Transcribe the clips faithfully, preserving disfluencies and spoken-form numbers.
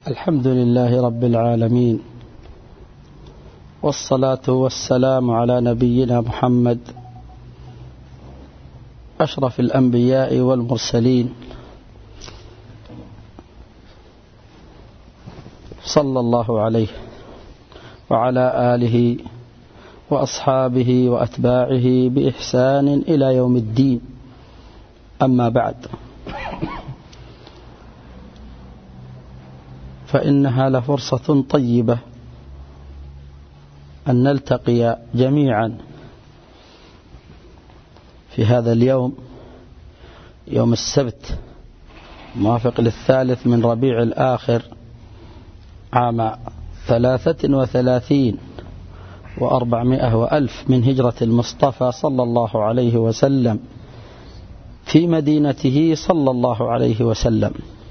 الحمد لله رب العالمين، والصلاة والسلام على نبينا محمد أشرف الأنبياء والمرسلين، صلى الله عليه وعلى آله وأصحابه وأتباعه بإحسان إلى يوم الدين. أما بعد، فإنها لفرصة طيبة أن نلتقي جميعا في هذا اليوم، يوم السبت موافق للثالث من ربيع الآخر عام ثلاثة وثلاثين وأربعمائة وألف من هجرة المصطفى صلى الله عليه وسلم في مدينته صلى الله عليه وسلم.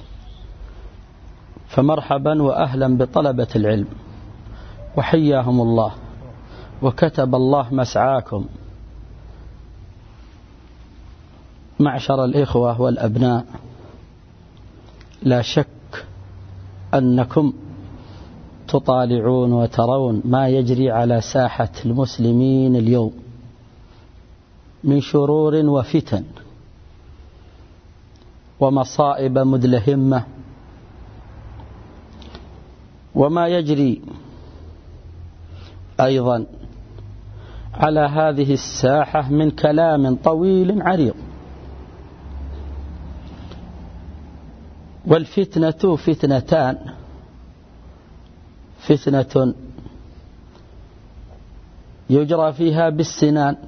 فمرحبا وأهلا بطلبة العلم، وحياهم الله وكتب الله مسعاكم. معشر الإخوة والأبناء، لا شك أنكم تطالعون وترون ما يجري على ساحة المسلمين اليوم من شرور وفتن ومصائب مدلهمة، وما يجري أيضا على هذه الساحة من كلام طويل عريض. والفتنة فتنتان: فتنة يجرى فيها بالسنان،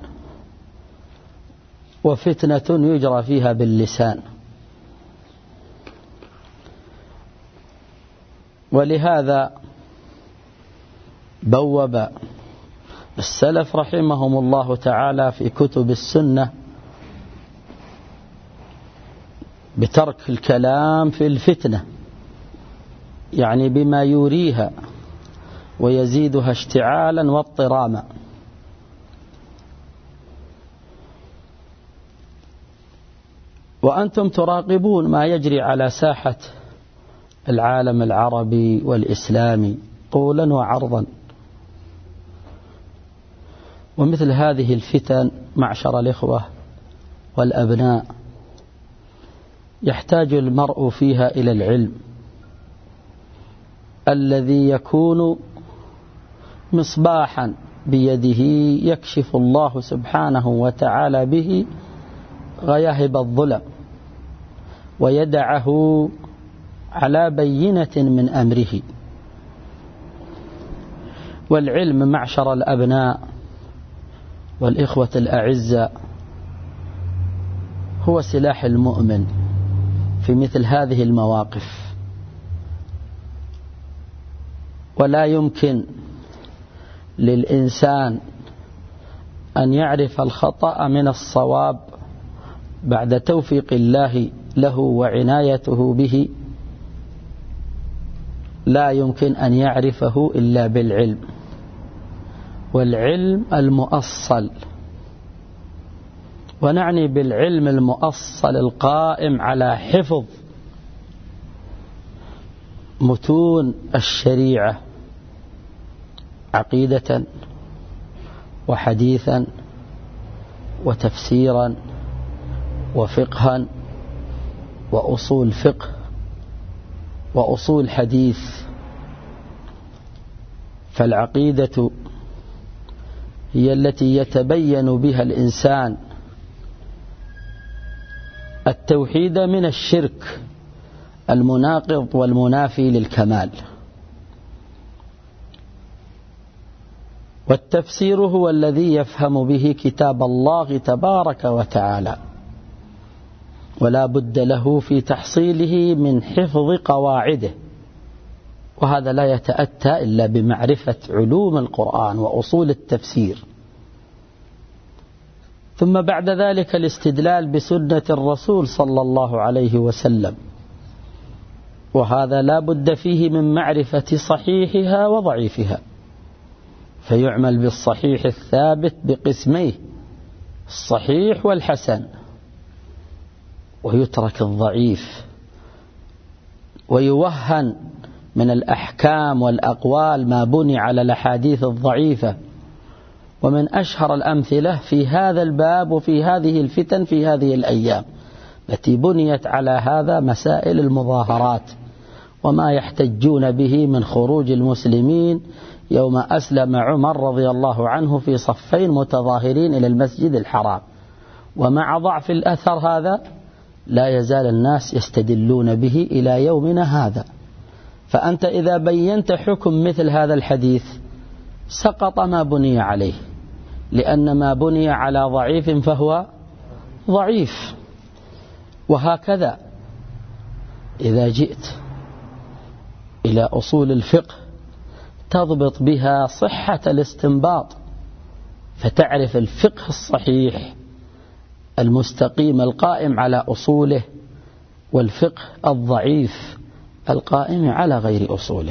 وفتنة يجرى فيها باللسان. ولهذا بوب السلف رحمهم الله تعالى في كتب السنة بترك الكلام في الفتنة، يعني بما يوريها ويزيدها اشتعالا واضطراما. وأنتم تراقبون ما يجري على ساحة العالم العربي والإسلامي طولا وعرضا. ومثل هذه الفتن معشر الإخوة والأبناء يحتاج المرء فيها إلى العلم الذي يكون مصباحا بيده يكشف الله سبحانه وتعالى به غياهب الظلم ويدعه على بينة من أمره. والعلم معشر الأبناء والإخوة الأعزاء هو سلاح المؤمن في مثل هذه المواقف. ولا يمكن للإنسان أن يعرف الخطأ من الصواب بعد توفيق الله له وعنايته به. لا يمكن أن يعرفه إلا بالعلم، والعلم المؤصل. ونعني بالعلم المؤصل القائم على حفظ متون الشريعة عقيدة وحديثا وتفسيرا وفقها وأصول فقه وأصول حديث. فالعقيدة هي التي يتبين بها الإنسان التوحيد من الشرك المناقض والمنافي للكمال. والتفسير هو الذي يفهم به كتاب الله تبارك وتعالى، ولا بد له في تحصيله من حفظ قواعده، وهذا لا يتأتى إلا بمعرفة علوم القرآن وأصول التفسير. ثم بعد ذلك الاستدلال بسنة الرسول صلى الله عليه وسلم، وهذا لا بد فيه من معرفة صحيحها وضعيفها، فيعمل بالصحيح الثابت بقسميه الصحيح والحسن، ويترك الضعيف ويوهن من الأحكام والأقوال ما بني على الأحاديث الضعيفة. ومن أشهر الأمثلة في هذا الباب وفي هذه الفتن في هذه الأيام التي بنيت على هذا مسائل المظاهرات وما يحتجون به من خروج المسلمين يوم أسلم عمر رضي الله عنه في صفين متظاهرين إلى المسجد الحرام. ومع ضعف الأثر هذا لا يزال الناس يستدلون به إلى يومنا هذا. فأنت إذا بينت حكم مثل هذا الحديث سقط ما بني عليه، لأن ما بني على ضعيف فهو ضعيف. وهكذا إذا جئت إلى أصول الفقه تضبط بها صحة الاستنباط، فتعرف الفقه الصحيح المستقيم القائم على أصوله، والفقه الضعيف القائم على غير أصوله.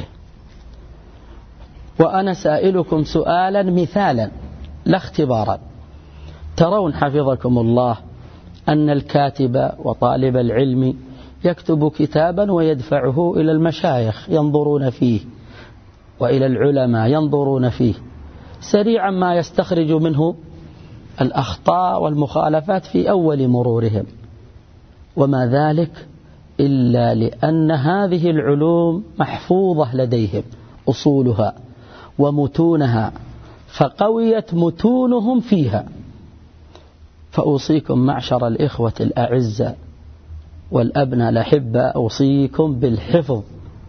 وأنا سائلكم سؤالا مثالا لا اختبارا. ترون حفظكم الله أن الكاتب وطالب العلم يكتب كتابا ويدفعه إلى المشايخ ينظرون فيه وإلى العلماء ينظرون فيه، سريعا ما يستخرج منه الأخطاء والمخالفات في أول مرورهم، وما ذلك إلا لأن هذه العلوم محفوظة لديهم أصولها ومتونها، فقويت متونهم فيها. فأوصيكم معشر الإخوة الأعزاء والأبناء الأحبة، أوصيكم بالحفظ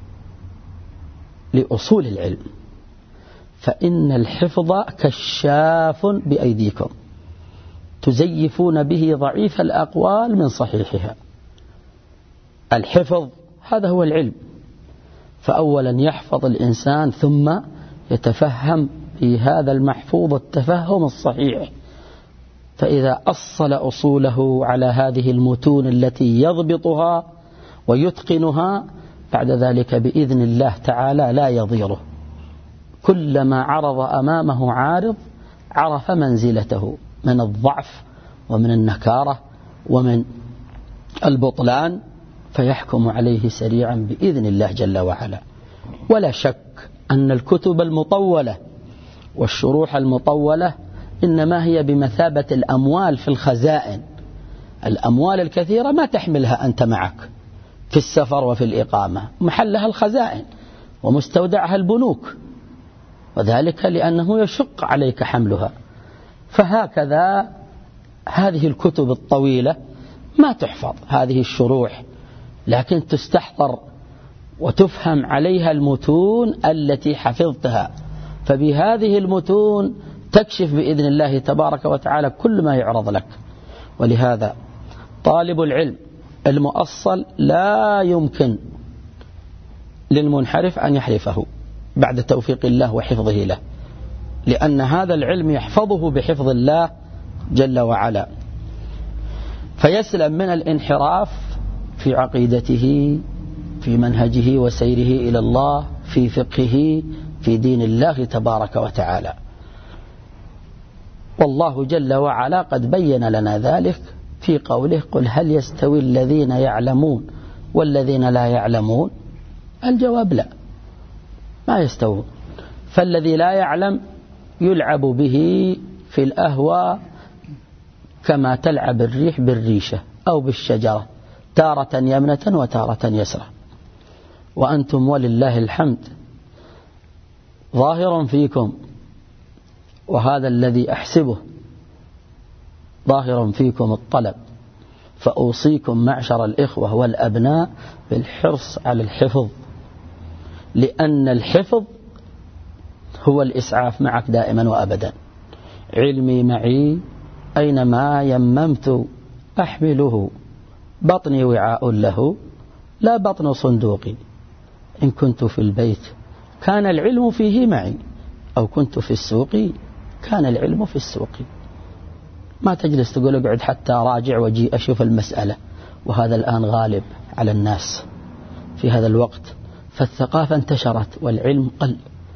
لأصول العلم، فإن الحفظ كشاف بأيديكم تزيفون به ضعيف الأقوال من صحيحها. الحفظ هذا هو العلم. فأولا يحفظ الإنسان ثم يتفهم في هذا المحفوظ التفهم الصحيح، فإذا أصل أصوله على هذه المتون التي يضبطها ويتقنها بعد ذلك بإذن الله تعالى لا يضيره. كلما عرض أمامه عارض عرف منزلته من الضعف ومن النكارة ومن البطلان، فيحكم عليه سريعا بإذن الله جل وعلا. ولا شك أن الكتب المطولة والشروح المطولة إنما هي بمثابة الأموال في الخزائن. الأموال الكثيرة ما تحملها أنت معك في السفر وفي الإقامة، محلها الخزائن ومستودعها البنوك، وذلك لأنه يشق عليك حملها. فهكذا هذه الكتب الطويلة ما تحفظ، هذه الشروح، لكن تستحضر وتفهم عليها المتون التي حفظتها، فبهذه المتون تكشف بإذن الله تبارك وتعالى كل ما يعرض لك. ولهذا طالب العلم المؤصل لا يمكن للمنحرف أن يحرفه بعد توفيق الله وحفظه له، لأن هذا العلم يحفظه بحفظ الله جل وعلا، فيسلم من الانحراف في عقيدته، في منهجه وسيره إلى الله، في فقهه، في دين الله تبارك وتعالى. والله جل وعلا قد بين لنا ذلك في قوله: قل هل يستوي الذين يعلمون والذين لا يعلمون؟ الجواب لا، ما يستوون. فالذي لا يعلم يلعب به في الأهواء كما تلعب الريح بالريشة أو بالشجرة، تارة يمنة وتارة يسرى. وأنتم ولله الحمد ظاهر فيكم، وهذا الذي أحسبه ظاهر فيكم الطلب. فأوصيكم معشر الإخوة والأبناء بالحرص على الحفظ، لأن الحفظ هو الإسعاف معك دائما وأبدا. علمي معي أينما يممت أحمله، بطني وعاء له لا بطن صندوقي. إن كنت في البيت كان العلم فيه معي، أو كنت في السوق كان العلم في السوق. ما تجلس تقول اقعد حتى راجع وجي أشوف المسألة، وهذا الآن غالب على الناس في هذا الوقت، فالثقافة انتشرت والعلم قل.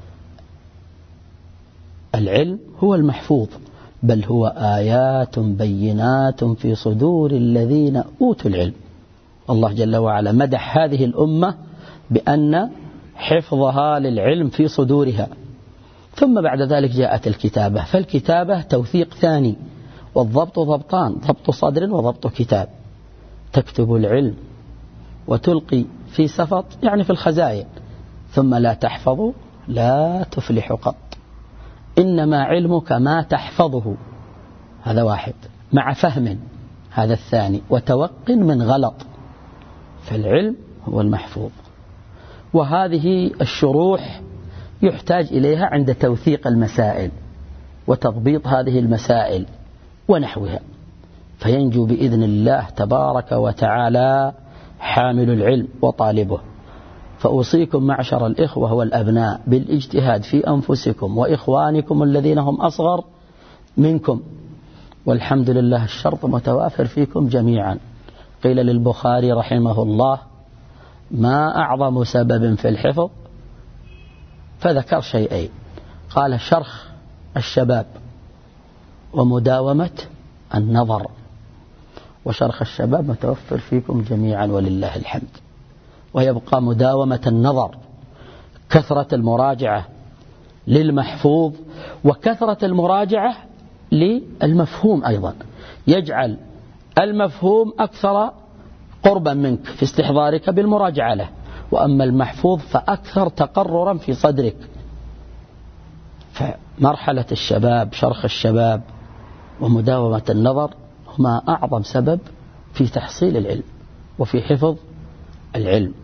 العلم هو المحفوظ، بل هو آيات بينات في صدور الذين أوتوا العلم. الله جل وعلا مدح هذه الأمة بأن حفظها للعلم في صدورها. ثم بعد ذلك جاءت الكتابة، فالكتابة توثيق ثاني، والضبط ضبطان، ضبط صدر وضبط كتاب. تكتب العلم وتلقي في سفط، يعني في الخزائن، ثم لا تحفظ لا تفلح قط. إنما علمك ما تحفظه، هذا واحد، مع فهم، هذا الثاني، وتوق من غلط. فالعلم هو المحفوظ. وهذه الشروح يحتاج إليها عند توثيق المسائل وتضبيط هذه المسائل ونحوها، فينجو بإذن الله تبارك وتعالى حامل العلم وطالبه. فأوصيكم معشر الإخوة والأبناء بالاجتهاد في أنفسكم وإخوانكم الذين هم أصغر منكم، والحمد لله الشرط متوافر فيكم جميعا. قيل للبخاري رحمه الله: ما أعظم سبب في الحفظ؟ فذكر شيئين، قال: شرخ الشباب ومداومة النظر. وشرخ الشباب متوفر فيكم جميعا ولله الحمد. ويبقى مداومة النظر، كثرة المراجعة للمحفوظ وكثرة المراجعة للمفهوم أيضا، يجعل المفهوم أكثر قربا منك في استحضارك بالمراجعة له، وأما المحفوظ فأكثر تقررا في صدرك. فمرحلة الشباب، شرخ الشباب ومداومة النظر هما أعظم سبب في تحصيل العلم وفي حفظ العلم.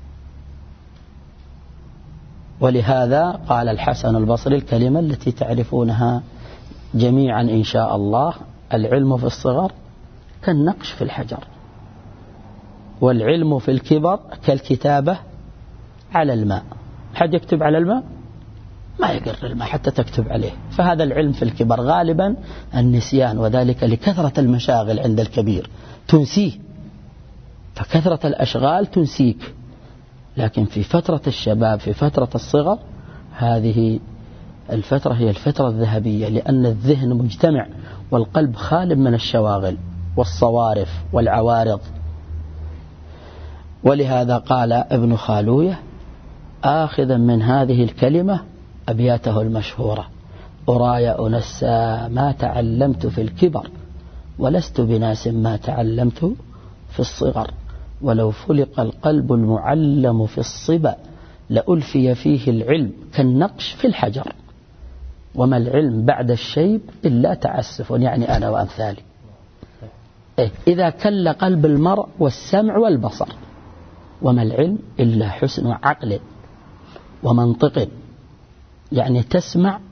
ولهذا قال الحسن البصري الكلمة التي تعرفونها جميعا إن شاء الله: العلم في الصغر كالنقش في الحجر، والعلم في الكبر كالكتابة على الماء. حد يكتب على الماء؟ ما يقر الماء حتى تكتب عليه. فهذا العلم في الكبر غالبا النسيان، وذلك لكثرة المشاغل عند الكبير تنسيه، فكثرة الأشغال تنسيك. لكن في فترة الشباب، في فترة الصغر، هذه الفترة هي الفترة الذهبية، لأن الذهن مجتمع والقلب خال من الشواغل والصوارف والعوارض. ولهذا قال ابن خالوية آخذا من هذه الكلمة أبياته المشهورة: أراي أنسى ما تعلمت في الكبر، ولست بناس ما تعلمت في الصغر، ولو فلق القلب المعلم في الصبا لألفي فيه العلم كالنقش في الحجر، وما العلم بعد الشيب إلا تعسف. يعني أنا وأمثالي. إيه؟ إذا كل قلب المرء والسمع والبصر، وما العلم إلا حسن عقل ومنطق، يعني تسمع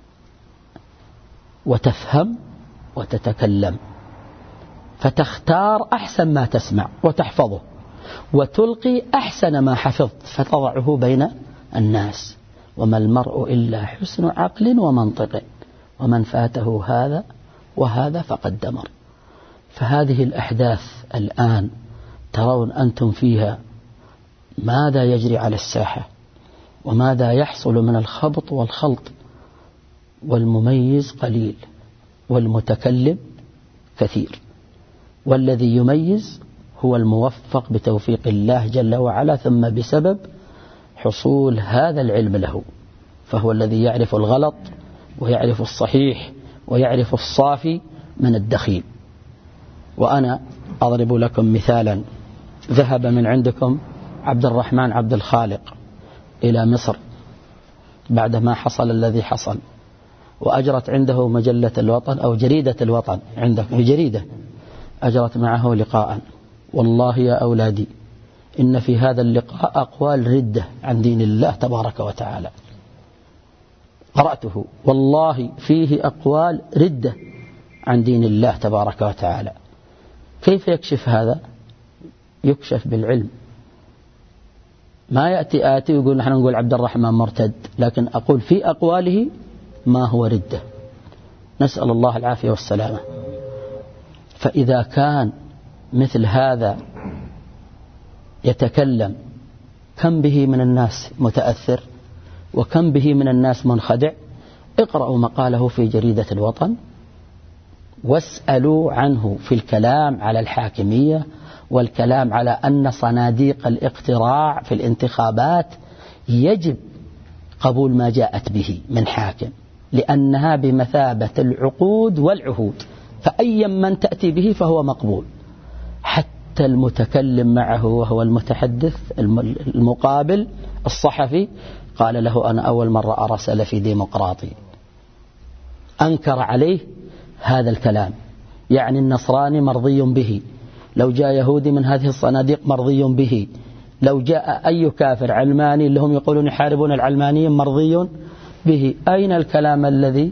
وتفهم وتتكلم، فتختار أحسن ما تسمع وتحفظه، وتلقي أحسن ما حفظت فتضعه بين الناس. وما المرء إلا حسن عقل ومنطق، ومن فاته هذا وهذا فقد دمر. فهذه الأحداث الآن ترون أنتم فيها ماذا يجري على الساحة، وماذا يحصل من الخبط والخلط، والمميز قليل والمتكلم كثير. والذي يميز هو الموفق بتوفيق الله جل وعلا، ثم بسبب حصول هذا العلم له، فهو الذي يعرف الغلط ويعرف الصحيح ويعرف الصافي من الدخيل. وأنا أضرب لكم مثالا: ذهب من عندكم عبد الرحمن عبد الخالق إلى مصر بعدما حصل الذي حصل، وأجرت عنده مجلة الوطن أو جريدة الوطن، عندك جريدة أجرت معه لقاء. والله يا أولادي إن في هذا اللقاء أقوال ردة عن دين الله تبارك وتعالى، قرأته والله فيه أقوال ردة عن دين الله تبارك وتعالى. كيف يكشف هذا؟ يكشف بالعلم. ما يأتي آتي ويقول نحن نقول عبد الرحمن مرتد، لكن أقول في أقواله ما هو ردة. نسأل الله العافية والسلامة. فإذا كان مثل هذا يتكلم، كم به من الناس متأثر وكم به من الناس منخدع. اقرأوا مقاله في جريدة الوطن واسألوا عنه في الكلام على الحاكمية والكلام على أن صناديق الاقتراع في الانتخابات يجب قبول ما جاءت به من حاكم، لأنها بمثابة العقود والعهود، فأي من تأتي به فهو مقبول. حتى المتكلم معه وهو المتحدث المقابل الصحفي قال له أنا أول مرة أرى سلفي ديمقراطي، أنكر عليه هذا الكلام. يعني النصراني مرضي به، لو جاء يهودي من هذه الصناديق مرضي به، لو جاء أي كافر علماني اللي هم يقولون يحاربون العلمانيين مرضي به. أين الكلام الذي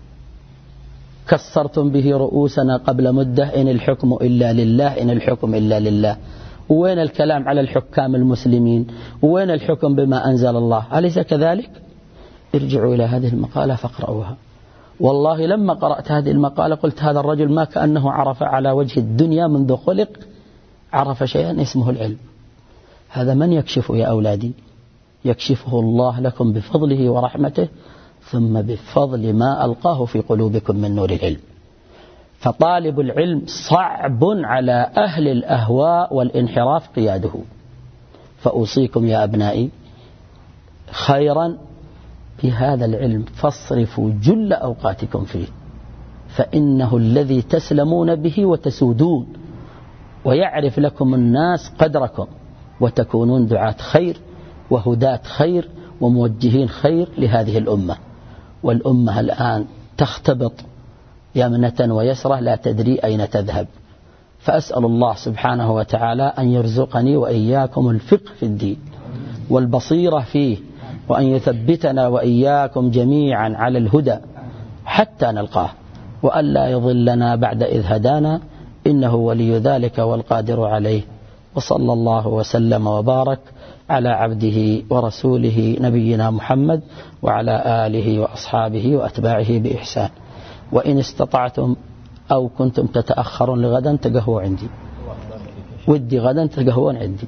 كسرتم به رؤوسنا قبل مدة إن الحكم إلا لله إن الحكم إلا لله؟ وين الكلام على الحكام المسلمين؟ وين الحكم بما أنزل الله؟ أليس كذلك؟ ارجعوا إلى هذه المقالة فاقرأوها. والله لما قرأت هذه المقالة قلت هذا الرجل ما كأنه عرف على وجه الدنيا منذ خلق عرف شيئا اسمه العلم. هذا من يكشفه يا أولادي؟ يكشفه الله لكم بفضله ورحمته، ثم بفضل ما ألقاه في قلوبكم من نور العلم. فطالب العلم صعب على أهل الأهواء والانحراف قياده. فأوصيكم يا أبنائي خيرا بهذا العلم، فاصرفوا جل أوقاتكم فيه، فإنه الذي تسلمون به وتسودون، ويعرف لكم الناس قدركم، وتكونون دعاة خير وهداة خير وموجهين خير لهذه الأمة. والأمة الآن تختبط يمنة ويسرة لا تدري أين تذهب. فأسأل الله سبحانه وتعالى أن يرزقني وإياكم الفقه في الدين والبصيرة فيه، وأن يثبتنا وإياكم جميعا على الهدى حتى نلقاه، وأن لا يضلنا بعد إذ هدانا، إنه ولي ذلك والقادر عليه. وصلى الله وسلم وبارك على عبده ورسوله نبينا محمد وعلى آله وأصحابه وأتباعه بإحسان. وإن استطعتم أو كنتم تتأخرون لغدا تقهوا عندي، ودي غدا تقهون عندي.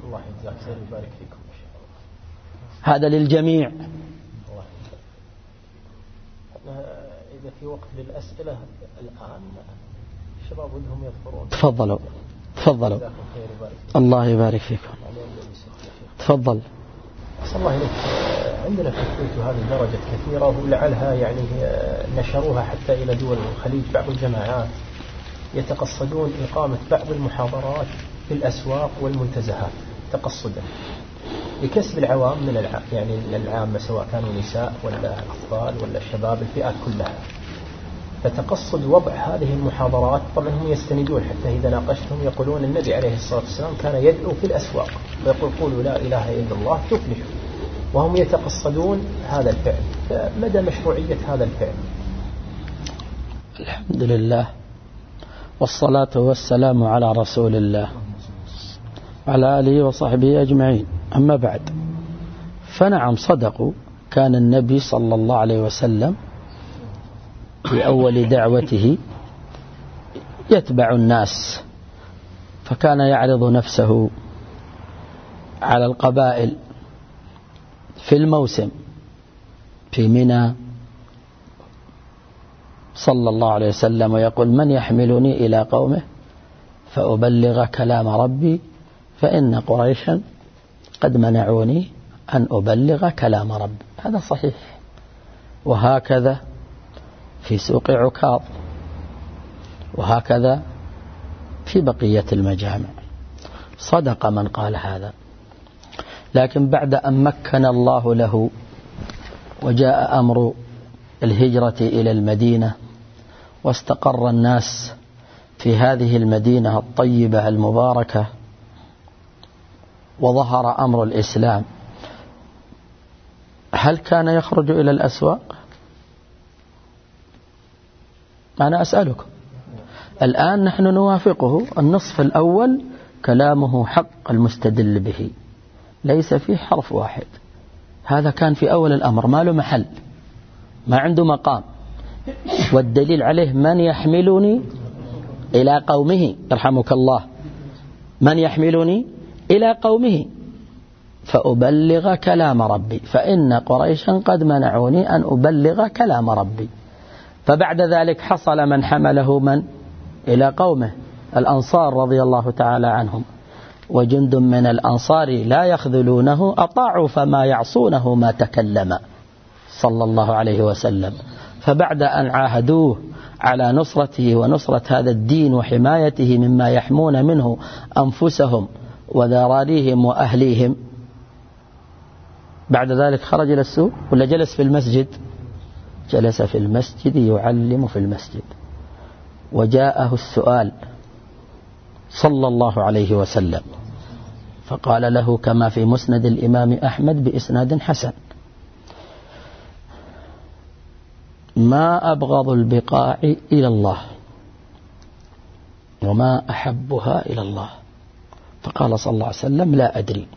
هذا للجميع. إذا في وقت للأسئلة الآن الشباب ودهم يذكرون. تفضلوا تفضلوا. الله يبارك فيكم. تفضل. صلى الله عليك. عندنا في الكويت هذه درجة كثيرة، ولعلها يعني نشروها حتى إلى دول الخليج. بعض الجماعات يتقصدون إقامة بعض المحاضرات في الأسواق والمنتزهات تقصدا لكسب العوام من العام، يعني العامة سواء كانوا نساء ولا أطفال ولا الشباب، الفئات كلها. فتقصد وضع هذه المحاضرات، طبعا هم يستندون حتى إذا ناقشتهم يقولون النبي عليه الصلاة والسلام كان يدعو في الأسواق ويقول قولوا لا إله إلا الله تفلحوا، وهم يتقصدون هذا الفعل. فمدى مشروعية هذا الفعل؟ الحمد لله والصلاة والسلام على رسول الله وعلى آله وصحبه أجمعين. أما بعد، فنعم صدقوا، كان النبي صلى الله عليه وسلم في أول دعوته يتبع الناس، فكان يعرض نفسه على القبائل في الموسم في منى صلى الله عليه وسلم ويقول من يحملني إلى قومه فأبلغ كلام ربي فإن قريشا قد منعوني أن أبلغ كلام ربي. هذا صحيح. وهكذا في سوق عكاظ، وهكذا في بقية المجامع. صدق من قال هذا. لكن بعد أن مكن الله له وجاء أمر الهجرة إلى المدينة واستقر الناس في هذه المدينة الطيبة المباركة وظهر أمر الإسلام، هل كان يخرج إلى الأسواق؟ أنا أسألكم الآن. نحن نوافقه النصف الأول كلامه حق المستدل به، ليس فيه حرف واحد. هذا كان في أول الأمر، ما له محل، ما عنده مقام. والدليل عليه من يحملني إلى قومه، يرحمك الله، من يحملني إلى قومه فأبلغ كلام ربي فإن قريشا قد منعوني أن أبلغ كلام ربي. فبعد ذلك حصل من حمله من إلى قومه، الأنصار رضي الله تعالى عنهم. وجند من الأنصار لا يخذلونه أطاعوا فما يعصونه ما تكلم صلى الله عليه وسلم. فبعد أن عاهدوه على نصرته ونصرة هذا الدين وحمايته مما يحمون منه أنفسهم وذراريهم وأهليهم، بعد ذلك خرج إلى السوق ولا جلس في المسجد؟ جلس في المسجد يعلم في المسجد. وجاءه السؤال صلى الله عليه وسلم فقال له كما في مسند الإمام أحمد بإسناد حسن: ما أبغض البقاع إلى الله وما أحبها إلى الله؟ فقال صلى الله عليه وسلم: لا أدري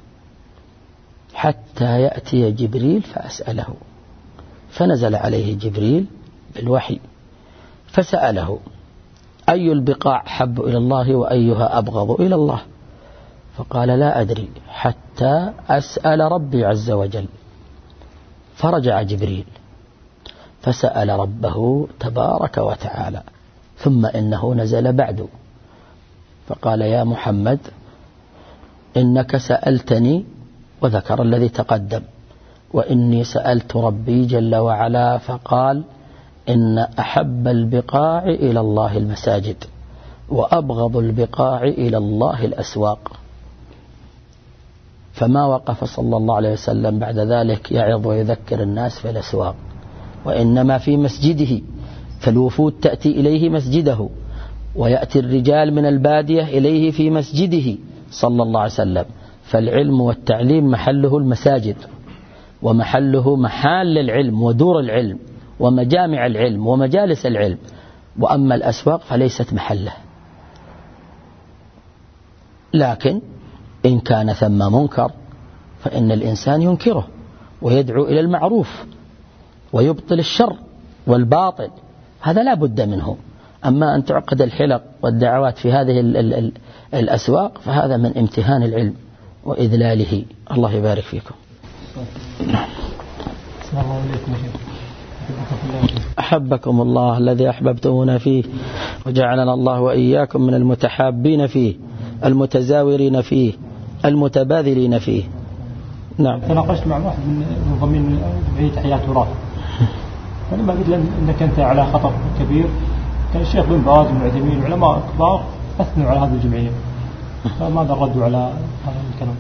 حتى يأتي جبريل فأسأله. فنزل عليه جبريل بالوحي فسأله: أي البقاع حب إلى الله وأيها أبغض إلى الله؟ فقال: لا أدري حتى أسأل ربي عز وجل. فرجع جبريل فسأل ربه تبارك وتعالى، ثم إنه نزل بعد فقال: يا محمد إنك سألتني، وذكر الذي تقدم، وإني سألت ربي جل وعلا فقال: إن أحب البقاع إلى الله المساجد وأبغض البقاع إلى الله الأسواق. فما وقف صلى الله عليه وسلم بعد ذلك يعظ ويذكر الناس في الأسواق، وإنما في مسجده، فالوفود تأتي إليه مسجده، ويأتي الرجال من البادية إليه في مسجده صلى الله عليه وسلم. فالعلم والتعليم محله المساجد، ومحله محال العلم ودور العلم ومجامع العلم ومجالس العلم. وأما الأسواق فليست محله. لكن إن كان ثم منكر فإن الإنسان ينكره ويدعو إلى المعروف ويبطل الشر والباطل، هذا لا بد منه. أما أن تعقد الحلق والدعوات في هذه ال ال ال الأسواق فهذا من امتهان العلم وإذلاله. الله يبارك فيكم. أحبكم الله الذي أحببتمونا فيه، وجعلنا الله وإياكم من المتحابين فيه المتزاورين فيه المتباذلين فيه. نعم. تناقشت مع واحد من منظمين جمعية تحيات تراث، فلما قلت له أنك أنت على خطر كبير، كان الشيخ بن باز والمعتمين وعلماء كبار أثنوا على هذه الجمعية، فماذا ردوا على هذا الكلام؟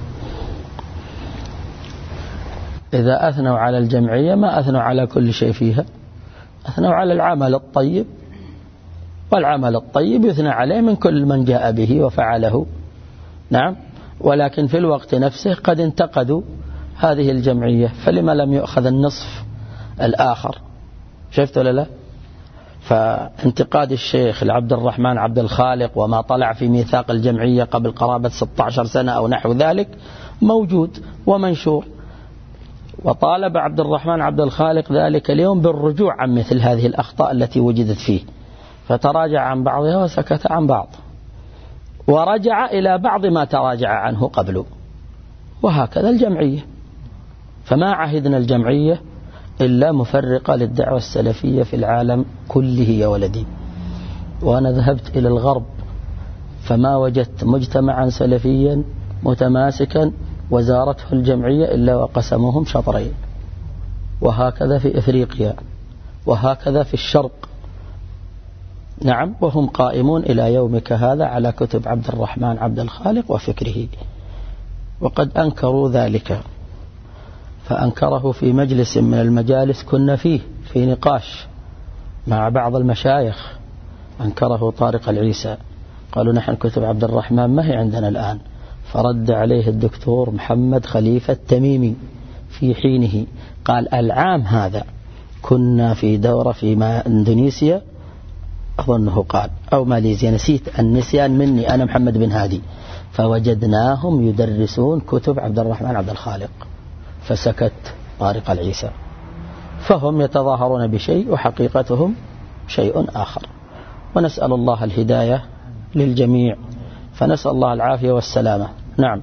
إذا أثنوا على الجمعية ما أثنوا على كل شيء فيها، أثنوا على العمل الطيب، والعمل الطيب يثنى عليه من كل من جاء به وفعله. نعم. ولكن في الوقت نفسه قد انتقدوا هذه الجمعية، فلما لم يؤخذ النصف الآخر؟ شفت ولا لا؟ فانتقاد الشيخ لعبد الرحمن عبد الخالق وما طلع في ميثاق الجمعية قبل قرابة ستة عشر سنة أو نحو ذلك موجود ومنشور، وطالب عبد الرحمن عبد الخالق ذلك اليوم بالرجوع عن مثل هذه الأخطاء التي وجدت فيه، فتراجع عن بعضها وسكت عن بعض، ورجع إلى بعض ما تراجع عنه قبله. وهكذا الجمعية، فما عهدنا الجمعية إلا مفرقة للدعوة السلفية في العالم كله يا ولدي. وأنا ذهبت إلى الغرب فما وجدت مجتمعا سلفيا متماسكا وزارته الجمعية إلا وقسموهم شطرين، وهكذا في إفريقيا، وهكذا في الشرق. نعم. وهم قائمون إلى يومك هذا على كتب عبد الرحمن عبد الخالق وفكره، وقد أنكروا ذلك، فأنكره في مجلس من المجالس كنا فيه في نقاش مع بعض المشايخ، أنكره طارق العيسى، قالوا نحن كتب عبد الرحمن ما هي عندنا الآن. فرد عليه الدكتور محمد خليفة التميمي في حينه، قال العام هذا كنا في دورة في إندونيسيا أظنه قال أو ماليزيا، نسيت، النسيان مني أنا محمد بن هادي، فوجدناهم يدرسون كتب عبد الرحمن عبد الخالق، فسكت طارق العيسى. فهم يتظاهرون بشيء وحقيقتهم شيء آخر، ونسأل الله الهداية للجميع، فنسأل الله العافية والسلامة. نعم.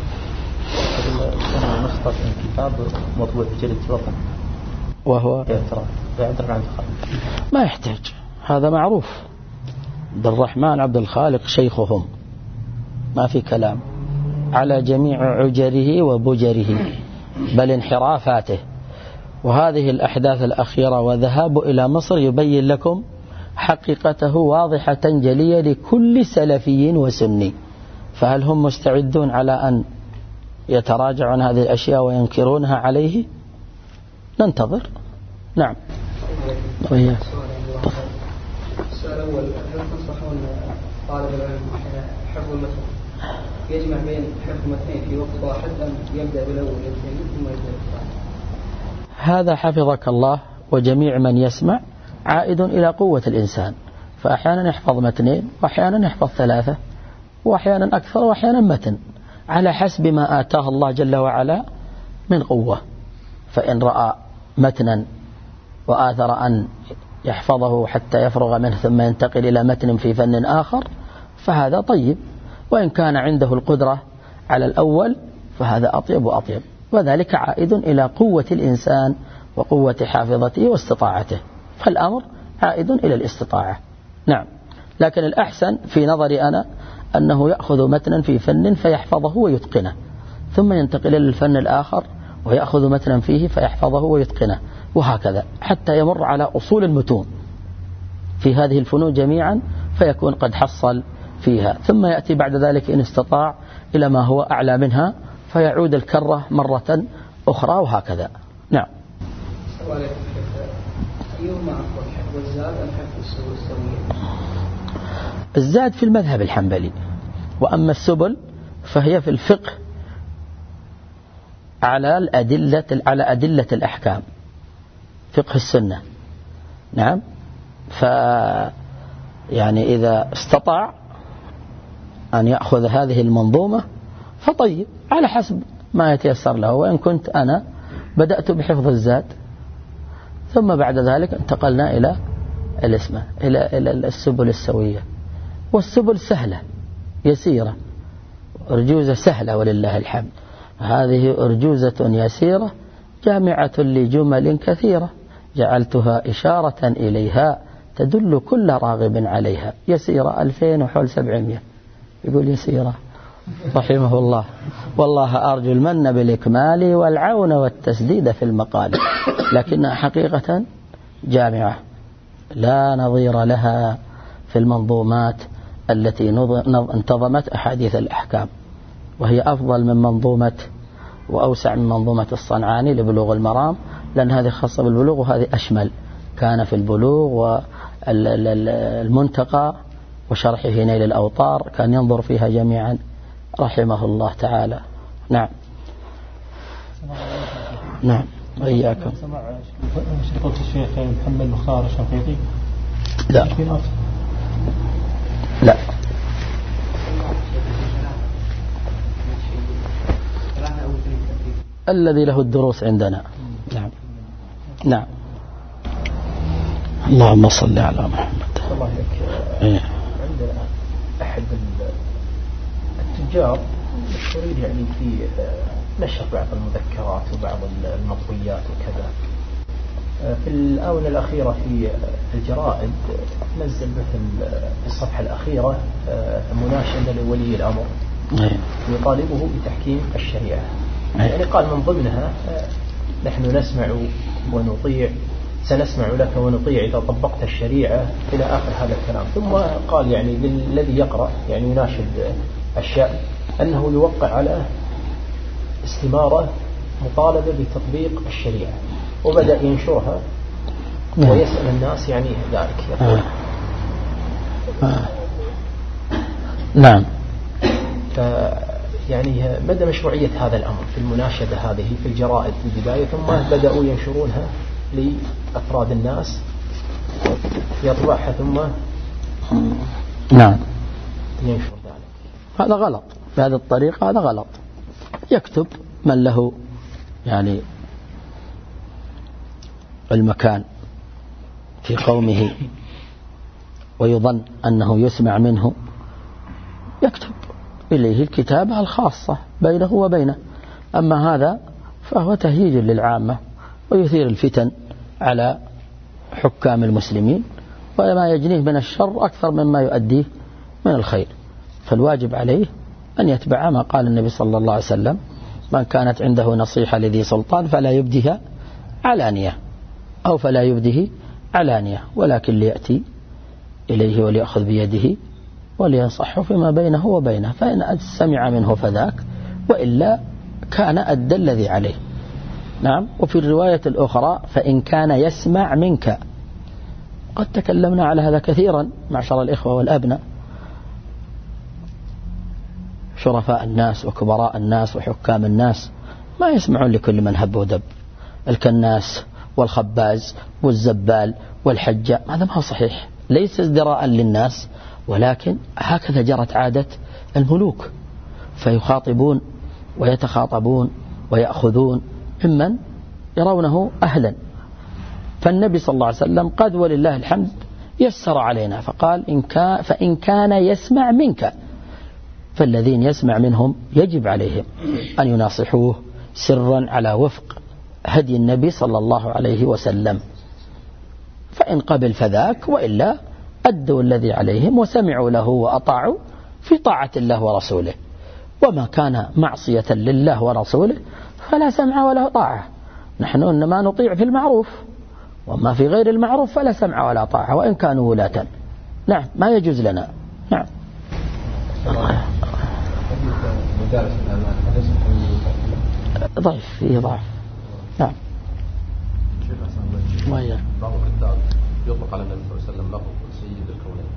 نسخة من كتاب مطبوع في جلد وطن وهو ما يحتاج، هذا معروف، عبد الرحمن عبد الخالق شيخهم، ما في كلام. على جميع عجره وبجره بل انحرافاته. وهذه الأحداث الأخيرة وذهاب إلى مصر يبين لكم حقيقته واضحة جلية لكل سلفي وسني. فهل هم مستعدون على أن يتراجعوا عن هذه الأشياء وينكرونها عليه؟ ننتظر. نعم. السؤال الأول، هل تنصحون طالب العلم حفظ المتن يجمع بين حفظ المتنين في وقت واحد أم يبدأ بالأول والثاني ثم يبدأ بالثاني؟ هذا حفظك الله وجميع من يسمع عائد إلى قوة الإنسان، فأحيانا يحفظ متنين وأحيانا يحفظ ثلاثة وأحيانا أكثر وأحيانا متن على حسب ما آتاه الله جل وعلا من قوة. فإن رأى متنا وآثر أن يحفظه حتى يفرغ منه ثم ينتقل إلى متن في فن آخر فهذا طيب، وإن كان عنده القدرة على الأول فهذا أطيب وأطيب، وذلك عائد إلى قوة الإنسان وقوة حافظته واستطاعته، فالأمر عائد إلى الاستطاعة. نعم. لكن الأحسن في نظري أنا أنه يأخذ متنا في فن فيحفظه ويتقنه، ثم ينتقل إلى الفن الآخر ويأخذ متنا فيه فيحفظه ويتقنه، وهكذا حتى يمر على أصول المتون في هذه الفنون جميعا فيكون قد حصل فيها، ثم يأتي بعد ذلك إن استطاع إلى ما هو أعلى منها فيعود الكرة مرة أخرى، وهكذا. نعم. أيهما أفضل، حفظ الزاد أم حفظ السبل السوية؟ الزاد في المذهب الحنبلي، وأما السبل فهي في الفقه على الأدلة على أدلة الأحكام، فقه السنة. نعم. ف يعني إذا استطاع أن يأخذ هذه المنظومة فطيب على حسب ما يتيسر له. وإن كنت أنا بدأت بحفظ الزاد ثم بعد ذلك انتقلنا إلى الاسمة إلى إلى السبل السوية، والسبل سهلة يسيرة، أرجوزة سهلة ولله الحمد. هذه أرجوزة يسيرة جامعة لجمل كثيرة جعلتها إشارة إليها تدل كل راغب عليها. يسيرة ألفين وحول سبعمية يقول يسيرة رحمه الله. والله أرجو المن بالإكمال والعون والتسديد في المقال، لكنها حقيقة جامعة لا نظير لها في المنظومات التي انتظمت أحاديث الأحكام، وهي أفضل من منظومة وأوسع من منظومة الصنعاني لبلوغ المرام، لأن هذه خاصة بالبلوغ وهذه أشمل. كان في البلوغ والمنتقى وشرحه نيل الأوطار كان ينظر فيها جميعا رحمه الله تعالى. نعم. نعم. وإياكم. قلت الشيخ محمد مختار الشنقيطي؟ لا لا. الذي له الدروس عندنا. نعم. نعم. اللهم صل على محمد. الله يك. إيه. عندنا أحد التجار مشهورين يعني في نشر بعض المذكرات وبعض المطويات وكذا. في الآونة الأخيرة في الجرائد نزل مثل في الصفحة الأخيرة مناشدة لولي الأمر يطالبه بتحكيم الشريعة. يعني قال من ضمنها نحن نسمع ونطيع، سنسمع لك ونطيع إذا طبقت الشريعة إلى آخر هذا الكلام. ثم قال يعني للذي يقرأ يعني يناشد الشأن أنه يوقع على استمارة مطالبة بتطبيق الشريعة، وبدأ ينشرها ويسأل الناس يعني ذلك. يقول آه. نعم. يعني مدى مشروعية هذا الأمر في المناشدة هذه في الجرائد في البداية، ثم بدأوا ينشرونها لأفراد الناس يطبعها ثم نعم ينشر ذلك. هذا غلط بهذه الطريقة، هذا غلط. يكتب من له يعني المكان في قومه ويظن أنه يسمع منه يكتب إليه الكتابة الخاصة بينه وبينه. أما هذا فهو تهييج للعامة ويثير الفتن على حكام المسلمين، وما يجنيه من الشر أكثر مما يؤديه من الخير. فالواجب عليه أن يتبع ما قال النبي صلى الله عليه وسلم: من كانت عنده نصيحة لذي سلطان فلا يبديها علانية، أو فلا يبديه علانية، ولكن ليأتي إليه وليأخذ بيده ولينصحه فيما بينه وبينه، فإن سمع منه فذاك، وإلا كان أدى الذي عليه. نعم. وفي الرواية الأخرى: فإن كان يسمع منك. قد تكلمنا على هذا كثيرا معشر الإخوة والأبناء. شرفاء الناس وكبراء الناس وحكام الناس ما يسمعون لكل من هب ودب. الكناس والخباز والزبال والحجاء، هذا ما هو صحيح، ليس ازدراء للناس، ولكن هكذا جرت عادة الملوك، فيخاطبون ويتخاطبون ويأخذون ممن يرونه أهلا. فالنبي صلى الله عليه وسلم قد ولله الحمد يسر علينا، فقال: إن كان فإن كان يسمع منك، فالذين يسمع منهم يجب عليهم أن يناصحوه سرا على وفق هدي النبي صلى الله عليه وسلم، فإن قبل فذاك، وإلا أدوا الذي عليهم وسمعوا له وأطاعوا في طاعة الله ورسوله. وما كان معصية لله ورسوله فلا سمع ولا طاعة. نحن إنما نطيع في المعروف، وما في غير المعروف فلا سمع ولا طاعة، وإن كانوا ولاة. نعم، ما يجوز لنا. نعم. ضعيف، فيه ضعف. نعم. بعض الكتاب يطلق على النبي صلى الله عليه وسلم لقب سيد الكونين.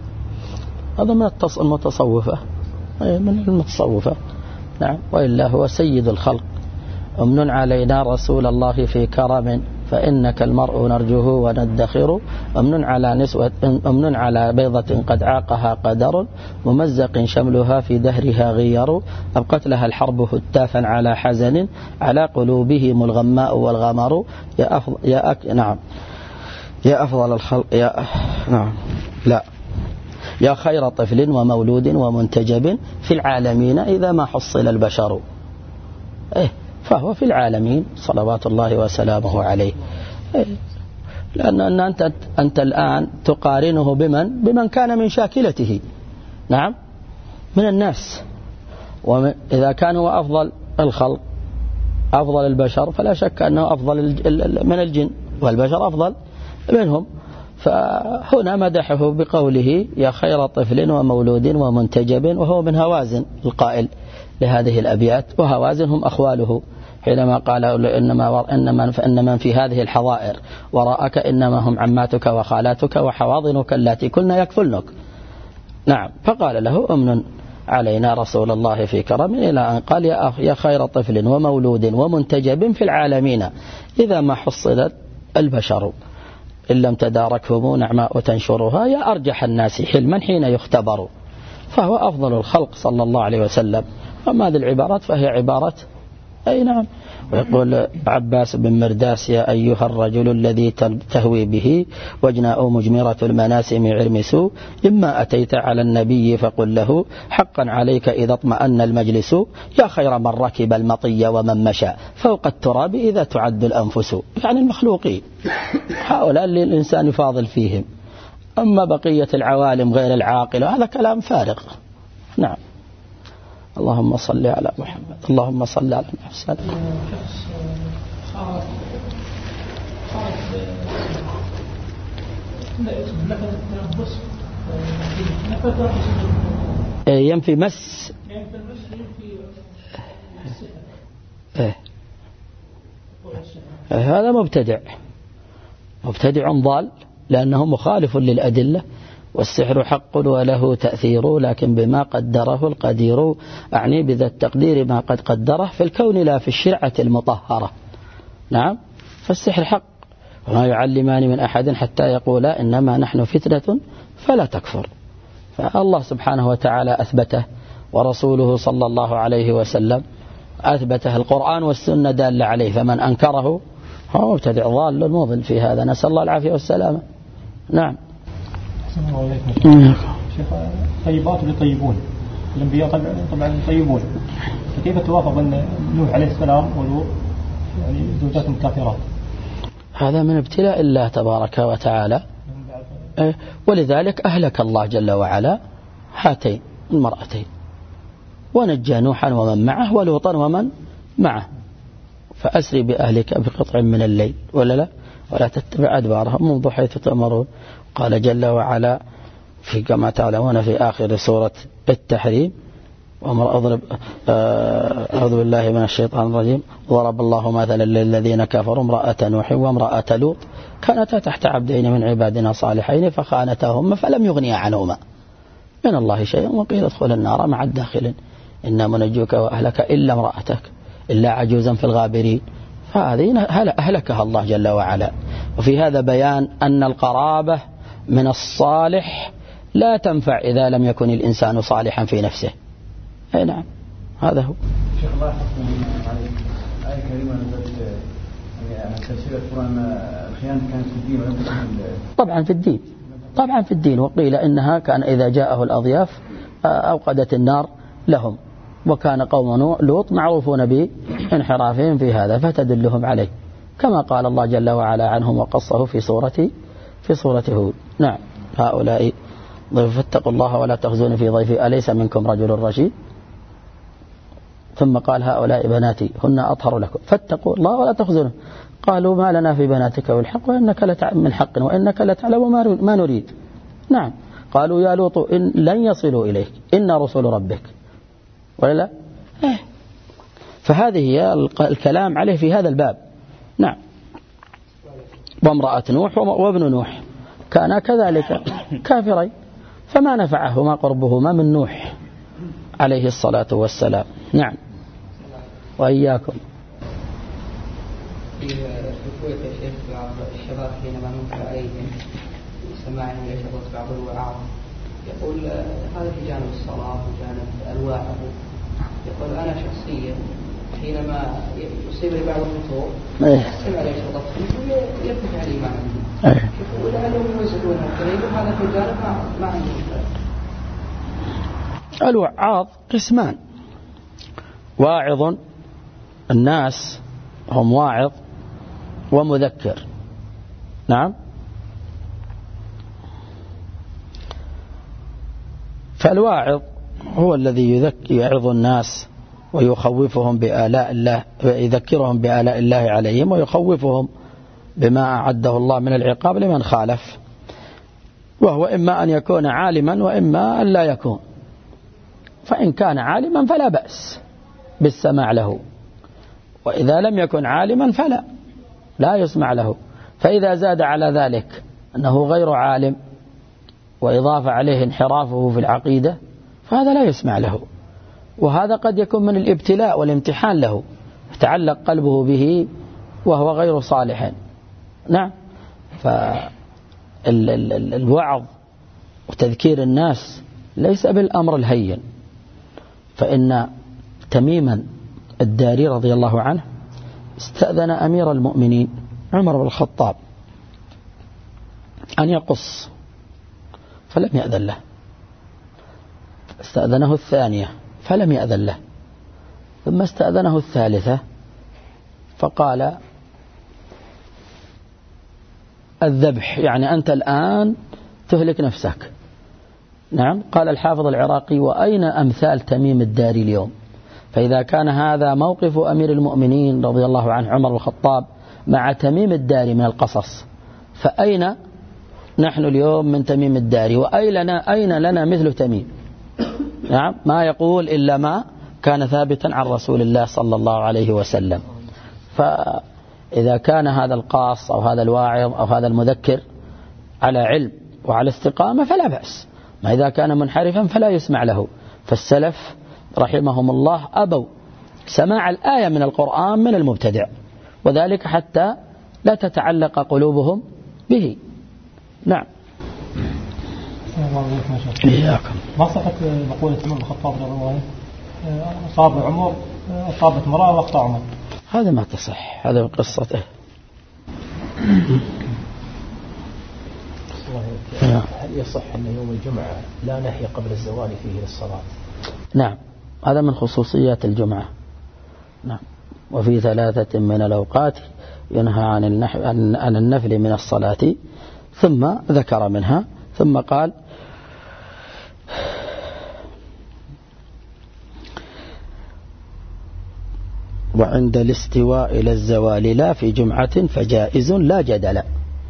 هذا من المتصوفة، من المتصوفة. نعم. وإلا هو سيد الخلق. أمن علينا رسول الله في كرم، فإنك المرء نرجوه وندخر. أمن على نسوة، أمن على بيضة قد عاقها قدر، ممزق شملها في دهرها غير. أبقت لها الحرب هتافا على حزن، على قلوبهم الغماء والغمر. يا أفضل يا أك... نعم يا أفضل الخلق يا نعم لا يا خير طفل ومولود ومنتجب في العالمين إذا ما حصل البشر. إيه، فهو في العالمين صلوات الله وسلامه عليه. إيه، لأن أنت أنت الآن تقارنه بمن بمن كان من شاكلته. نعم، من الناس. وإذا كان هو أفضل الخلق أفضل البشر، فلا شك أنه أفضل من الجن، والبشر أفضل منهم. فهنا مدحه بقوله: يا خير طفل ومولود ومنتجب، وهو من هوازن القائل لهذه الأبيات، وهوازن هم أخواله، حينما قال: إنما, إنما فإن من في هذه الحظائر وراءك إنما هم عماتك وخالاتك وحواضنك التي كنا يكفلنك. نعم. فقال له: أمن علينا رسول الله في كرم، إلى أن قال: يا خير طفل ومولود ومنتجب في العالمين إذا ما حصلت البشر، إن لم تداركهم نعماء تنشرها، يا أرجح الناس حلما حين يختبر. فهو أفضل الخلق صلى الله عليه وسلم. أما هذه العبارات فهي عبارة أي نعم. ويقول عباس بن مرداس: يا أيها الرجل الذي تهوي به وجناء مجمرة المناسم عرمس، إما أتيت على النبي فقل له حقا عليك إذا اطمأن المجلس، يا خير من ركب المطي ومن مشى فوق التراب إذا تعد الأنفس. يعني المخلوقين هؤلاء اللي الإنسان يفاضل فيهم، أما بقية العوالم غير العاقل هذا كلام فارغ. نعم. اللهم صل على محمد، اللهم صل على محمد. ينفي مس إيه. هذا مبتدع مبتدع ضال، لأنه مخالف للأدلة. والسحر حق وله تأثير، لكن بما قدره القدير، أعني بذا التقدير ما قد قدره في الكون لا في الشرعة المطهرة. نعم. فالسحر حق، وما يعلمان من أحد حتى يقولا إنما نحن فتنة فلا تكفر. فالله سبحانه وتعالى أثبته، ورسوله صلى الله عليه وسلم أثبته، القرآن والسنة دال عليه، فمن أنكره هو مبتدع ضال مضل في هذا، نسأل الله العافية والسلامة. نعم. السلام عليكم. شيخ، طيبات لطيبون، الأنبياء طبعا طيبون، فكيف توافق أن نوح عليه السلام ولوط يعني زوجاتهم كافرات؟ هذا من ابتلاء الله تبارك وتعالى، ولذلك أهلك الله جل وعلا هاتين المرأتين. ونجى نوحا ومن معه ولوطا ومن معه. فأسري بأهلك بقطع من الليل ولا لا ولا تتبع أدبارهم منذ حيث تأمرون. قال جل وعلا في كما تعلمون في آخر سورة التحريم أضرب أعوذ بالله من الشيطان الرجيم ضرب الله مثلا للذين كفروا امرأة نوح وامرأة لوط كانتا تحت عبدين من عبادنا صالحين فخانتاهما فلم يغنيا عنهما من الله شيئا وقيل ادخل النار مع الداخلين إنا منجوك وأهلك إلا امرأتك إلا عجوزا في الغابرين. فهذه أهلكها الله جل وعلا. وفي هذا بيان أن القرابة من الصالح لا تنفع إذا لم يكن الإنسان صالحا في نفسه. أي نعم هذا هو. شيخ الله يحفظكم عليك. آية كريمة نزلت يعني تفسير القرآن أحيانا كانت في الدين ولم تكن طبعا في الدين طبعا في الدين وقيل إنها كان إذا جاءه الأضياف أوقدت النار لهم وكان قوم لوط معروفون بانحرافهم في هذا فتدلهم عليه كما قال الله جل وعلا عنهم وقصه في سورة في سورة هود. نعم هؤلاء ضيف فاتقوا الله ولا تخزون في ضيفي أليس منكم رجل رشيد. ثم قال هؤلاء بناتي هن أطهر لكم فاتقوا الله ولا تخزون. قالوا ما لنا في بناتك والحق وإنك لتعلم من حق وإنك لتعلم ما نريد. نعم قالوا يا لوط إن لن يصلوا إليك إن رسول ربك ولا لا. فهذه هي الكلام عليه في هذا الباب. نعم وامرأة نوح وابن نوح كانا كذلك كافرين فما نفعهما قربهما من نوح عليه الصلاة والسلام. نعم وإياكم. في الكويت يا شيخ بعض الشباب حينما ننكر عليهم سماعهم لشباب بعض الوعاظ يقول هذا في جانب الصلاة وجانب الواعظ. يقول أنا شخصيا حينما يصيب لي بعض الفتور سمع لي شباب ويرتفع لي معهم يقول هل يوزعون الكريم هذا في جانب ما عندي مشكلة. الوعاظ قسمان واعظ الناس هم واعظ ومذكر. نعم فالواعظ هو الذي يذكر يعظ الناس ويخوفهم بآلاء الله يذكرهم بآلاء الله عليهم ويخوفهم بما أعده الله من العقاب لمن خالف وهو إما أن يكون عالما وإما أن لا يكون. فإن كان عالما فلا بأس بالسماع له وإذا لم يكن عالما فلا لا يسمع له. فإذا زاد على ذلك أنه غير عالم وإضافة عليه انحرافه في العقيدة فهذا لا يسمع له. وهذا قد يكون من الابتلاء والامتحان له يتعلق قلبه به وهو غير صالح. نعم فالوعظ وتذكير الناس ليس بالأمر الهين. فإن تميما الداري رضي الله عنه استأذن أمير المؤمنين عمر بن الخطاب أن يقص فلم يأذن له. استأذنه الثانية فلم يأذن له ثم استأذنه الثالثة فقال الذبح يعني أنت الآن تهلك نفسك. نعم قال الحافظ العراقي وأين أمثال تميم الداري اليوم. فإذا كان هذا موقف أمير المؤمنين رضي الله عنه عمر الخطاب مع تميم الداري من القصص فأين نحن اليوم من تميم الداري وأين لنا, أين لنا مثل تميم. نعم ما يقول إلا ما كان ثابتا عن رسول الله صلى الله عليه وسلم. فإذا كان هذا القاص أو هذا الواعظ أو هذا المذكر على علم وعلى استقامة فلا بأس. ما إذا كان منحرفا فلا يسمع له. فالسلف رحمهم الله أبوا سماع الآية من القرآن من المبتدع وذلك حتى لا تتعلق قلوبهم به. نعم إياكم. ما صحت مقولة عمر بن الخطاب رضي الله عنه أصاب عمر أصابت امرأة وأخطأ عمر؟ هذا ما تصح هذا قصته. هل يصح أن يوم الجمعة لا نهي قبل الزوال فيه للصلاة؟ نعم هذا من خصوصيات الجمعة. نعم وفي ثلاثة من الأوقات ينهى عن عن النفل من الصلاة ثم ذكر منها ثم قال وعند الاستواء إلى الزوال لا في جمعة فجائز لا جدل.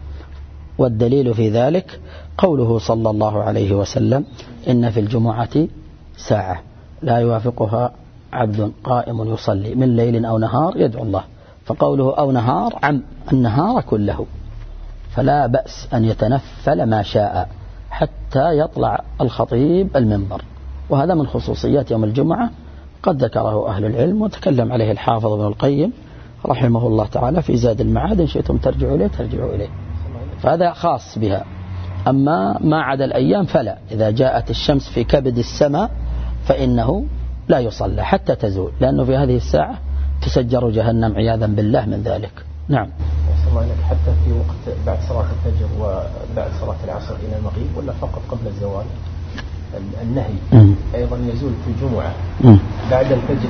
والدليل في ذلك قوله صلى الله عليه وسلم إن في الجمعة ساعة لا يوافقها عبد قائم يصلي من ليل أو نهار يدعو الله، فقوله أو نهار عم النهار كله، فلا بأس أن يتنفل ما شاء حتى يطلع الخطيب المنبر. وهذا من خصوصيات يوم الجمعة قد ذكره أهل العلم وتكلم عليه الحافظ ابن القيم رحمه الله تعالى في زاد المعاد، إن شئتم ترجعوا إليه ترجعوا إليه، فهذا خاص بها. أما ما عدا الأيام فلا، إذا جاءت الشمس في كبد السماء فإنه لا يصلى حتى تزول، لأنه في هذه الساعة تسجر جهنم عياذا بالله من ذلك. نعم. حتى في وقت بعد صلاة الفجر وبعد صلاة العصر إلى المغيب، ولا فقط قبل الزوال؟ النهي م. أيضا يزول في الجمعة م. بعد الفجر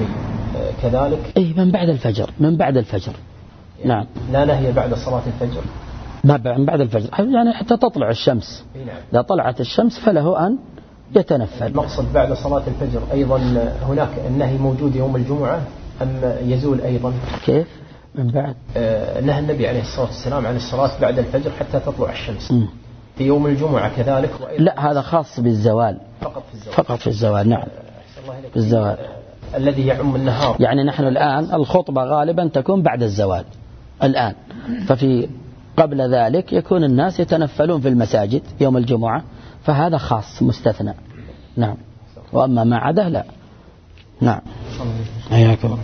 كذلك؟ أي من بعد الفجر، من بعد الفجر يعني نعم. لا نهي بعد صلاة الفجر؟ ما من بعد الفجر، يعني حتى تطلع الشمس. نعم. إذا طلعت الشمس فله أن يتنفل. المقصد بعد صلاة الفجر أيضا هناك النهي موجود يوم الجمعة أم يزول أيضا؟ كيف؟ من بعد آه نهى النبي عليه الصلاة والسلام عن الصلاة بعد الفجر حتى تطلع الشمس م. في يوم الجمعة كذلك؟ لا، هذا خاص بالزوال فقط في الزوال. فقط في الزوال. نعم. آه بالزوال آه الذي يعم النهار. يعني نحن الآن الخطبة غالبا تكون بعد الزوال الآن، ففي قبل ذلك يكون الناس يتنفلون في المساجد يوم الجمعة، فهذا خاص مستثنى. نعم. وأما ما عدا لا. نعم. حياكم.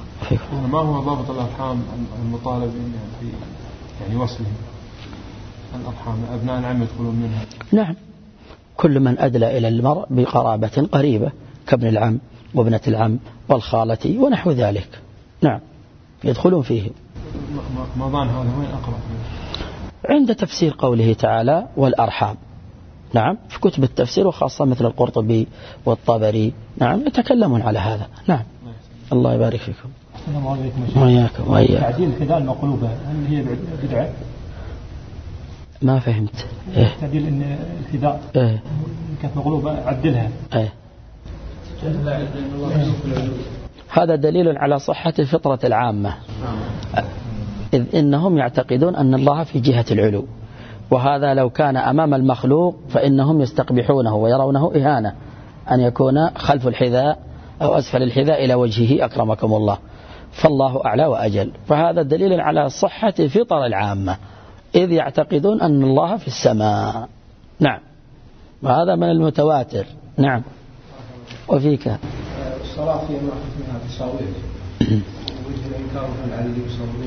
ما هو ضابط الأرحام المطالب في يعني وصلهم الأرحام أبناء العم يدخلون منها؟ نعم، كل من أدلى إلى المرء بقرابة قريبة كابن العم وابنة العم والخالة ونحو ذلك. نعم، يدخلون فيه. مضان هذا وين أقرأ؟ عند تفسير قوله تعالى والأرحام. نعم، في كتب التفسير وخاصة مثل القرطبي والطبري نعم يتكلمون على هذا. نعم. الله يبارك فيكم. السلام عليكم. وإياكم وإياكم. تعديل الحذاء المقلوبة هل هي بدعة؟ ما فهمت. إيه؟ تعديل إن الحذاء إيه؟ كانت مقلوبة عدلها. إيه؟ هذا دليل على صحة الفطرة العامة، إذ إنهم يعتقدون أن الله في جهة العلو، وهذا لو كان أمام المخلوق فإنهم يستقبحونه ويرونه إهانة أن يكون خلف الحذاء أو أسفل الحذاء إلى وجهه أكرمكم الله، فالله أعلى وأجل. فهذا دليل على صحة الفطرة العامة، إذ يعتقدون أن الله في السماء. نعم، وهذا من المتواتر. نعم. وفيك الصلاة في أنواع منها تصاوير وجه الإنكار من العلي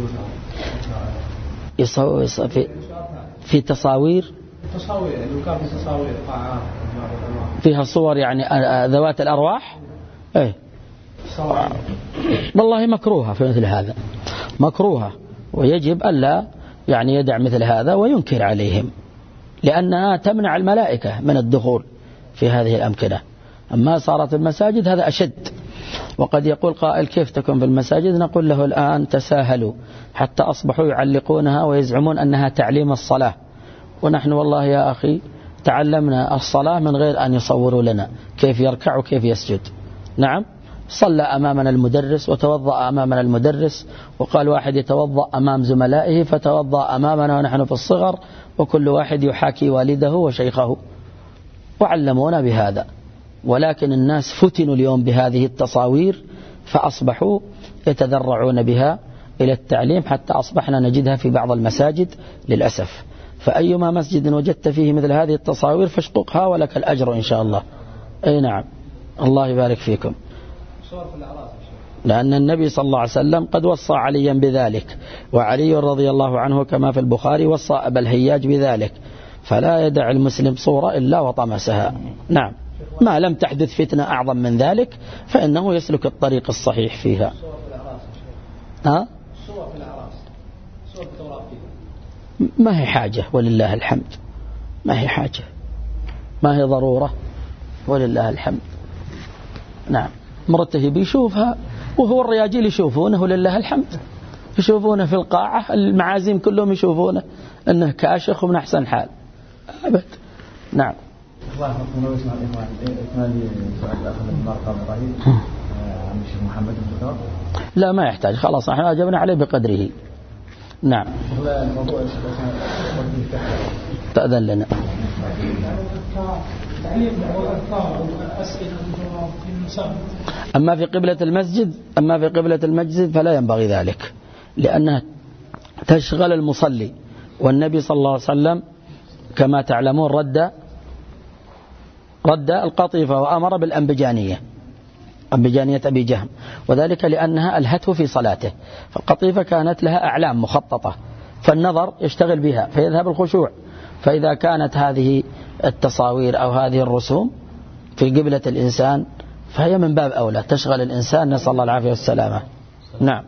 يصورونها يصور في في تصاوير تصاوير يعني كان في تصاوير قاعات فيها صور يعني ذوات الأرواح. إيه صور والله مكروهة في مثل هذا، مكروهة، ويجب ألا يعني يدع مثل هذا وينكر عليهم، لأنها تمنع الملائكة من الدخول في هذه الأمكنة. أما صارت المساجد هذا أشد. وقد يقول قائل كيف تكون في المساجد؟ نقول له الآن تساهلوا حتى أصبحوا يعلقونها ويزعمون أنها تعليم الصلاة، ونحن والله يا أخي تعلمنا الصلاة من غير أن يصوروا لنا كيف يركع وكيف يسجد. نعم، صلى أمامنا المدرس وتوضأ أمامنا المدرس، وقال واحد يتوضأ أمام زملائه فتوضأ أمامنا ونحن في الصغر، وكل واحد يحاكي والده وشيخه، وعلمونا بهذا. ولكن الناس فتنوا اليوم بهذه التصاوير فأصبحوا يتذرعون بها إلى التعليم، حتى أصبحنا نجدها في بعض المساجد للأسف. فأيما مسجد وجدت فيه مثل هذه التصاوير فاشققها ولك الأجر إن شاء الله. أي نعم، الله يبارك فيكم. لأن النبي صلى الله عليه وسلم قد وصى عليا بذلك، وعلي رضي الله عنه كما في البخاري وصى أبا الهياج بذلك، فلا يدع المسلم صورة إلا وطمسها. نعم، ما لم تحدث فتنة أعظم من ذلك فإنه يسلك الطريق الصحيح فيها. ها؟ ما هي حاجة ولله الحمد، ما هي حاجة، ما هي ضرورة ولله الحمد. نعم، مرته بيشوفها وهو الرياجيل يشوفونه ولله الحمد، يشوفونه في القاعة، المعازيم كلهم يشوفونه أنه كاشخ ومن أحسن حال أبد. نعم. الله يحفظكم. لو يسمع الإخوان إكمالي سؤال الأخ من مرقى إبراهيم الشيخ محمد بن لا ما يحتاج، خلاص احنا أجبنا عليه بقدره. نعم. الموضوع تأذن لنا. أما في قبلة المسجد أما في قبلة المسجد فلا ينبغي ذلك، لأنها تشغل المصلي، والنبي صلى الله عليه وسلم كما تعلمون رد رد القطيفة وأمر بالأنبجانية، أنبجانية أبي جهم، وذلك لأنها ألهته في صلاته. فالقطيفة كانت لها أعلام مخططة، فالنظر يشتغل بها فيذهب الخشوع. فإذا كانت هذه التصاوير أو هذه الرسوم في قبلة الإنسان فهي من باب أولى تشغل الإنسان، نسأل الله العافية والسلامة. نعم.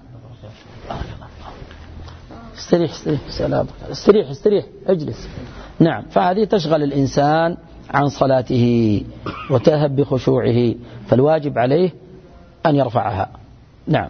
استريح استريح سلام استريح استريح اجلس. نعم. فهذه تشغل الإنسان عن صلاته وتذهب بخشوعه، فالواجب عليه أن يرفعها. نعم.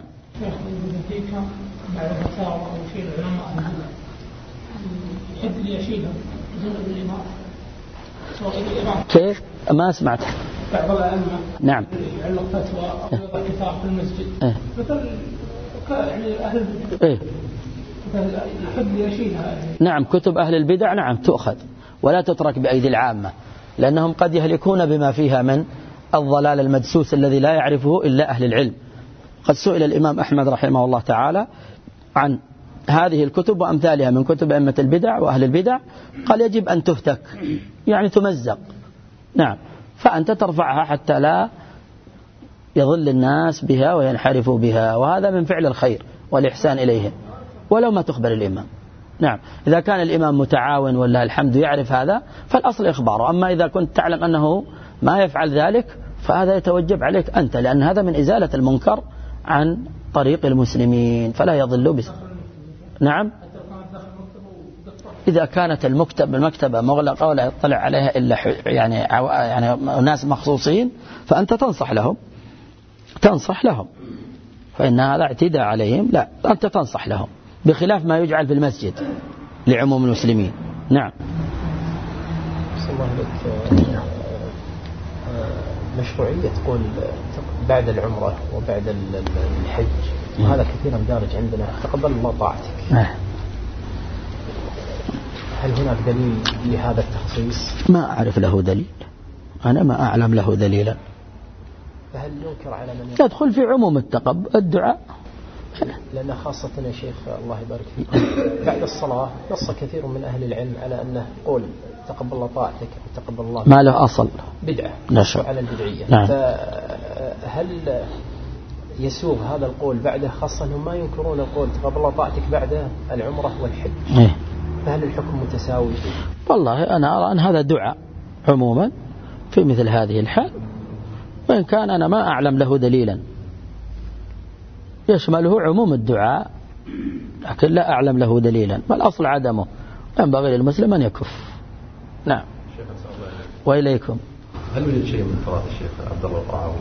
كيف؟ ما سمعت. بعض الأئمة نعم يعلق فتوى أو كتاب في المسجد إيه؟ مثل يعني أهل إيه؟ يحب يشيلها. نعم. كتب أهل البدع نعم تؤخذ ولا تترك بأيدي العامة، لأنهم قد يهلكون بما فيها من الضلال المدسوس الذي لا يعرفه إلا أهل العلم. قد سئل الإمام أحمد رحمه الله تعالى عن هذه الكتب وأمثالها من كتب أئمة البدع وأهل البدع، قال يجب أن تهتك، يعني تمزق. نعم. فأنت ترفعها حتى لا يضل الناس بها وينحرفوا بها، وهذا من فعل الخير والإحسان إليهم ولو ما تخبر الإمام. نعم. إذا كان الإمام متعاون ولا الحمد يعرف هذا فالأصل إخباره، أما إذا كنت تعلم أنه ما يفعل ذلك فهذا يتوجب عليك أنت، لأن هذا من إزالة المنكر عن طريق المسلمين فلا يضلوا بس. نعم. إذا كانت المكتب المكتبة مغلقة ولا يطلع عليها إلا يعني يعني ناس مخصوصين فأنت تنصح لهم تنصح لهم فإن هذا اعتداء عليهم. لا، أنت تنصح لهم بخلاف ما يجعل في المسجد لعموم المسلمين. نعم. مشروعية تقول بعد العمرة وبعد الحج، وهذا كثيرا دارج عندنا، تقبل الله طاعتك. هل هناك دليل لهذا التخصيص؟ ما أعرف له دليل، أنا ما أعلم له دليلا. فهل ينكر على من يدخل في عموم التقبل الدعاء؟ لأن خاصة يا شيخ الله يبارك فيك بعد الصلاة نص كثير من أهل العلم على أنه قول تقبل الله طاعتك وتقبل الله ما له أصل، بدعة نشر على البدعية. نعم. فهل يسوغ هذا القول بعده، خاصة أنهم ما ينكرون القول تقبل الله طاعتك بعد العمرة والحج؟ إيه؟ فهل الحكم متساوي؟ والله أنا أرى أن هذا دعاء عموما في مثل هذه الحال، وإن كان أنا ما أعلم له دليلا يشمله عموم الدعاء، لكن لا أعلم له دليلا، والأصل عدمه، ينبغي للمسلم أن يكف. نعم. وإليكم. هل يوجد شيء من تراث الشيخ عبد الله القرعاوي؟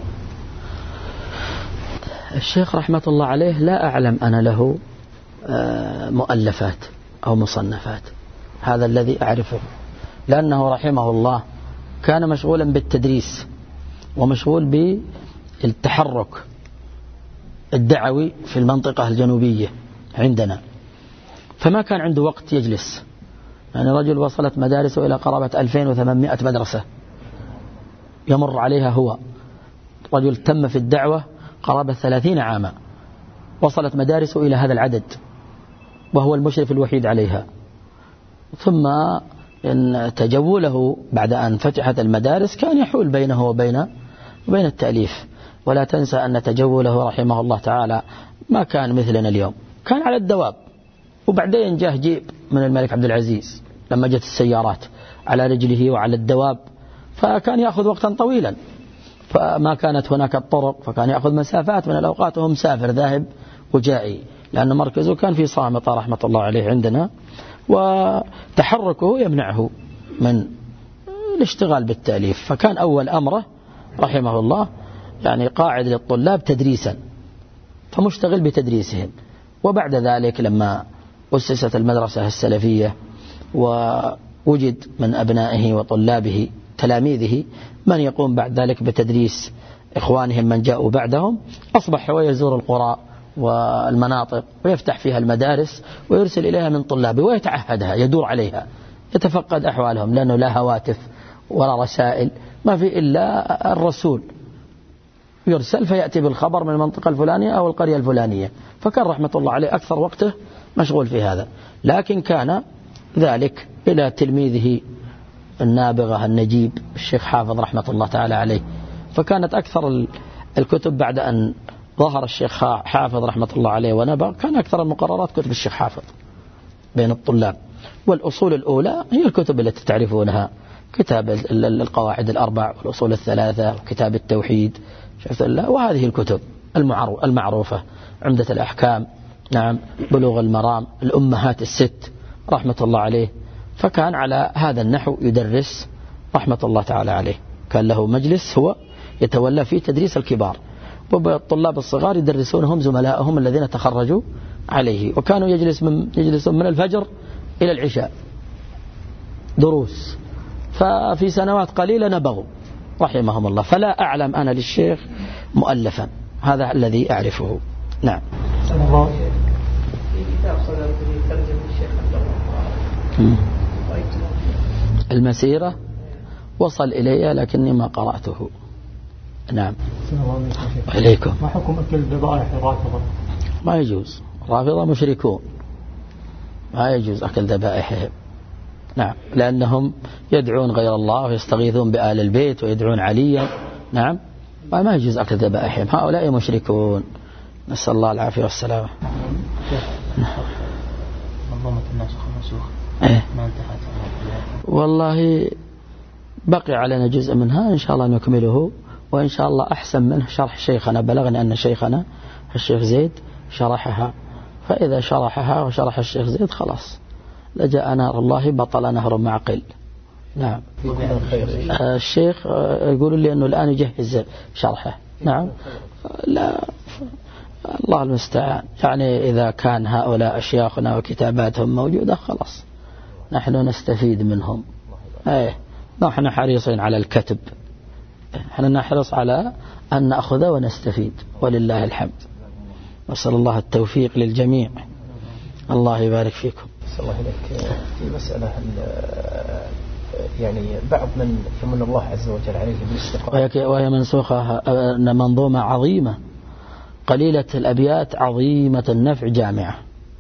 الشيخ رحمة الله عليه لا أعلم أنا له مؤلفات أو مصنفات، هذا الذي أعرفه، لأنه رحمه الله كان مشغولا بالتدريس ومشغول بالتحرك الدعوي في المنطقة الجنوبية عندنا، فما كان عنده وقت يجلس. يعني رجل وصلت مدارسه إلى قرابة ألفين وثمانمائة مدرسة يمر عليها هو، رجل تم في الدعوة قرابة ثلاثين عاما، وصلت مدارسه إلى هذا العدد وهو المشرف الوحيد عليها. ثم إن تجوله بعد أن فتحت المدارس كان يحول بينه وبين وبين التأليف. ولا تنسى أن تجوله رحمه الله تعالى ما كان مثلنا اليوم، كان على الدواب، وبعدين جاه جيب من الملك عبد العزيز لما جت السيارات على رجله وعلى الدواب، فكان يأخذ وقتا طويلا، فما كانت هناك الطرق، فكان يأخذ مسافات من الأوقات وهو مسافر ذاهب وجائي، لأن مركزه كان في صامتة رحمة الله عليه عندنا، وتحركه يمنعه من الاشتغال بالتأليف. فكان أول أمره رحمه الله يعني قاعد للطلاب تدريسا، فمشتغل بتدريسهم. وبعد ذلك لما أسست المدرسة السلفية ووجد من أبنائه وطلابه تلاميذه من يقوم بعد ذلك بتدريس إخوانهم من جاءوا بعدهم، أصبح هو يزور القرى والمناطق ويفتح فيها المدارس ويرسل إليها من طلابه ويتعهدها، يدور عليها، يتفقد أحوالهم، لأنه لا هواتف ولا رسائل، ما في إلا الرسول يرسل فيأتي بالخبر من المنطقة الفلانية أو القرية الفلانية. فكان رحمة الله عليه أكثر وقته مشغول في هذا. لكن كان ذلك إلى تلميذه النابغة النجيب الشيخ حافظ رحمة الله تعالى عليه، فكانت أكثر الكتب بعد أن ظهر الشيخ حافظ رحمة الله عليه ونبغ، كان أكثر المقررات كتب الشيخ حافظ بين الطلاب. والأصول الأولى هي الكتب التي تعرفونها، كتاب القواعد الأربع والأصول الثلاثة وكتاب التوحيد، وهذه الكتب المعروفة، عمدة الأحكام، نعم، بلوغ المرام، الأمهات الست رحمة الله عليه. فكان على هذا النحو يدرس رحمة الله تعالى عليه. كان له مجلس هو يتولى فيه تدريس الكبار، والطلاب الصغار يدرسونهم زملائهم الذين تخرجوا عليه. وكانوا يجلس من يجلسون من الفجر إلى العشاء دروس. ففي سنوات قليلة نبغوا رحمهم الله. فلا أعلم أنا للشيخ مؤلفا، هذا الذي أعرفه. نعم. في كتاب صدر في ترجمة الشيخ عبد الله المسيرة وصل إلي لكني ما قرأته. نعم. عليكم. ما حكم أكل ذبائح الرافضة؟ ما يجوز، الرافضة مشركون، ما يجوز أكل ذبائحهم. نعم، لأنهم يدعون غير الله ويستغيثون بآل البيت ويدعون عليا. نعم، ما يجوز أكل ذبائحهم، هؤلاء مشركون، نسأل الله العافية والسلامة. منظومة الناسخ والمنسوخ ما انتهت والله بقي علينا جزء منها، إن شاء الله نكمله، وإن شاء الله أحسن منه شرح شيخنا. بلغني أن شيخنا الشيخ زيد شرحها، فإذا شرحها وشرح الشيخ زيد خلاص لجاء نار الله بطل نهر معقل. نعم. الشيخ يقول لي أنه الآن يجهز شرحه. نعم. لا، الله المستعان. يعني إذا كان هؤلاء أشياخنا وكتاباتهم موجودة خلاص نحن نستفيد منهم. ايه، نحن حريصين على الكتب، نحن نحرص على أن نأخذ ونستفيد، ولله الحمد. وصلى الله التوفيق للجميع. الله يبارك فيكم. صلى الله عليك. في مسألة يعني بعض من يمن الله عز وجل عليه بالاستقامة، وهي منسوخة، منظومة عظيمة قليلة الأبيات، عظيمة النفع، جامعة،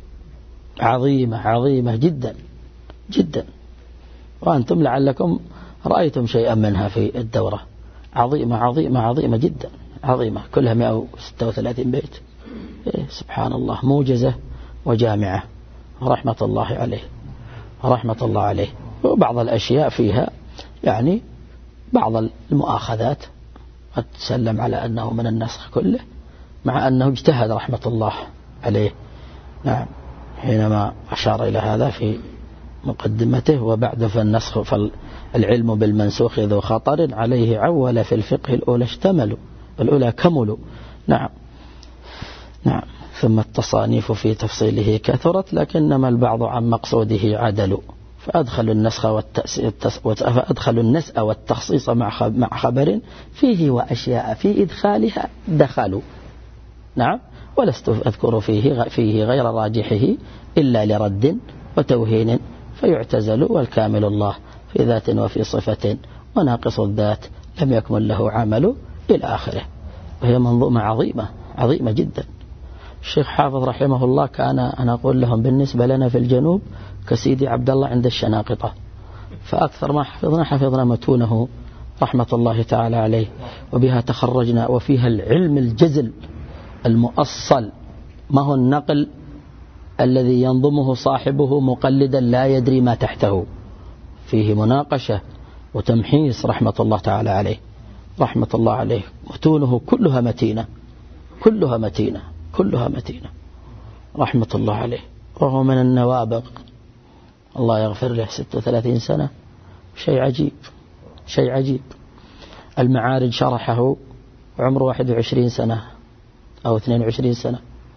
عظيمة عظيمة جدا جدا، وأنتم لعلكم رأيتم شيئا منها في الدورة. عظيمة عظيمة عظيمة جدا، عظيمة، كلها مئة وستة وثلاثين بيت. إيه سبحان الله، موجزة وجامعة، رحمة الله عليه رحمة الله عليه. وبعض الأشياء فيها يعني بعض المؤاخذات قد تسلم على أنه من النسخ كله، مع أنه اجتهد رحمة الله عليه. نعم، حينما أشار إلى هذا في مقدمته. وبعد فالنسخ فالعلم بالمنسوخ ذو خطر عليه عول في الفقه الأولى اشتملوا، الأولى كملوا. نعم نعم. ثم التصانيف في تفصيله كثرت، لكنما البعض عن مقصوده عدلوا، فأدخلوا النسخ فأدخلوا النسأ والتخصيص مع خبر فيه وأشياء في إدخالها دخلوا. نعم. ولست أذكر فيه فيه غير راجحه إلا لرد وتوهين فيعتزل، والكامل الله في ذات وفي صفة، وناقص الذات لم يكمل له عمل، إلى آخره. وهي منظومة عظيمة عظيمة جدا. الشيخ حافظ رحمه الله كان، أنا أقول لهم بالنسبة لنا في الجنوب كسيدي عبد الله عند الشناقطة، فأكثر ما حفظنا حفظنا متونه رحمة الله تعالى عليه، وبها تخرجنا، وفيها العلم الجزل المؤصل، ما هو النقل الذي ينظمه صاحبه مقلدا لا يدري ما تحته، فيه مناقشة وتمحيص رحمة الله تعالى عليه رحمة الله عليه. متونه كلها متينة كلها متينة كلها متينة رحمة الله عليه. وهو من النوابغ، الله يغفر له، ستة وثلاثين سنة، شيء عجيب شيء عجيب. المعارج شرحه عمره واحد وعشرين سنة أو اثنين وعشرين سنة،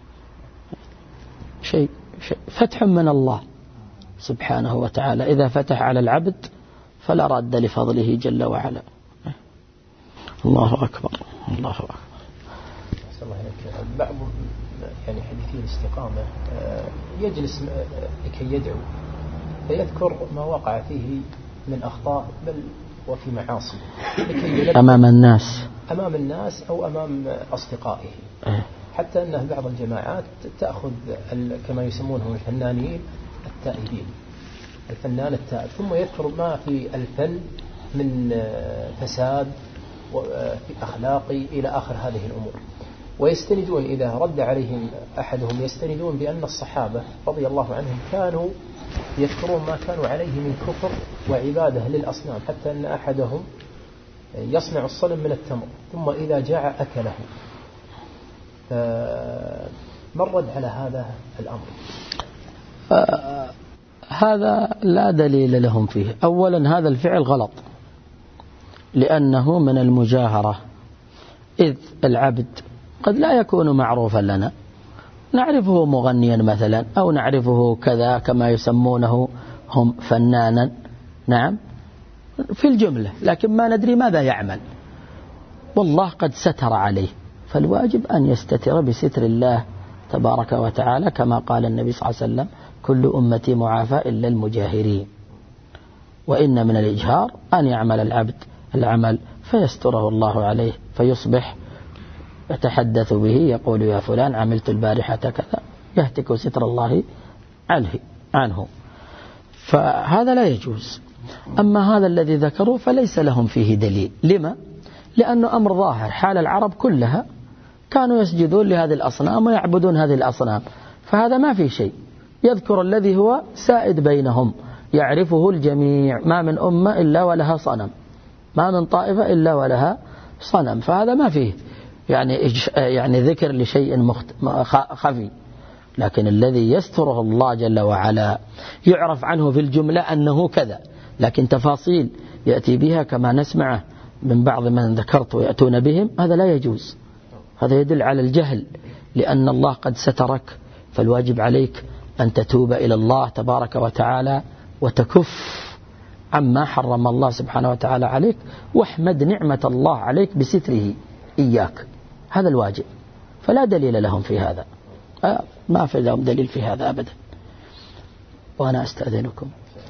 شيء, شيء فتح من الله سبحانه وتعالى. إذا فتح على العبد فلا رد لفضله جل وعلا. الله أكبر. الله أكبر. الله عليك. بعض يعني حديثي الاستقامة يجلس لكي يدعو فيذكر ما وقع فيه من أخطاء بل وفي معاصي أمام الناس أمام الناس أو أمام أصدقائه، حتى أن بعض الجماعات تأخذ كما يسمونهم الفنانين التائبين، الفنان التائب، ثم يذكر ما في الفن من فساد وفي أخلاقي إلى آخر هذه الأمور، ويستندون إذا رد عليهم أحدهم يستندون بأن الصحابة رضي الله عنهم كانوا يذكرون ما كانوا عليه من كفر وعبادة للأصنام، حتى أن أحدهم يصنع الصنم من التمر ثم إذا جاع أكله. ما الرد على هذا الأمر؟ آه هذا لا دليل لهم فيه. أولا هذا الفعل غلط لأنه من المجاهرة، إذ العبد قد لا يكون معروفا لنا، نعرفه مغنيا مثلا أو نعرفه كذا كما يسمونه هم فنانا، نعم في الجملة، لكن ما ندري ماذا يعمل، والله قد ستر عليه، فالواجب أن يستتر بستر الله تبارك وتعالى، كما قال النبي صلى الله عليه وسلم كل أمتي معافى إلا المجاهرين. وإن من الإجهار أن يعمل العبد العمل فيستره الله عليه فيصبح يتحدث به يقول يا فلان عملت البارحة كذا، يهتك ستر الله عليه عنه، فهذا لا يجوز. أما هذا الذي ذكروا فليس لهم فيه دليل. لما؟ لأنه أمر ظاهر، حال العرب كلها كانوا يسجدون لهذه الأصنام ويعبدون هذه الأصنام، فهذا ما في شيء. يذكر الذي هو سائد بينهم يعرفه الجميع، ما من أمة إلا ولها صنم، ما من طائفة إلا ولها صنم، فهذا ما فيه يعني يعني ذكر لشيء مخت... خفي. لكن الذي يستره الله جل وعلا يعرف عنه في الجملة أنه كذا، لكن تفاصيل يأتي بها كما نسمعه من بعض من ذكرت ويأتون بهم، هذا لا يجوز. هذا يدل على الجهل، لأن الله قد سترك، فالواجب عليك أن تتوب إلى الله تبارك وتعالى وتكف عما حرم الله سبحانه وتعالى عليك، واحمد نعمة الله عليك بستره إياك، هذا الواجب. فلا دليل لهم في هذا، ما في لهم دليل في هذا أبدا. وأنا أستأذنكم.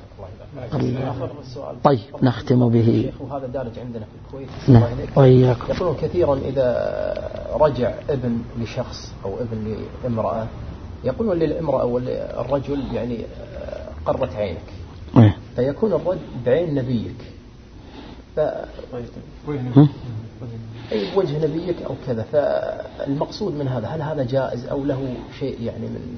طيب نختم به. وهذا دارج عندنا في الكويت. نعم وإياكم. يقولون كثيرا إذا رجع ابن لشخص أو ابن لامرأة، يقولون للامرأة والرجل يعني قرت عينك، فيكون الرد بعين نبيك، ف... أي بوجه نبيك أو كذا، فالمقصود من هذا هل هذا جائز أو له شيء يعني من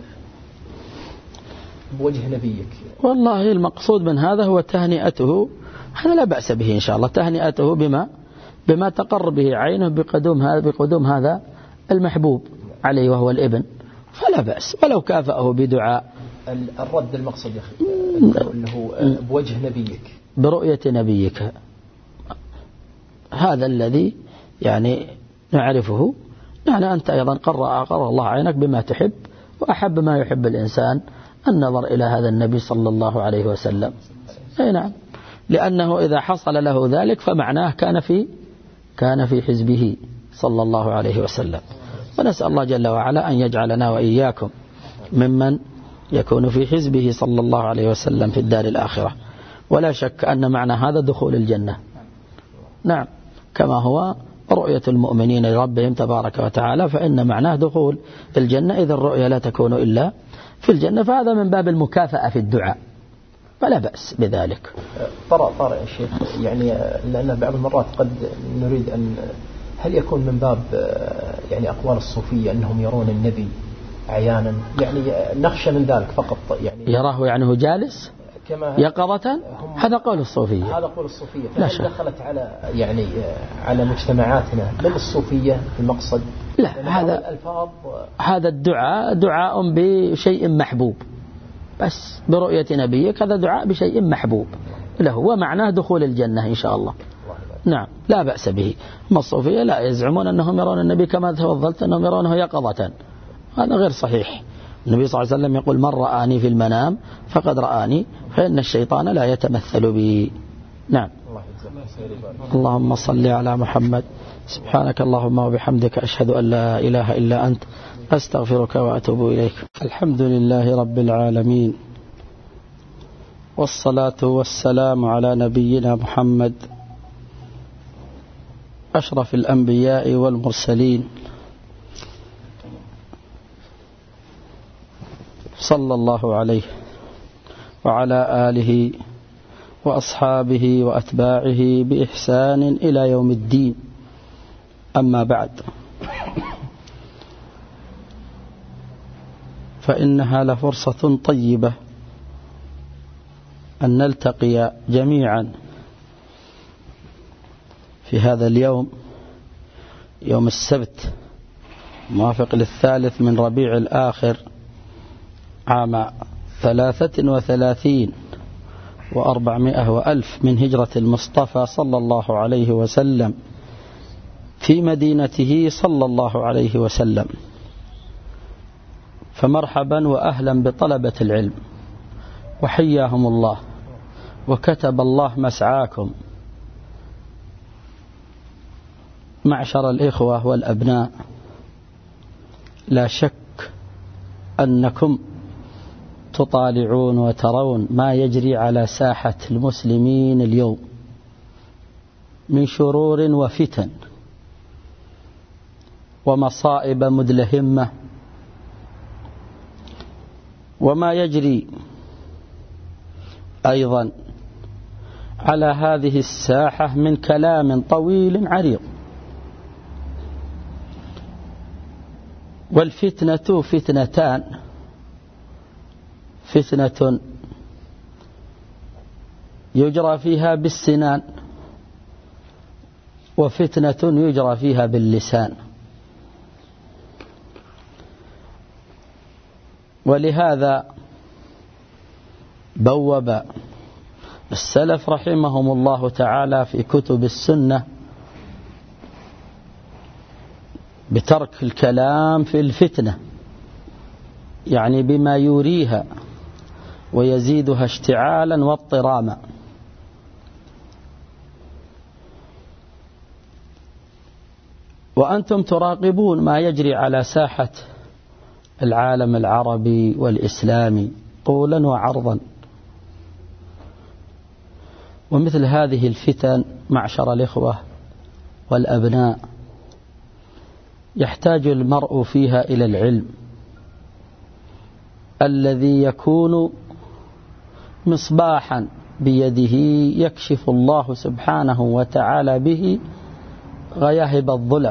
بوجه نبيك؟ والله المقصود من هذا هو تهنئته، هذا لا بأس به إن شاء الله، تهنئته بما بما تقر به عينه بقدوم هذا بقدوم هذا المحبوب عليه وهو الابن، فلا بأس، ولو كافأه بدعاء. الرد المقصود يا أخي أنه بوجه نبيك، برؤية نبيك، هذا الذي يعني نعرفه. يعني أنت أيضا قرأ قرأ الله عينك بما تحب، وأحب ما يحب الإنسان النظر إلى هذا النبي صلى الله عليه وسلم. أي نعم، لأنه إذا حصل له ذلك فمعناه كان في كان في حزبه صلى الله عليه وسلم. ونسأل الله جل وعلا أن يجعلنا وإياكم ممن يكون في حزبه صلى الله عليه وسلم في الدار الآخرة. ولا شك أن معنى هذا دخول الجنة، نعم، كما هو رؤية المؤمنين لربهم تبارك وتعالى، فإن معناه دخول الجنة، إذا الرؤية لا تكون إلا في الجنة، فهذا من باب المكافأة في الدعاء، فلا بأس بذلك. طرأ طرأ يا شيخ، يعني لأن بعض المرات قد نريد أن هل يكون من باب يعني أقوال الصوفية أنهم يرون النبي عيانا، يعني نخشى من ذلك فقط، يعني يراه يعني هو جالس يقظة، هذا قول الصوفية، هذا قول الصوفية. فهل دخلت على يعني على مجتمعاتنا من الصوفية في المقصد؟ لا، هذا الألفاظ هذا الدعاء دعاء بشيء محبوب، بس برؤية نبيك هذا دعاء بشيء محبوب له، ومعناه دخول الجنة إن شاء الله. نعم لا بأس به. ما الصوفية لا يزعمون أنهم يرون النبي كما تفضلت أنهم يرونه يقظة، هذا غير صحيح. النبي صلى الله عليه وسلم يقول من رآني في المنام فقد رآني، فإن الشيطان لا يتمثل بي. نعم. اللهم صل على محمد. سبحانك اللهم وبحمدك أشهد أن لا إله إلا أنت أستغفرك وأتوب إليك. الحمد لله رب العالمين، والصلاة والسلام على نبينا محمد أشرف الأنبياء والمرسلين، صلى الله عليه وعلى آله وأصحابه وأتباعه بإحسان إلى يوم الدين. أما بعد، فإنها لفرصة طيبة أن نلتقي جميعا في هذا اليوم، يوم السبت موافق للثالث من ربيع الآخر عام ثلاثة وثلاثين وأربعمائة وألف من هجرة المصطفى صلى الله عليه وسلم في مدينته صلى الله عليه وسلم. فمرحبا وأهلا بطلبة العلم، وحياهم الله وكتب الله مسعاكم. معشر الإخوة والأبناء، لا شك أنكم تطالعون وترون ما يجري على ساحة المسلمين اليوم من شرور وفتن ومصائب مدلهمة، وما يجري أيضا على هذه الساحة من كلام طويل عريض. والفتنة فتنتان: فتنة يجرى فيها بالسنان، وفتنة يجرى فيها باللسان. ولهذا بوب السلف رحمهم الله تعالى في كتب السنة بترك الكلام في الفتنة، يعني بما يوريها ويزيدها اشتعالا واضطراما. وأنتم تراقبون ما يجري على ساحة العالم العربي والإسلامي طولا وعرضا. ومثل هذه الفتن معشر الإخوة والأبناء يحتاج المرء فيها إلى العلم الذي يكون مصباحا بيده يكشف الله سبحانه وتعالى به غياهب الظلم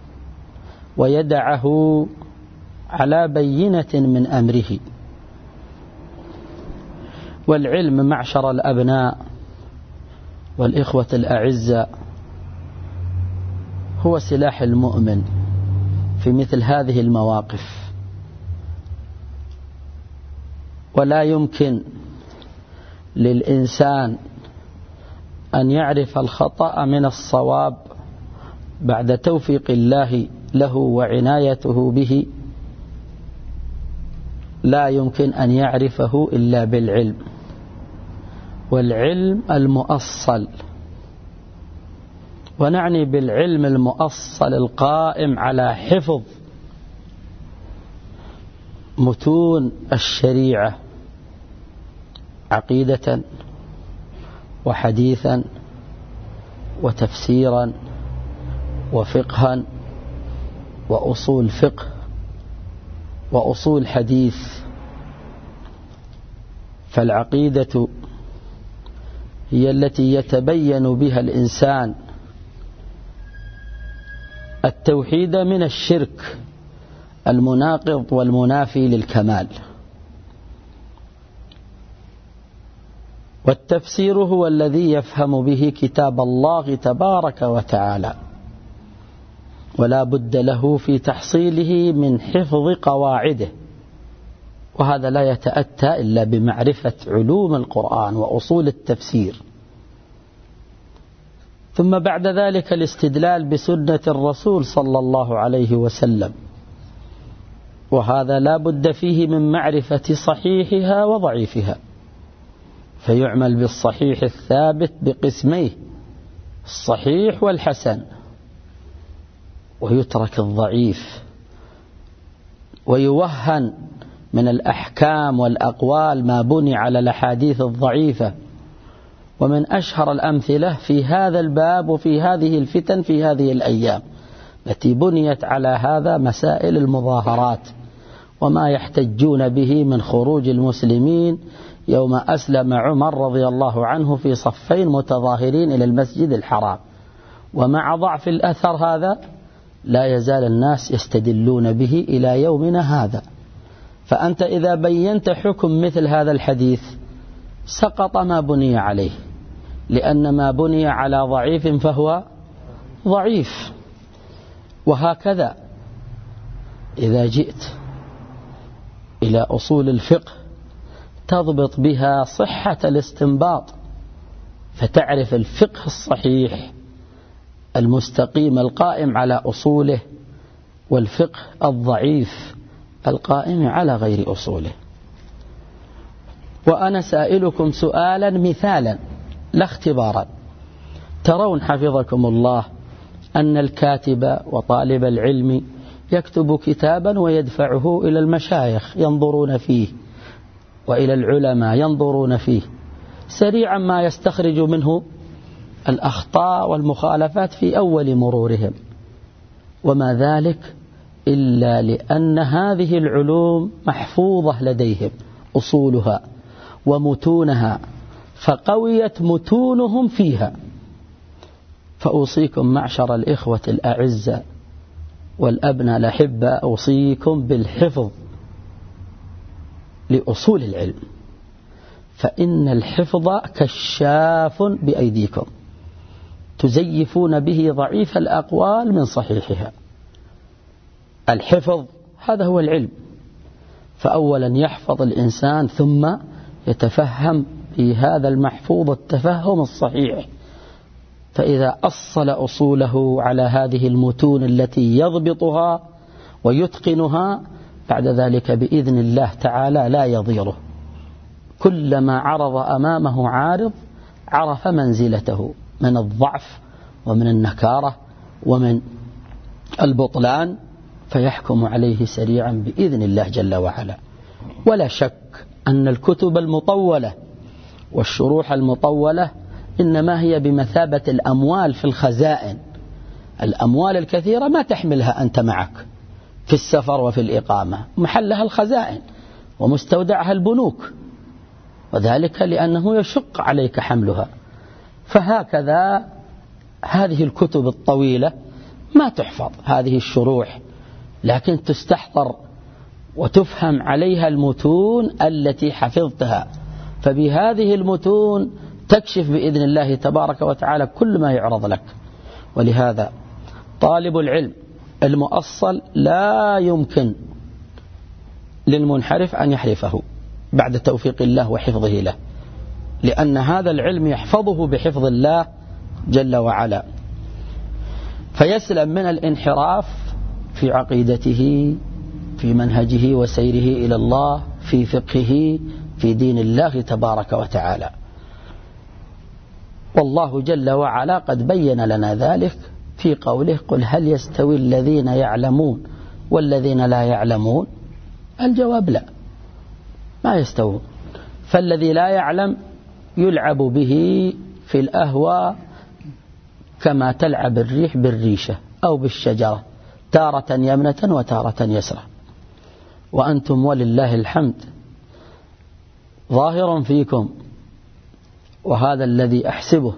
ويدعه على بينة من أمره. والعلم معشر الأبناء والإخوة الأعزاء هو سلاح المؤمن في مثل هذه المواقف. ولا يمكن للإنسان أن يعرف الخطأ من الصواب بعد توفيق الله له وعنايته به. لا يمكن أن يعرفه إلا بالعلم، والعلم المؤصل. ونعني بالعلم المؤصل القائم على حفظ متون الشريعة عقيدة وحديثا وتفسيرا وفقها وأصول فقه وأصول حديث. فالعقيدة هي التي يتبين بها الإنسان التوحيد من الشرك المناقض والمنافي للكمال. والتفسير هو الذي يفهم به كتاب الله تبارك وتعالى، ولا بد له في تحصيله من حفظ قواعده، وهذا لا يتأتى إلا بمعرفة علوم القرآن وأصول التفسير. ثم بعد ذلك الاستدلال بسنة الرسول صلى الله عليه وسلم، وهذا لا بد فيه من معرفة صحيحها وضعيفها، فيعمل بالصحيح الثابت بقسميه: الصحيح والحسن، ويترك الضعيف، ويوهن من الأحكام والأقوال ما بني على الأحاديث الضعيفة. ومن أشهر الأمثلة في هذا الباب وفي هذه الفتن في هذه الأيام التي بنيت على هذا مسائل المظاهرات وما يحتجون به من خروج المسلمين يوم أسلم عمر رضي الله عنه في صفين متظاهرين إلى المسجد الحرام. ومع ضعف الأثر هذا لا يزال الناس يستدلون به إلى يومنا هذا. فأنت إذا بينت حكم مثل هذا الحديث سقط ما بني عليه، لأن ما بني على ضعيف فهو ضعيف. وهكذا إذا جئت إلى أصول الفقه تضبط بها صحة الاستنباط، فتعرف الفقه الصحيح المستقيم القائم على أصوله، والفقه الضعيف القائم على غير أصوله. وأنا سائلكم سؤالا مثالا لا اختبارا. ترون حفظكم الله أن الكاتب وطالب العلم يكتب كتابا ويدفعه إلى المشايخ ينظرون فيه، وإلى العلماء ينظرون فيه، سريعا ما يستخرج منه الأخطاء والمخالفات في أول مرورهم. وما ذلك إلا لأن هذه العلوم محفوظة لديهم أصولها ومتونها، فقويت متونهم فيها. فأوصيكم معشر الإخوة الأعزاء والأبناء الأحبة، أوصيكم بالحفظ لأصول العلم، فإن الحفظ كشاف بأيديكم تزيفون به ضعيف الأقوال من صحيحها. الحفظ هذا هو العلم. فأولا يحفظ الإنسان ثم يتفهم في هذا المحفوظ التفهم الصحيح، فإذا أصل أصوله على هذه المتون التي يضبطها ويتقنها، بعد ذلك بإذن الله تعالى لا يضيره. كلما عرض أمامه عارض عرف منزلته من الضعف ومن النكارة ومن البطلان، فيحكم عليه سريعا بإذن الله جل وعلا. ولا شك أن الكتب المطولة والشروح المطولة إنما هي بمثابة الأموال في الخزائن. الأموال الكثيرة ما تحملها أنت معك في السفر وفي الإقامة، محلها الخزائن ومستودعها البنوك، وذلك لأنه يشق عليك حملها. فهكذا هذه الكتب الطويلة ما تحفظ، هذه الشروح، لكن تستحضر وتفهم عليها المتون التي حفظتها، فبهذه المتون تكشف بإذن الله تبارك وتعالى كل ما يعرض لك. ولهذا طالب العلم المؤصل لا يمكن للمنحرف أن يحرفه بعد توفيق الله وحفظه له، لأن هذا العلم يحفظه بحفظ الله جل وعلا، فيسلم من الانحراف في عقيدته، في منهجه وسيره إلى الله، في فقهه، في دين الله تبارك وتعالى. والله جل وعلا قد بين لنا ذلك في قوله: قل هل يستوي الذين يعلمون والذين لا يعلمون؟ الجواب لا، ما يستوون. فالذي لا يعلم يلعب به في الأهواء كما تلعب الريح بالريشة أو بالشجرة، تارة يمنة وتارة يسرى. وأنتم ولله الحمد ظاهر فيكم، وهذا الذي أحسبه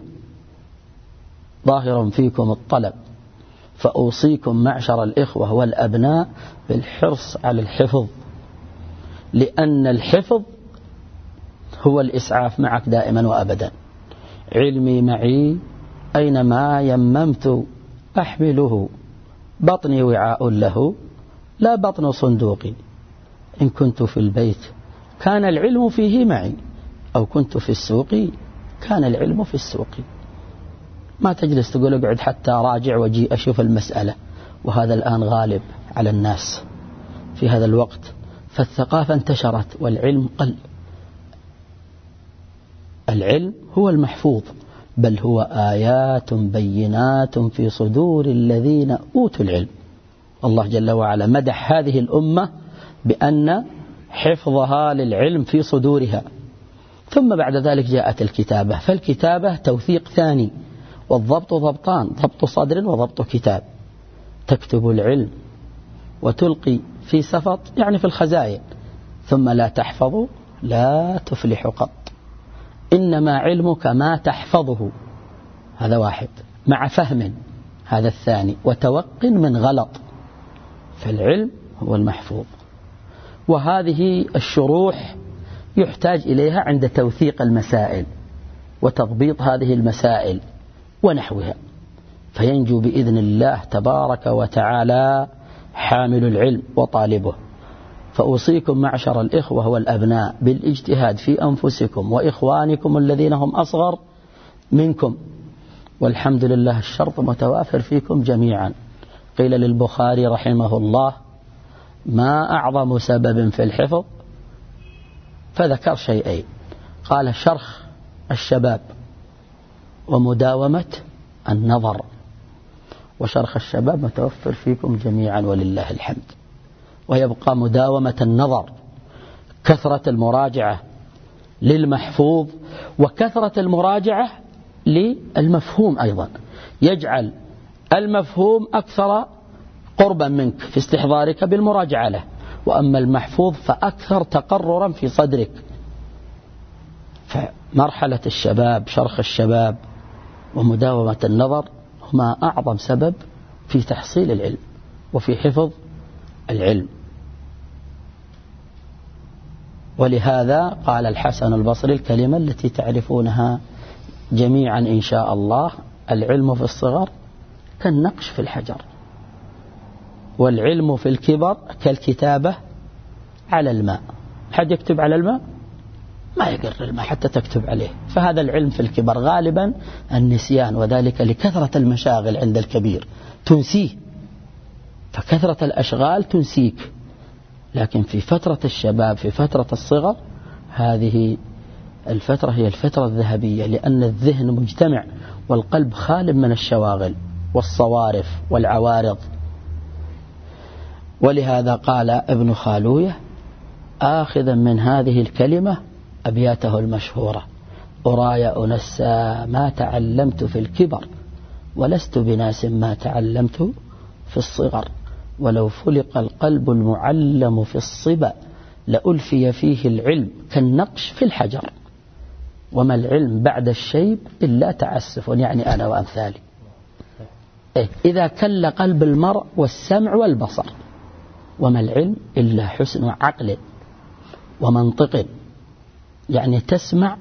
ظاهر فيكم الطلب. فأوصيكم معشر الإخوة والأبناء بالحرص على الحفظ، لأن الحفظ هو الإسعاف معك دائما وأبدا. علمي معي أينما يممت أحمله، بطني وعاء له لا بطن صندوقي. إن كنت في البيت كان العلم فيه معي، أو كنت في السوق كان العلم في السوق. ما تجلس تقول اقعد حتى راجع وجي أشوف المسألة، وهذا الآن غالب على الناس في هذا الوقت. فالثقافة انتشرت والعلم قل. العلم هو المحفوظ، بل هو آيات بينات في صدور الذين أوتوا العلم. الله جل وعلا مدح هذه الأمة بأن حفظها للعلم في صدورها. ثم بعد ذلك جاءت الكتابة، فالكتابة توثيق ثاني، والضبط ضبطان، ضبط صدر وضبط كتاب. تكتب العلم وتلقي في سفط، يعني في الخزائن، ثم لا تحفظ لا تفلح قط. إنما علمك ما تحفظه، هذا واحد، مع فهم، هذا الثاني، وتوق من غلط. فالعلم هو المحفوظ. وهذه الشروح يحتاج إليها عند توثيق المسائل وتضبيط هذه المسائل ونحوها، فينجو بإذن الله تبارك وتعالى حامل العلم وطالبه. فأوصيكم معشر الإخوة والأبناء بالاجتهاد في أنفسكم وإخوانكم الذين هم أصغر منكم، والحمد لله الشرط متوافر فيكم جميعا. قيل للبخاري رحمه الله: ما أعظم سبب في الحفظ؟ فذكر شيئين، قال: شرخ الشباب ومداومة النظر. وشرخ الشباب متوفر فيكم جميعا ولله الحمد. ويبقى مداومة النظر، كثرة المراجعة للمحفوظ وكثرة المراجعة للمفهوم أيضا، يجعل المفهوم أكثر قربا منك في استحضارك بالمراجعة له، وأما المحفوظ فأكثر تقررا في صدرك. فمرحلة الشباب، شرخ الشباب ومداومة النظر هما أعظم سبب في تحصيل العلم وفي حفظ العلم. ولهذا قال الحسن البصري الكلمة التي تعرفونها جميعا إن شاء الله: العلم في الصغر كالنقش في الحجر، والعلم في الكبر كالكتابة على الماء. حد يكتب على الماء؟ ما يقر الماء حتى تكتب عليه. فهذا العلم في الكبر غالبا النسيان، وذلك لكثرة المشاغل عند الكبير تنسيه، فكثرة الأشغال تنسيك. لكن في فترة الشباب، في فترة الصغر، هذه الفترة هي الفترة الذهبية، لأن الذهن مجتمع والقلب خالٍ من الشواغل والصوارف والعوارض. ولهذا قال ابن خالوية آخذا من هذه الكلمة أبياته المشهورة: أراي أنسى ما تعلمت في الكبر، ولست بناس ما تعلمت في الصغر، ولو فلق القلب المعلم في الصبا، لألفي فيه العلم كالنقش في الحجر، وما العلم بعد الشيب إلا تعسف. يعني أنا وأمثالي. إيه؟ إذا كل قلب المرء والسمع والبصر، وما العلم إلا حسن عقل ومنطق. يعني تسمع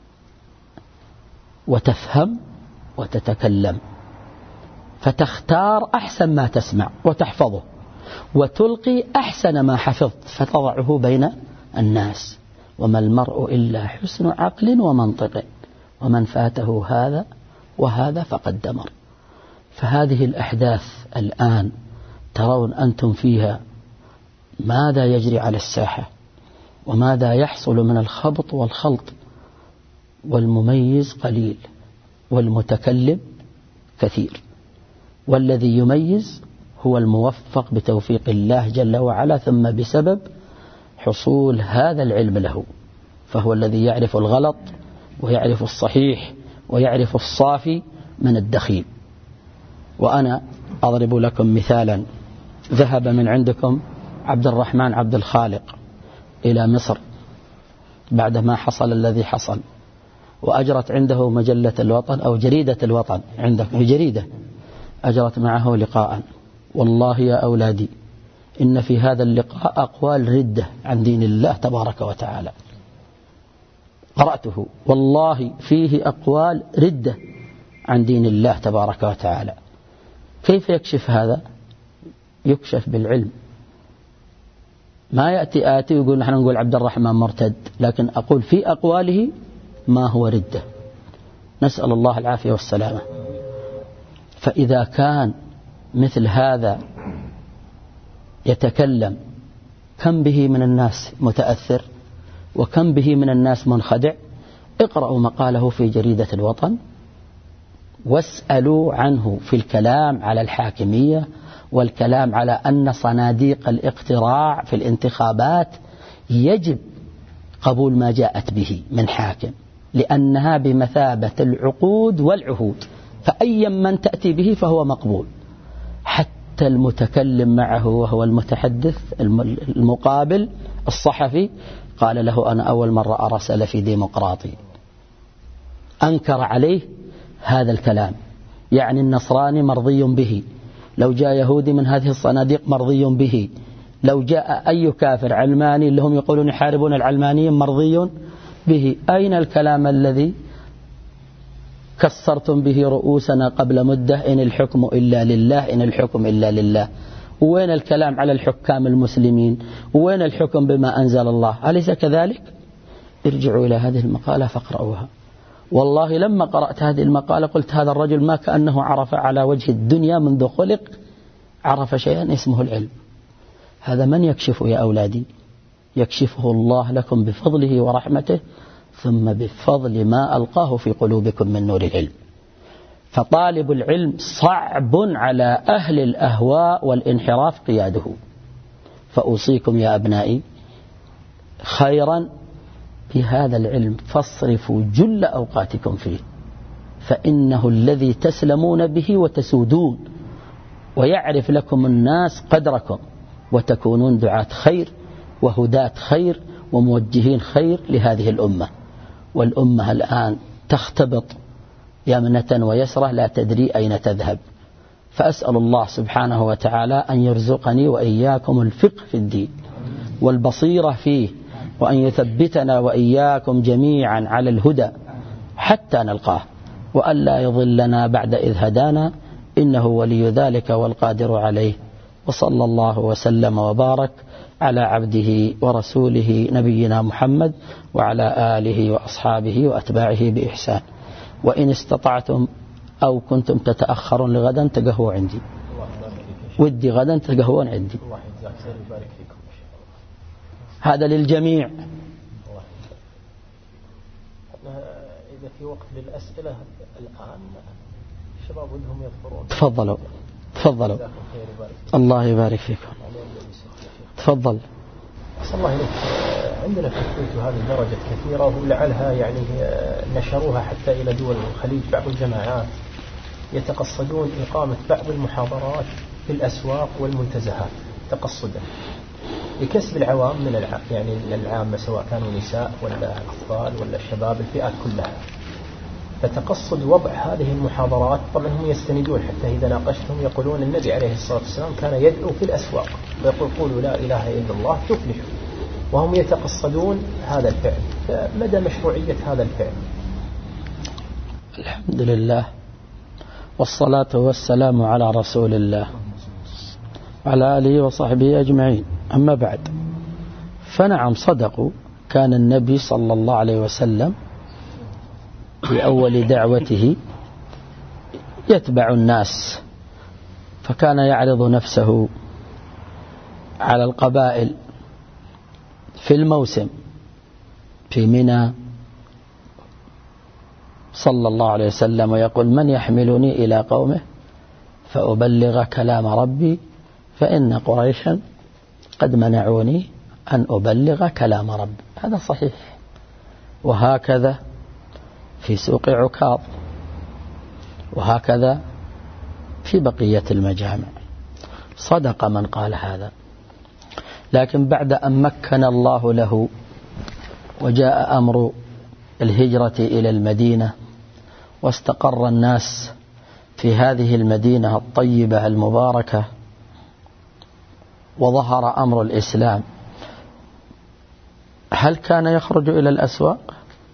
وتفهم وتتكلم، فتختار أحسن ما تسمع وتحفظه، وتلقي أحسن ما حفظت فتضعه بين الناس. وما المرء إلا حسن عقل ومنطق، ومن فاته هذا وهذا فقد دمر. فهذه الأحداث الآن ترون أنتم فيها ماذا يجري على الساحة، وماذا يحصل من الخبط والخلط، والمميز قليل والمتكلم كثير. والذي يميز هو الموفق بتوفيق الله جل وعلا، ثم بسبب حصول هذا العلم له، فهو الذي يعرف الغلط ويعرف الصحيح ويعرف الصافي من الدخيل. وأنا أضرب لكم مثالا: ذهب من عندكم عبد الرحمن عبد الخالق إلى مصر بعدما حصل الذي حصل، وأجرت عنده مجلة الوطن أو جريدة الوطن، عندكم جريدة، أجرت معه لقاء. والله يا أولادي إن في هذا اللقاء أقوال ردة عن دين الله تبارك وتعالى، قرأته والله فيه أقوال ردة عن دين الله تبارك وتعالى. كيف يكشف هذا؟ يكشف بالعلم. ما يأتي آتي ويقول نحن نقول عبد الرحمن مرتد، لكن أقول في أقواله ما هو ردة. نسأل الله العافية والسلامة. فإذا كان مثل هذا يتكلم، كم به من الناس متأثر وكم به من الناس منخدع. اقرأوا مقاله في جريدة الوطن واسألوا عنه في الكلام على الحاكمية والكلام على أن صناديق الاقتراع في الانتخابات يجب قبول ما جاءت به من حاكم، لأنها بمثابة العقود والعهود، فأي من تأتي به فهو مقبول. حتى المتكلم معه وهو المتحدث المقابل الصحفي قال له أنا أول مرة أرى سلفي ديمقراطي، أنكر عليه هذا الكلام. يعني النصراني مرضي به، لو جاء يهودي من هذه الصناديق مرضي به، لو جاء أي كافر علماني اللي هم يقولون يحاربون العلمانيين مرضي به. أين الكلام الذي كسرتم به رؤوسنا قبل مدة إن الحكم إلا لله إن الحكم إلا لله؟ وين الكلام على الحكام المسلمين؟ وين الحكم بما أنزل الله؟ أليس كذلك؟ ارجعوا إلى هذه المقالة فاقرأوها. والله لما قرأت هذه المقالة قلت هذا الرجل ما كأنه عرف على وجه الدنيا منذ خلق عرف شيئا اسمه العلم. هذا من يكشفه يا أولادي؟ يكشفه الله لكم بفضله ورحمته، ثم بفضل ما ألقاه في قلوبكم من نور العلم. فطالب العلم صعب على أهل الأهواء والانحراف قياده. فأوصيكم يا أبنائي خيرا بهذا العلم، فاصرفوا جل أوقاتكم فيه، فإنه الذي تسلمون به وتسودون، ويعرف لكم الناس قدركم، وتكونون دعاة خير وهداة خير وموجهين خير لهذه الأمة. والأمة الآن تختبط يمنة ويسرة لا تدري أين تذهب. فأسأل الله سبحانه وتعالى أن يرزقني وإياكم الفقه في الدين والبصيرة فيه، وأن يثبتنا وإياكم جميعا على الهدى حتى نلقاه، وألا يضلنا بعد إذ هدانا، إنه ولي ذلك والقادر عليه. وصلى الله وسلم وبارك على عبده ورسوله نبينا محمد وعلى آله وأصحابه وأتباعه بإحسان. وإن استطعتم أو كنتم تتأخرون لغدا تقهوا عندي، ودي غدا تقهون عندي، هذا للجميع. إذا في وقت للأسئلة الآن الشباب ودهم يظفرون. تفضلوا تفضلوا، الله يبارك فيكم. تفضل. أحسن الله إليك. عندنا في الكويت وهذه درجة كثيرة، ولعلها يعني نشروها حتى إلى دول الخليج. بعض الجماعات يتقصدون إقامة بعض المحاضرات في الأسواق والمنتزهات تقصدا لكسب العوام من الع... يعني العامة، سواء كانوا نساء ولا أطفال ولا الشباب، الفئات كلها. فتقصد وضع هذه المحاضرات، طبعا هم يستندون حتى إذا ناقشتهم يقولون النبي عليه الصلاة والسلام كان يدعو في الأسواق ويقول قولوا لا إله إلا الله تفلحوا، وهم يتقصدون هذا الفعل. فمدى مشروعية هذا الفعل؟ الحمد لله والصلاة والسلام على رسول الله على آله وصحبه أجمعين. أما بعد، فنعم صدقوا، كان النبي صلى الله عليه وسلم في أول دعوته يتبع الناس، فكان يعرض نفسه على القبائل في الموسم في منى صلى الله عليه وسلم ويقول من يحملني إلى قومه فأبلغ كلام ربي فإن قريشا قد منعوني أن أبلغ كلام ربي. هذا صحيح. وهكذا في سوق عكاظ، وهكذا في بقية المجامع. صدق من قال هذا. لكن بعد أن مكن الله له وجاء أمر الهجرة إلى المدينة واستقر الناس في هذه المدينة الطيبة المباركة وظهر أمر الإسلام، هل كان يخرج إلى الأسواق؟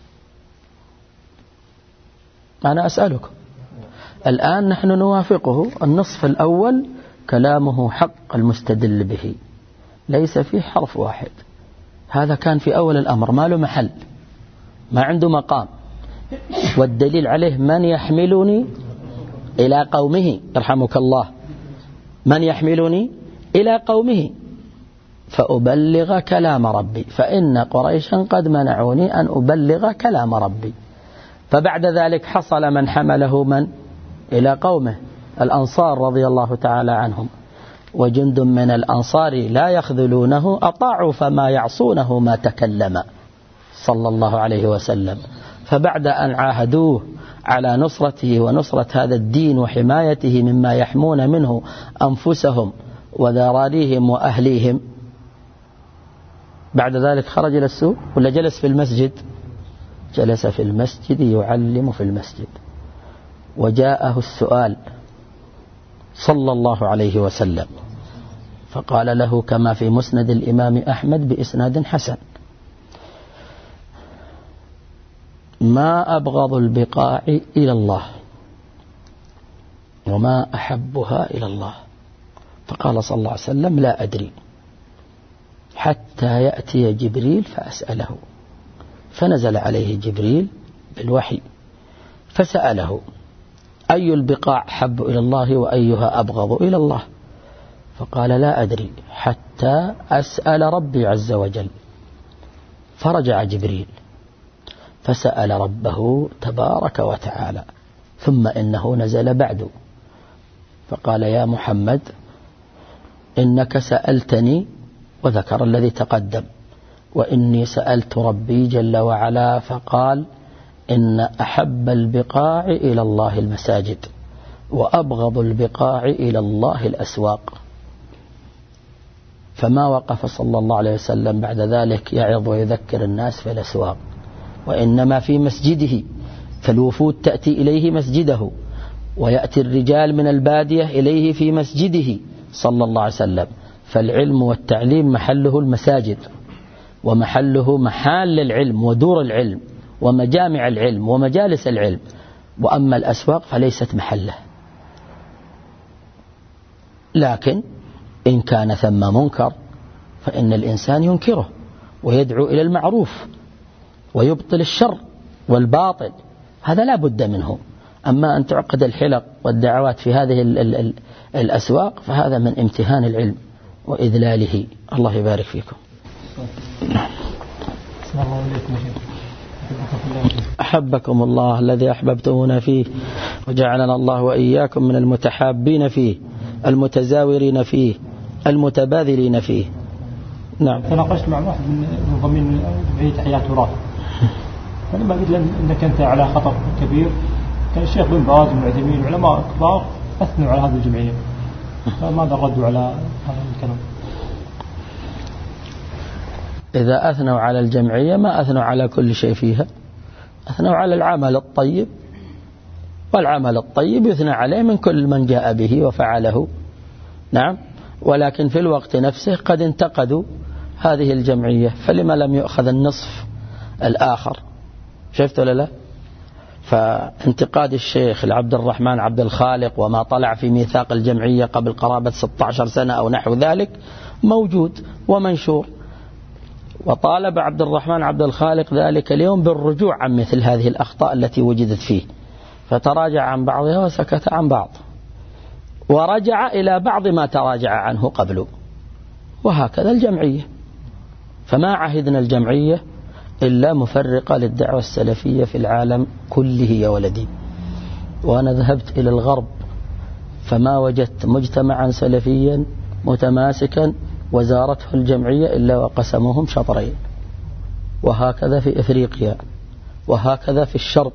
أنا أسألكم الآن. نحن نوافقه النصف الأول كلامه حق المستدل به، ليس فيه حرف واحد. هذا كان في أول الأمر، ما له محل، ما عنده مقام. والدليل عليه من يحملني إلى قومه، يرحمك الله، من يحملني إلى قومه فأبلغ كلام ربي فإن قريشا قد منعوني أن أبلغ كلام ربي. فبعد ذلك حصل من حمله من إلى قومه الأنصار رضي الله تعالى عنهم: وجند من الأنصار لا يخذلونه أطاعوا فما يعصونه ما تكلم، صلى الله عليه وسلم. فبعد أن عاهدوه على نصرته ونصرة هذا الدين وحمايته مما يحمون منه أنفسهم وذراريهم وأهليهم، بعد ذلك خرج إلى السوق ولا جلس في المسجد؟ جلس في المسجد يعلم في المسجد. وجاءه السؤال صلى الله عليه وسلم فقال له كما في مسند الإمام أحمد بإسناد حسن: ما أبغض البقاع إلى الله وما أحبها إلى الله؟ فقال صلى الله عليه وسلم: لا أدري حتى يأتي جبريل فأسأله. فنزل عليه جبريل بالوحي فسأله: أي البقاع حب إلى الله وأيها أبغض إلى الله؟ فقال: لا أدري حتى أسأل ربي عز وجل. فرجع جبريل فسأل ربه تبارك وتعالى، ثم إنه نزل بعد فقال: يا محمد إنك سألتني، وذكر الذي تقدم، وإني سألت ربي جل وعلا فقال: إن أحب البقاع إلى الله المساجد وأبغض البقاع إلى الله الأسواق. فما وقف صلى الله عليه وسلم بعد ذلك يعظ ويذكر الناس في الأسواق، وإنما في مسجده، فالوفود تأتي إليه مسجده، ويأتي الرجال من البادية إليه في مسجده صلى الله عليه وسلم. فالعلم والتعليم محله المساجد، ومحله محال العلم ودور العلم ومجامع العلم ومجالس العلم. وأما الأسواق فليست محله. لكن إن كان ثم منكر فإن الإنسان ينكره ويدعو إلى المعروف ويبطل الشر والباطل، هذا لا بد منه. أما أن تعقد الحلق والدعوات في هذه ال ال ال الأسواق فهذا من امتهان العلم وإذلاله. الله يبارك فيكم. أحبكم الله الذي أحببتمونا فيه، وجعلنا الله وإياكم من المتحابين فيه المتزاورين فيه المتباذلين فيه. نعم. تناقشت مع واحد من منظمين جمعية إحياء التراث، فلما قلت له أنك أنت على خطر كبير، كان الشيخ بن باز والعثيمين وعلماء كبار أثنوا على هذه الجمعية، فماذا ردوا على هذا الكلام؟ إذا أثنوا على الجمعية ما أثنوا على كل شيء فيها، أثنوا على العمل الطيب، والعمل الطيب يثنى عليه من كل من جاء به وفعله. نعم. ولكن في الوقت نفسه قد انتقدوا هذه الجمعية، فلما لم يؤخذ النصف الآخر؟ شفت ولا لا؟ فانتقاد الشيخ العبد الرحمن عبد الخالق وما طلع في ميثاق الجمعية قبل قرابة ستة عشر سنة أو نحو ذلك موجود ومنشور، وطالب عبد الرحمن عبد الخالق ذلك اليوم بالرجوع عن مثل هذه الأخطاء التي وجدت فيه، فتراجع عن بعضها وسكت عن بعض، ورجع إلى بعض ما تراجع عنه قبله. وهكذا الجمعية، فما عهدنا الجمعية إلا مفرقة للدعوة السلفية في العالم كله يا ولدي. وأنا ذهبت إلى الغرب فما وجدت مجتمعا سلفيا متماسكا وزارته الجمعية إلا وقسموهم شطرين، وهكذا في إفريقيا، وهكذا في الشرق.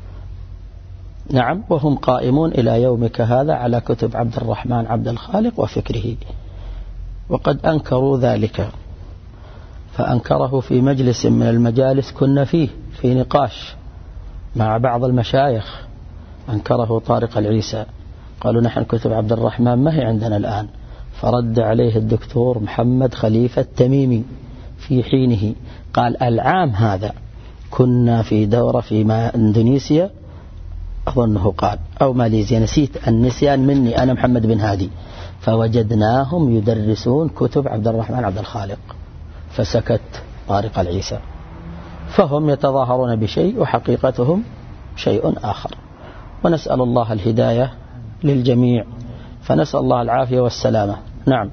نعم. وهم قائمون إلى يومك هذا على كتب عبد الرحمن عبد الخالق وفكره، وقد أنكروا ذلك، فأنكره في مجلس من المجالس كنا فيه في نقاش مع بعض المشايخ، أنكره طارق العيسى، قالوا نحن كتب عبد الرحمن ما هي عندنا الآن. فرد عليه الدكتور محمد خليفة التميمي في حينه، قال العام هذا كنا في دورة في إندونيسيا أظنه قال أو ماليزيا، نسيت، النسيان مني أنا محمد بن هادي، فوجدناهم يدرسون كتب عبد الرحمن عبد الخالق، فسكت طارق العيسى. فهم يتظاهرون بشيء وحقيقتهم شيء آخر، ونسأل الله الهداية للجميع، فنسأل الله العافية والسلامة. نعم.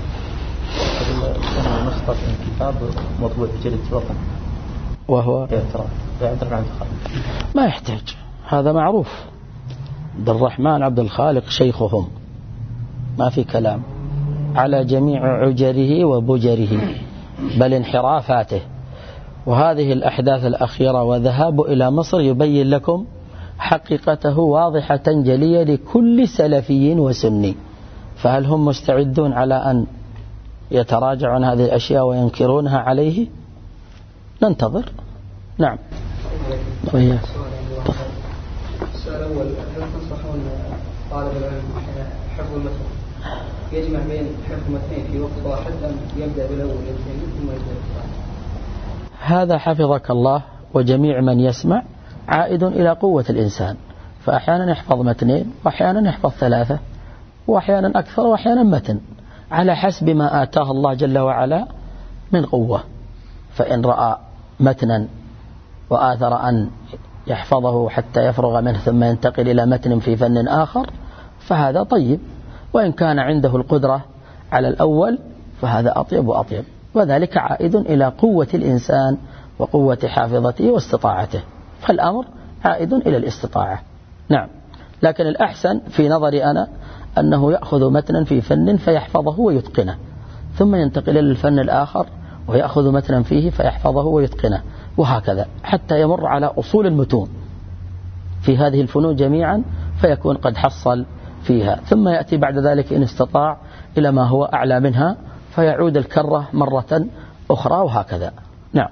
نخطط من كتاب مطبوع بجلد وطن وهو اعتراف عبد الرحمن عبد الخالق، ما يحتاج، هذا معروف عبد الرحمن عبد الخالق شيخهم، ما في كلام، على جميع عجره وبجره بل انحرافاته. وهذه الأحداث الأخيرة وذهاب إلى مصر يبين لكم حقيقته واضحة جلية لكل سلفي وسني. فهل هم مستعدون على أن يتراجعوا عن هذه الأشياء وينكرونها عليه؟ ننتظر. نعم. وإياك. السؤال الأول، هل تنصحون طالب العلم حفظ المتن يجمع بين حفظ المتنين في وقت واحد أم يبدأ بالأول والثاني ثم يبدأ بالثاني؟ هذا حفظك الله وجميع من يسمع عائد إلى قوة الإنسان، فأحيانا يحفظ متنين وأحيانا يحفظ ثلاثة وأحيانا أكثر وأحيانا متن، على حسب ما آتاه الله جل وعلا من قوة. فإن رأى متنا وآثر أن يحفظه حتى يفرغ منه ثم ينتقل إلى متن في فن آخر فهذا طيب، وإن كان عنده القدرة على الأول فهذا أطيب وأطيب، وذلك عائد إلى قوة الإنسان وقوة حافظته واستطاعته، فالأمر عائد إلى الاستطاعة. نعم. لكن الأحسن في نظري أنا أنه يأخذ متنا في فن فيحفظه ويتقنه، ثم ينتقل إلى الفن الآخر ويأخذ متنا فيه فيحفظه ويتقنه، وهكذا حتى يمر على أصول المتون في هذه الفنون جميعا فيكون قد حصل فيها، ثم يأتي بعد ذلك إن استطاع إلى ما هو أعلى منها فيعود الكرة مرة أخرى، وهكذا. نعم.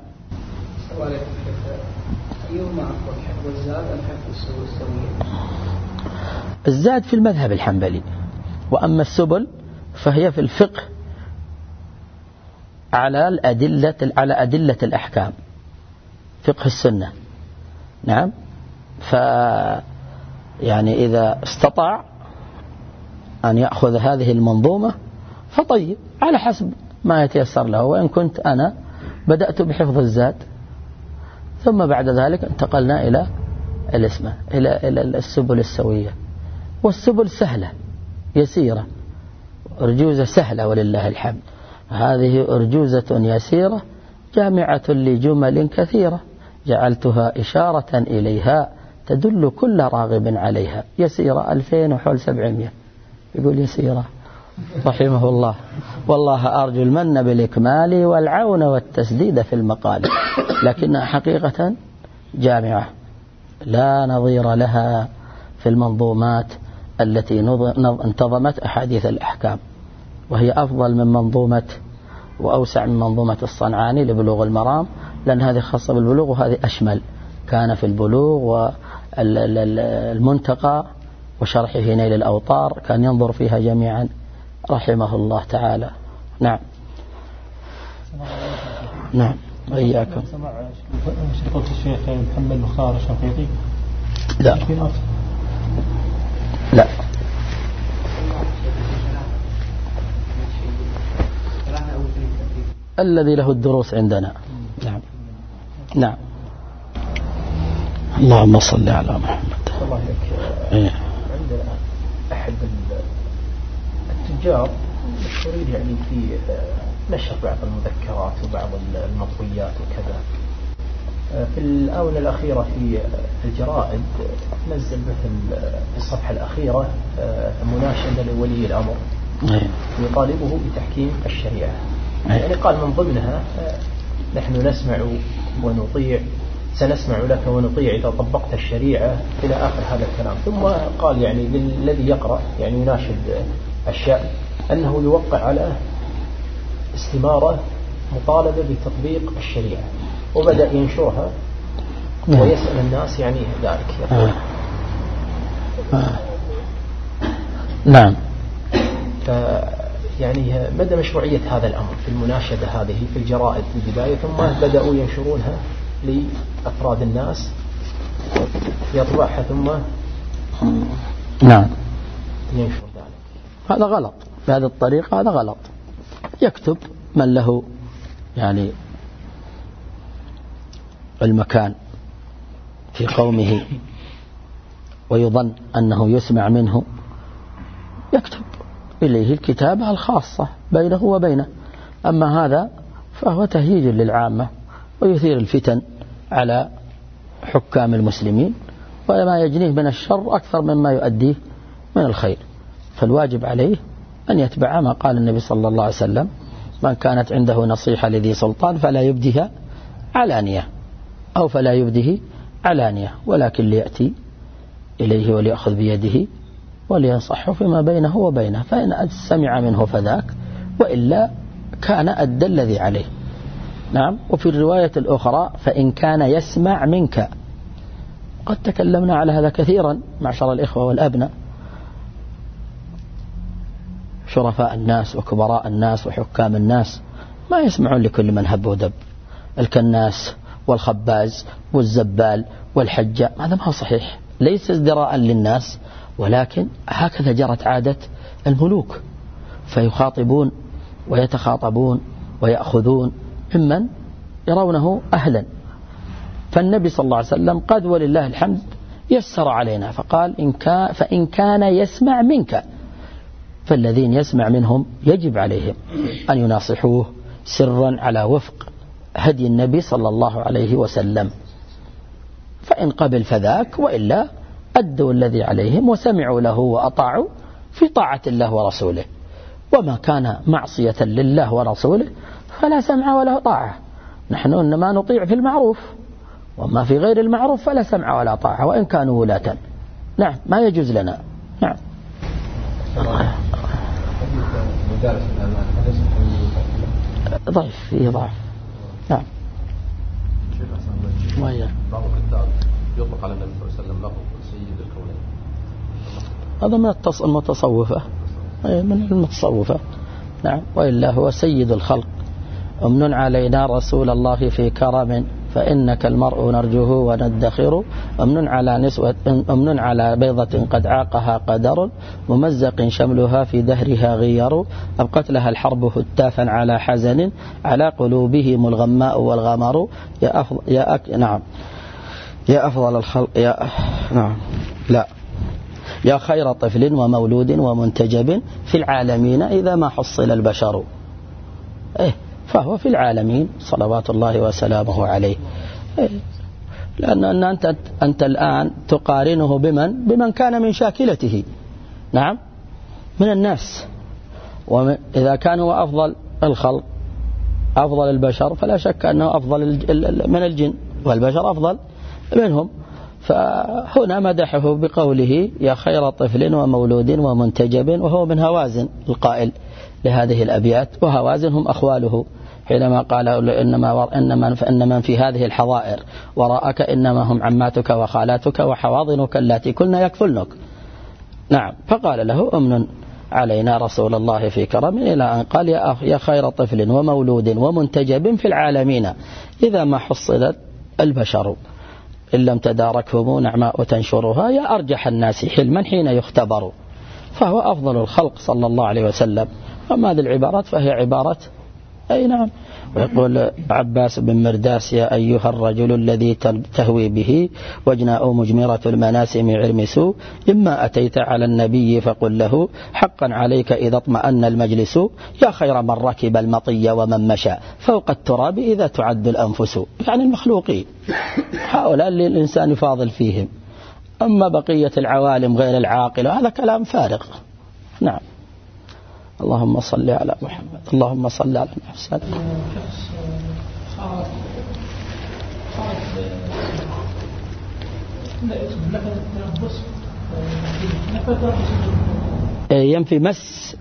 أيهما أفضل، حفظ الزاد أم حفظ السبل السوية؟ الزاد في المذهب الحنبلي، وأما السبل فهي في الفقه على الأدلة على أدلة الأحكام، فقه السنة. نعم. ف يعني إذا استطاع أن يأخذ هذه المنظومة فطيب على حسب ما يتيسر له. وإن كنت أنا بدأت بحفظ الزاد ثم بعد ذلك انتقلنا إلى الاسمة إلى إلى السبل السوية، والسبل سهلة يسيرة، أرجوزة سهلة ولله الحمد. هذه أرجوزة يسيرة جامعة لجمل كثيرة جعلتها إشارة إليها تدل كل راغب عليها. يسيرة ألفين وحول سبعمية يقول يسيرة رحمه الله. والله أرجو المن بالإكمال والعون والتسديد في المقال، لكنها حقيقة جامعة لا نظير لها في المنظومات التي انتظمت أحاديث الأحكام، وهي أفضل من منظومة وأوسع من منظومة الصنعاني لبلوغ المرام، لأن هذه خاصة بالبلوغ وهذه أشمل. كان في البلوغ والمنتقى وشرحه نيل الأوطار كان ينظر فيها جميعا رحمه الله تعالى. نعم. نعم. وإياكم. سمع شرطة الشيخ محمد مختار الشنقيطي؟ لا لا. الذي له الدروس عندنا. نعم. نعم. اللهم صل على محمد. الله يك. إيه. عندنا أحد التجار مشهورين يعني في نشر بعض المذكرات وبعض المطويات وكذا. في الآونة الأخيرة في الجرائد نزل مثل في الصفحة الأخيرة مناشدة لولي الأمر يطالبه بتحكيم الشريعة. يعني قال من ضمنها نحن نسمع ونطيع، سنسمع لك ونطيع إذا طبقت الشريعة إلى آخر هذا الكلام. ثم قال يعني للذي يقرأ يعني يناشد الشأن أنه يوقع على استمارة مطالبة بتطبيق الشريعة، وبدأ ينشرها ويسأل الناس يعني ذلك. آه. آه. نعم. يعني مدى مشروعية هذا الأمر في المناشدة هذه في الجرائد في البداية، ثم بدأوا ينشرونها لأفراد الناس يطبعها ثم نعم ينشر ذلك. هذا غلط بهذه الطريقة، هذا غلط. يكتب من له يعني المكان في قومه ويظن أنه يسمع منه، يكتب إليه الكتابة الخاصة بينه وبينه. أما هذا فهو تهييج للعامة ويثير الفتن على حكام المسلمين، وما يجنيه من الشر أكثر مما يؤديه من الخير. فالواجب عليه أن يتبع ما قال النبي صلى الله عليه وسلم: من كانت عنده نصيحة لذي سلطان فلا يبديها علانية، أو فلا يبديه علانية، ولكن ليأتي إليه وليأخذ بيده ولينصحه فيما بينه وبينه، فإن سمع منه فذاك، وإلا كان أدى الذي عليه. نعم. وفي الرواية الأخرى: فإن كان يسمع منك. قد تكلمنا على هذا كثيرا معشر الإخوة والأبناء. شرفاء الناس وكبراء الناس وحكام الناس ما يسمعون لكل من هب ودب، الكناس والخباز والزبال والحجة. هذا ما هو صحيح، ليس ازدراء للناس، ولكن هكذا جرت عادة الملوك، فيخاطبون ويتخاطبون ويأخذون ممن يرونه أهلا. فالنبي صلى الله عليه وسلم قد ولله الحمد يسر علينا، فقال: إن كان فإن كان يسمع منك. فالذين يسمع منهم يجب عليهم أن يناصحوه سرا على وفق هدي النبي صلى الله عليه وسلم، فإن قبل فذاك، وإلا أدوا الذي عليهم وسمعوا له وأطاعوا في طاعة الله ورسوله. وما كان معصية لله ورسوله فلا سمع ولا طاعة. نحن إنما نطيع في المعروف، وما في غير المعروف فلا سمع ولا طاعة، وإن كانوا ولاة. نعم، ما يجوز لنا. نعم. ضعيف، فيه ضعف. نعم. بعض الكتاب يطلق على النبي صلى الله عليه وسلم له سيد الكونين. هذا من المتصوفة، من المتصوفة. نعم. وإلا هو سيد الخلق. أمن علينا رسول الله في كرم، فإنك المرء نرجوه وندخر. أمن على نسوة أمن على بيضة قد عاقها قدر، ممزق شملها في دهرها غير. أبقت لها الحرب هتافا على حزن، على قلوبهم الغماء والغمر. يا أفضل يا أك نعم يا أفضل الخلق يا نعم لا يا خير طفل ومولود ومنتجب في العالمين إذا ما حصل البشر. إيه، فهو في العالمين صلوات الله وسلامه عليه. إيه، لأن أنت أنت الآن تقارنه بمن بمن كان من شاكلته. نعم، من الناس. وإذا كان هو أفضل الخلق أفضل البشر، فلا شك أنه أفضل من الجن، والبشر أفضل منهم. فهنا مدحه بقوله: يا خير طفل ومولود ومنتجب، وهو من هوازن القائل لهذه الأبيات، وهوازن هم أخواله، حينما قال: إنما إنما فإن من في هذه الحظائر وراءك إنما هم عماتك وخالاتك وحواضنك اللاتي كلنا يكفلنك. نعم. فقال له: أمن علينا رسول الله في كرم، إلى أن قال: يا خير طفل ومولود ومنتجب في العالمين إذا ما حصلت البشر، إن لم تداركهم نعماء تنشرها، يا أرجح الناس حلما حين يختبر. فهو أفضل الخلق صلى الله عليه وسلم. أما هذه العبارات فهي عبارة أي نعم. ويقول عباس بن مرداس: يا أيها الرجل الذي تهوي به وجناء مجمرة المناسم عرمس، إما أتيت على النبي فقل له حقا عليك إذا اطمأن المجلس، يا خير من ركب المطي ومن مشى فوق التراب إذا تعد الأنفس. يعني المخلوقين هؤلاء اللي الإنسان فاضل فيهم، أما بقية العوالم غير العاقلة هذا كلام فارغ. نعم. اللهم صل على محمد، اللهم صل على محمد. ينفي مس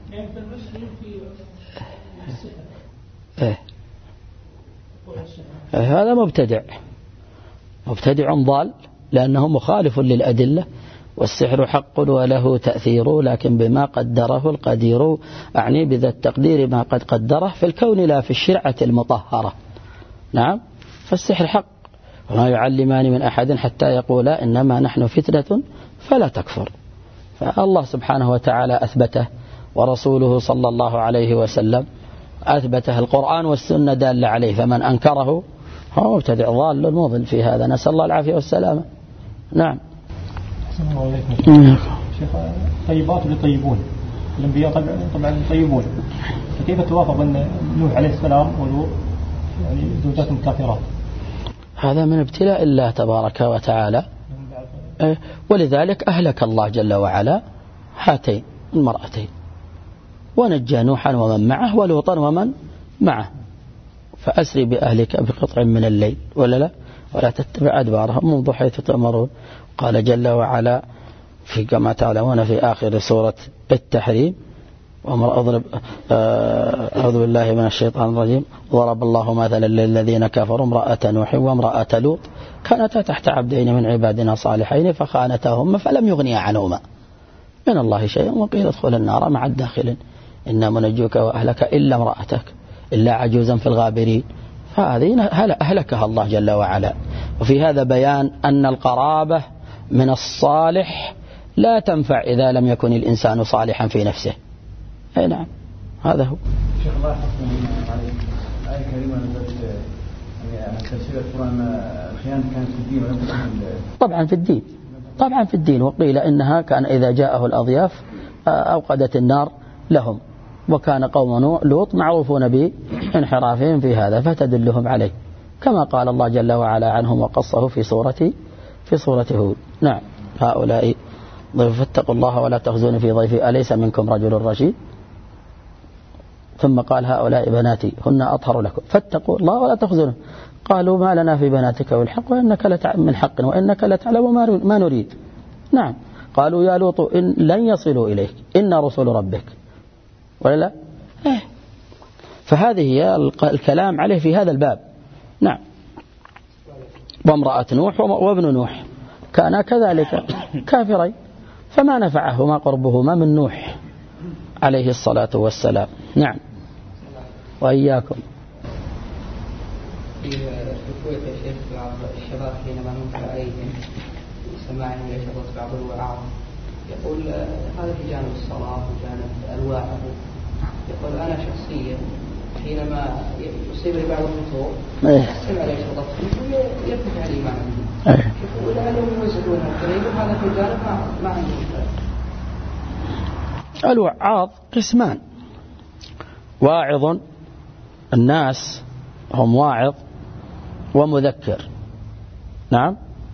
إيه. هذا مبتدع مبتدع ضال، لأنه مخالف للأدلة، والسحر حق وله تأثير، لكن بما قدره القدير، أعني بذا التقدير ما قد قدره في الكون لا في الشرعة المطهرة. نعم. فالسحر حق، وما يعلمان من أحد حتى يقولا إنما نحن فتنة فلا تكفر. فالله سبحانه وتعالى أثبته، ورسوله صلى الله عليه وسلم أثبته، القرآن والسنة دال عليه، فمن أنكره هو مبتدع ضال مضل في هذا، نسأل الله العافية والسلامة. نعم. شيخ، طيبات لطيبون، الأنبياء طبعا طيبون، فكيف توافق أن نوح عليه السلام ولو يعني زوجات كافرات؟ هذا من ابتلاء الله تبارك وتعالى. ولذلك أهلك الله جل وعلا هاتين المرأتين ونجى نوحا ومن معه ولوطا ومن معه. فأسري بأهلك بقطع من الليل ولا لا ولا تتبع أدبارهم منذ حيث تأمرون. قال جل وعلا في كما تعلمون في آخر سورة التحريم أضرب أعوذ بالله من الشيطان الرجيم ضرب الله مثلا للذين كفروا امرأة نوح وامرأة لوط كانتا تحت عبدين من عبادنا صالحين فخانتاهما فلم يغنيا عنهما من الله شيئا وقيل ادخل النار مع الداخلين إنا منجوك وأهلك إلا امرأتك إلا عجوزا في الغابرين. فهذه أهلكها الله جل وعلا. وفي هذا بيان أن القرابة من الصالح لا تنفع إذا لم يكن الإنسان صالحا في نفسه. أي نعم هذا هو. شيخ الله يحفظكم عليك. آية كريمة نزلت يعني تفسير القرآن الخيانة كانت في الدين ولم تكن طبعا في الدين طبعا في الدين وقيل إنها كان إذا جاءه الأضياف أوقدت النار لهم وكان قوم لوط معروفون بانحرافهم في هذا فتدلهم عليه كما قال الله جل وعلا عنهم وقصه في سورة في سورة هود. نعم هؤلاء ضيف فاتقوا الله ولا تخزون في ضيفي أليس منكم رجل رشيد. ثم قال هؤلاء بناتي هن أطهر لكم فاتقوا الله ولا تخزون. قالوا ما لنا في بناتك والحق وإنك لتعلم من حق وإنك لتعلم ما نريد. نعم قالوا يا لوط إن لن يصلوا إليك إن رسول ربك ولا لا إيه. فهذه هي الكلام عليه في هذا الباب. نعم وامرأة نوح وابن نوح كانا كذلك كافرين فما نفعهما قربهما من نوح عليه الصلاة والسلام. نعم وإياكم. في الكويت يا شيخ بعض الشباب حينما ننكر عليهم سماعهم يشغل بعض الوعاظ يقول هذا في جانب الصلاة وجانب الواعظ. يقول أنا شخصيا حينما يصيب لي بعض الفتور سمع لي شغلته يرتفع الإيمان عندي. يقول لعلهم يوزعون الكريم هذا في جانب ما عندي مشكلة. الوعاظ قسمان واعظ الناس هم واعظ ومذكر. نعم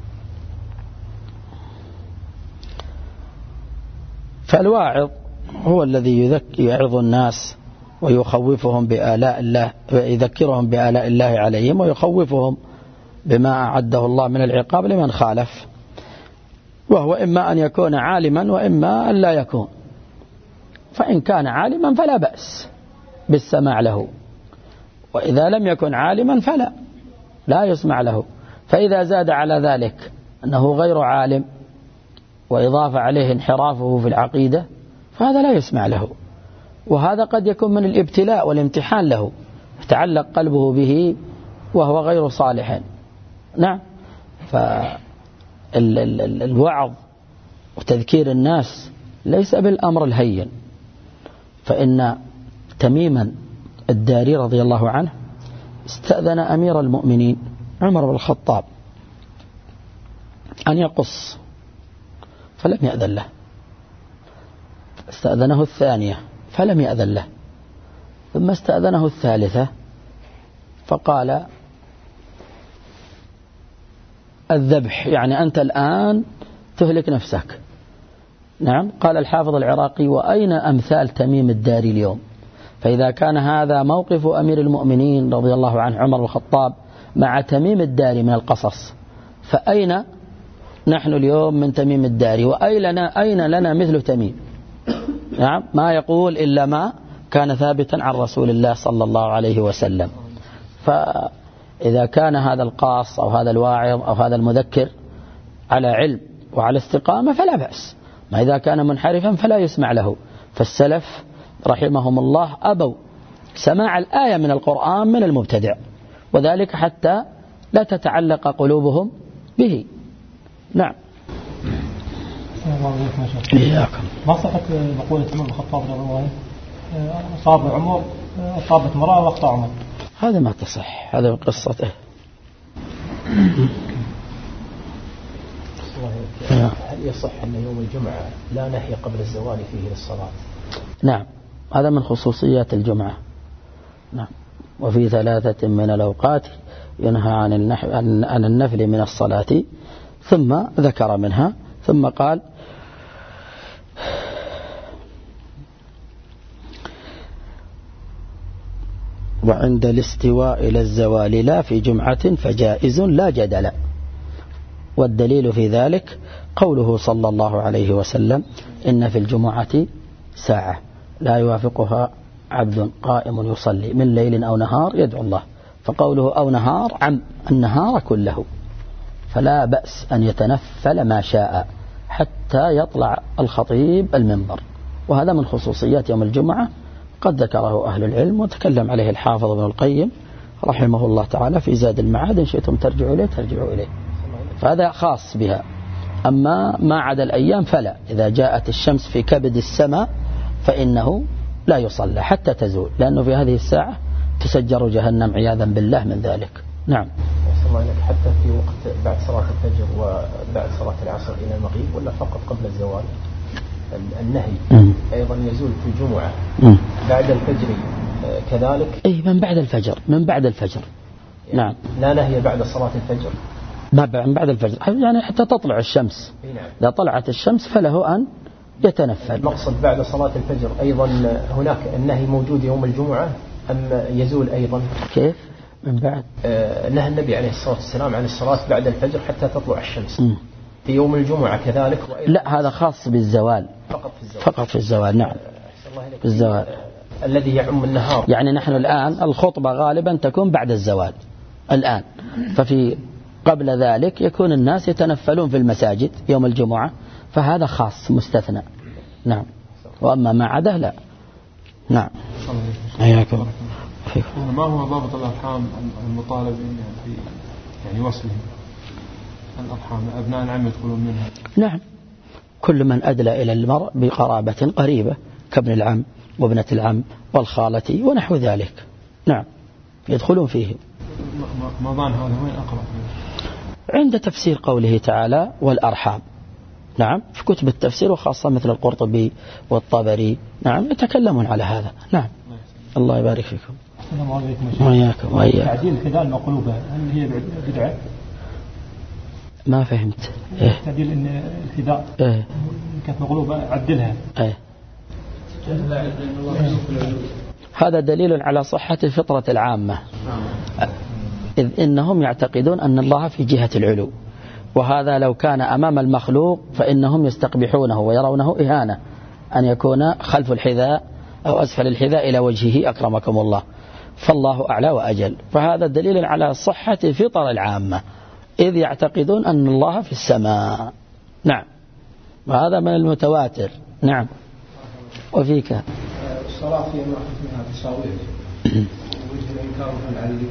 فالواعظ هو الذي يعظ الناس ويخوفهم بآلاء الله ويذكرهم بآلاء الله عليهم ويخوفهم بما أعده الله من العقاب لمن خالف وهو إما أن يكون عالما وإما أن لا يكون. فإن كان عالما فلا بأس بالسماع له وإذا لم يكن عالما فلا لا يسمع له. فإذا زاد على ذلك أنه غير عالم وإضافة عليه انحرافه في العقيدة فهذا لا يسمع له. وهذا قد يكون من الابتلاء والامتحان له يتعلق قلبه به وهو غير صالح. نعم فالوعظ وتذكير الناس ليس بالأمر الهين. فإن تميما الداري رضي الله عنه استأذن أمير المؤمنين عمر بن الخطاب أن يقص فلم يأذن له. استأذنه الثانية فلم يأذن له ثم استأذنه الثالثة فقال الذبح يعني أنت الآن تهلك نفسك. نعم قال الحافظ العراقي وأين أمثال تميم الداري اليوم؟ فإذا كان هذا موقف أمير المؤمنين رضي الله عنه عمر بن الخطاب مع تميم الداري من القصص فأين نحن اليوم من تميم الداري وأين لنا, أين لنا مثل تميم؟ نعم ما يقول إلا ما كان ثابتا عن رسول الله صلى الله عليه وسلم. فإذا كان هذا القاص أو هذا الواعظ أو هذا المذكر على علم وعلى استقامة فلا بأس. ما إذا كان منحرفا فلا يسمع له. فالسلف رحمهم الله أبوا سماع الآية من القرآن من المبتدع وذلك حتى لا تتعلق قلوبهم به. نعم ما صحت مقولة عمر بن الخطاب رضي الله عنه أصاب عمر أصابت امرأة واخطأ عمر؟ هذا ما تصح هذا من قصته. هل يصح أن يوم الجمعة لا نهي قبل الزوال فيه للصلاة؟ نعم هذا من خصوصيات الجمعة. نعم وفي ثلاثة من الأوقات ينهى عن عن النفل من الصلاة ثم ذكر منها ثم قال وعند الاستواء إلى الزوال لا في جمعة فجائز لا جدل. والدليل في ذلك قوله صلى الله عليه وسلم إن في الجمعة ساعة لا يوافقها عبد قائم يصلي من ليل أو نهار يدعو الله، فقوله أو نهار عم النهار كله، فلا بأس أن يتنفل ما شاء حتى يطلع الخطيب المنبر، وهذا من خصوصيات يوم الجمعة قد ذكره أهل العلم وتكلم عليه الحافظ ابن القيم رحمه الله تعالى في زاد المعاد، إن شئتم ترجعوا إليه ترجعوا إليه، فهذا خاص بها. أما ما عدا الأيام فلا، إذا جاءت الشمس في كبد السماء فإنه لا يصلى حتى تزول، لأنه في هذه الساعة تسجر جهنم عياذا بالله من ذلك. نعم. حتى في وقت بعد صلاة الفجر وبعد صلاة العصر إلى المغيب، ولا فقط قبل الزوال؟ النهي م. أيضا يزول في الجمعة م. بعد الفجر كذلك؟ أي من بعد الفجر، من بعد الفجر يعني نعم. لا نهي بعد صلاة الفجر، ما بعد الفجر يعني حتى تطلع الشمس. نعم. إذا طلعت الشمس فله أن يتنفل. المقصد بعد صلاة الفجر أيضا هناك النهي موجود يوم الجمعة أم يزول أيضا؟ كيف من بعد؟ آه نهى النبي عليه الصلاة والسلام عن الصلاة بعد الفجر حتى تطلع الشمس م. في يوم الجمعة كذلك؟ لا هذا خاص بالزوال فقط في الزوال. فقط في الزوال. نعم. في الزوال آه الذي يعم النهار. يعني نحن الآن الخطبة غالبا تكون بعد الزوال الآن، ففي قبل ذلك يكون الناس يتنفلون في المساجد يوم الجمعة، فهذا خاص مستثنى. نعم. وأما ما عدا لا. نعم. حياكم. ما هو ضابط الأرحام المطالب في يعني وصلهم الأرحام أبناء العم يدخلون منها؟ نعم، كل من أدلى إلى المرء بقرابة قريبة كابن العم وابنة العم والخالة ونحو ذلك، نعم يدخلون فيه. مضان هذا وين أقرأ؟ عند تفسير قوله تعالى والأرحام، نعم في كتب التفسير وخاصة مثل القرطبي والطبري، نعم يتكلمون على هذا. نعم. الله يبارك فيكم. السلام عليكم. وإياكم وإياكم. تعديل الحذاء المقلوبة هل هي بدعة؟ ما فهمت. إيه؟ تعديل إن الحذاء إيه؟ كانت مقلوبة عدلها. إيه؟ هذا دليل على صحة الفطرة العامة، إذ إنهم يعتقدون أن الله في جهة العلو، وهذا لو كان أمام المخلوق فإنهم يستقبحونه ويرونه إهانة أن يكون خلف الحذاء أو أسفل الحذاء إلى وجهه أكرمكم الله، فالله أعلى وأجل. فهذا دليل على صحة الفطرة العامة، إذ يعتقدون أن الله في السماء. نعم، وهذا من المتواتر. نعم. وفيك الصلاة في واحد منها تصاوير وجه الإنكار على اللي